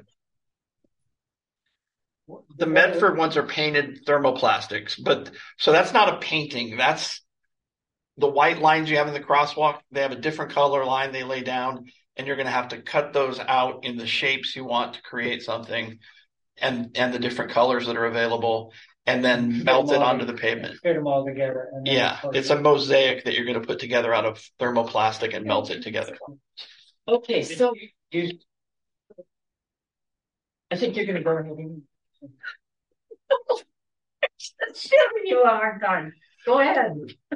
Speaker 3: The Medford ones are painted thermoplastics, so that's not a painting. That's the white lines you have in the crosswalk. They have a different color line they lay down, and you're going to have to cut those out in the shapes you want to create something and the different colors that are available. and then melt it onto the pavement.
Speaker 7: Fit them all together. And then
Speaker 3: Yeah, it's a mosaic that you're going to put together out of thermoplastic and melt it together.
Speaker 2: Okay, so I think you're going to go ahead and. You are done. Go ahead.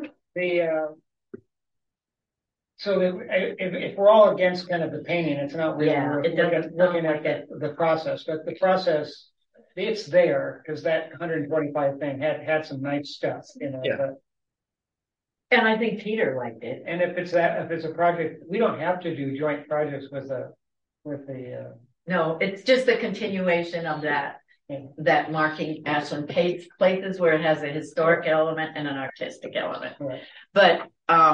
Speaker 7: So if we're all against kind of the painting, it's not really
Speaker 2: Yeah, it doesn't
Speaker 7: looking
Speaker 2: sound
Speaker 7: at
Speaker 2: like
Speaker 7: the process, but the process, it's there because that 125 thing had some nice stuff,
Speaker 3: Yeah.
Speaker 7: but,
Speaker 2: And I think Peter liked it.
Speaker 7: and if it's a project, we don't have to do joint projects with the
Speaker 2: No, it's just a continuation of that.
Speaker 7: Yeah.
Speaker 2: That marking Ashland places where it has a historic element and an artistic element.
Speaker 7: Right.
Speaker 2: But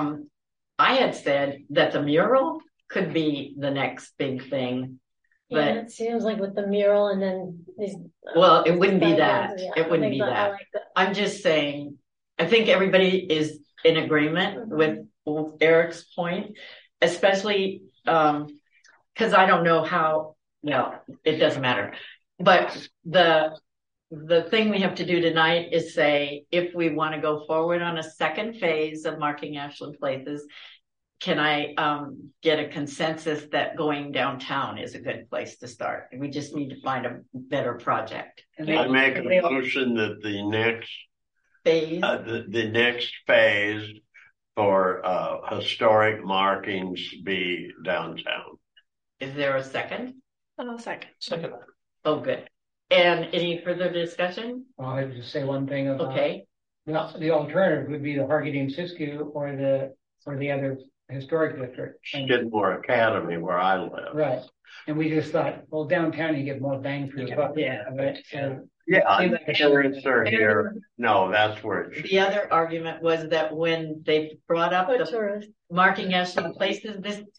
Speaker 2: I had said that the mural could be the next big thing.
Speaker 4: Yeah,
Speaker 2: But
Speaker 4: it seems like with the mural and then these.
Speaker 2: well, it wouldn't be that.
Speaker 4: Yeah,
Speaker 2: It wouldn't be
Speaker 4: I
Speaker 2: that.
Speaker 4: like that.
Speaker 2: I'm just saying, I think everybody is in agreement with Eric's point, especially because I don't know how. No, it doesn't matter. But the thing we have to do tonight is say, if we want to go forward on a second phase of marking Ashland places, can I get a consensus that going downtown is a good place to start? We just need to find a better project.
Speaker 5: I make a motion that the next
Speaker 2: Phase.
Speaker 5: the next phase for historic markings be downtown.
Speaker 2: Is there a second?
Speaker 4: Second.
Speaker 9: Second.
Speaker 2: Oh, good. And any further discussion?
Speaker 7: I'll just say one thing about
Speaker 2: Okay.
Speaker 7: the alternative would be the Hargadine Siskiyou or the other historic district. And-
Speaker 5: Skidmore Academy, where I live.
Speaker 7: right. And we just thought, well, downtown you get more bang for your buck.
Speaker 2: Yeah.
Speaker 7: Right? And
Speaker 5: Yeah,
Speaker 7: Seems like a-
Speaker 5: parents are here. No, that's where it should.
Speaker 2: The other argument was that when they brought up
Speaker 4: For
Speaker 2: the
Speaker 4: tourists.
Speaker 2: marking Ashland places,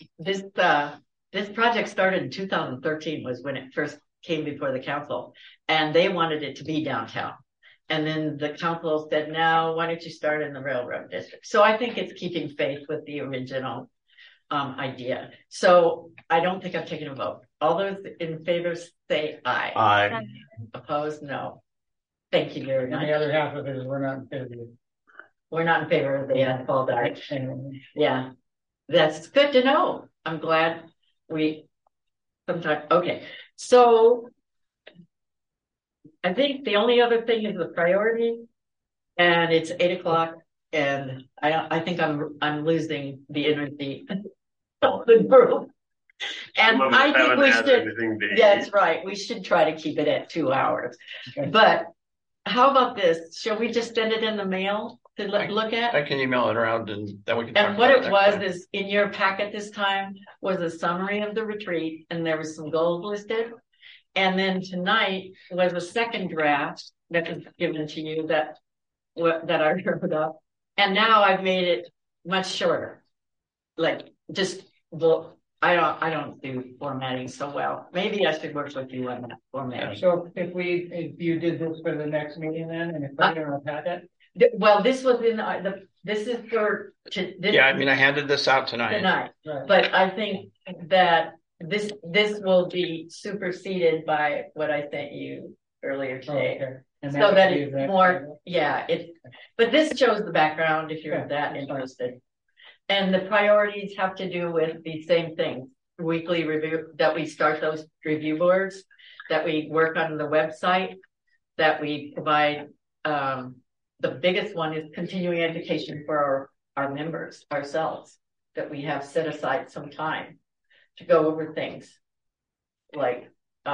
Speaker 2: this project started in 2013 was when it first came before the council, and they wanted it to be downtown. And then the council said, no, why don't you start in the railroad district? So I think it's keeping faith with the original idea. So I don't think I've taken a vote. All those in favor say aye.
Speaker 5: I
Speaker 2: Opposed, no. Thank you very
Speaker 7: and the
Speaker 2: much.
Speaker 7: other half of it is we're not in favor of it.
Speaker 2: We're not in favor of the asphalt arch.
Speaker 7: Anyway.
Speaker 2: Yeah, that's good to know. I'm glad okay. So I think the only other thing is the priority, and it's 8:00, and I think I'm losing the energy of the group. And
Speaker 5: some of us
Speaker 2: I think
Speaker 5: haven't
Speaker 2: we
Speaker 5: had
Speaker 2: should,
Speaker 5: anything to eat.
Speaker 2: that's right. We should try to keep it at 2 hours.
Speaker 7: Okay.
Speaker 2: But how about this? Shall we just send it in the mail to look at?
Speaker 3: I can email it around and then we can. talk
Speaker 2: And what
Speaker 3: about
Speaker 2: it
Speaker 3: next
Speaker 2: was
Speaker 3: time.
Speaker 2: is in your packet this time was a summary of the retreat, and there was some goals listed. And then tonight was a second draft that was given to you that I wrote up. And now I've made it much shorter. Like just I don't do formatting so well. Maybe I should work with you on that formatting.
Speaker 7: So if you did this for the next meeting then, and if we don't have it,
Speaker 2: Well, this was in this is for
Speaker 3: Yeah, I mean, I handed this out tonight.
Speaker 2: tonight.
Speaker 7: right.
Speaker 2: But I think that this will be superseded by what I sent you earlier today.
Speaker 7: Okay. And
Speaker 2: So that
Speaker 7: would
Speaker 2: it's
Speaker 7: be
Speaker 2: more, yeah, but this shows the background if you're
Speaker 7: Yeah,
Speaker 2: that
Speaker 7: that's fine.
Speaker 2: interested. And the priorities have to do with the same thing. Weekly review, that we start those review boards, that we work on the website, that we provide, the biggest one is continuing education for our members, ourselves, that we have set aside some time to go over things like,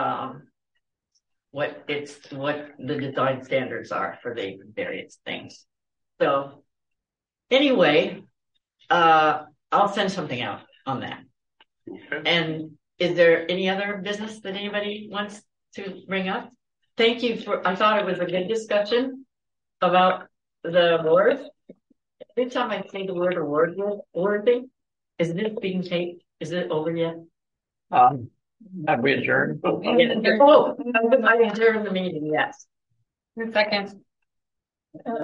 Speaker 2: what the design standards are for the various things. So anyway, I'll send something out on that.
Speaker 5: Okay.
Speaker 2: And is there any other business that anybody wants to bring up? Thank you I thought it was a good discussion about the award. Every time I say the word award thing, is this being taped? Is it over yet?
Speaker 3: Have we adjourned?
Speaker 2: Oh, I adjourned the meeting, yes.
Speaker 6: Second.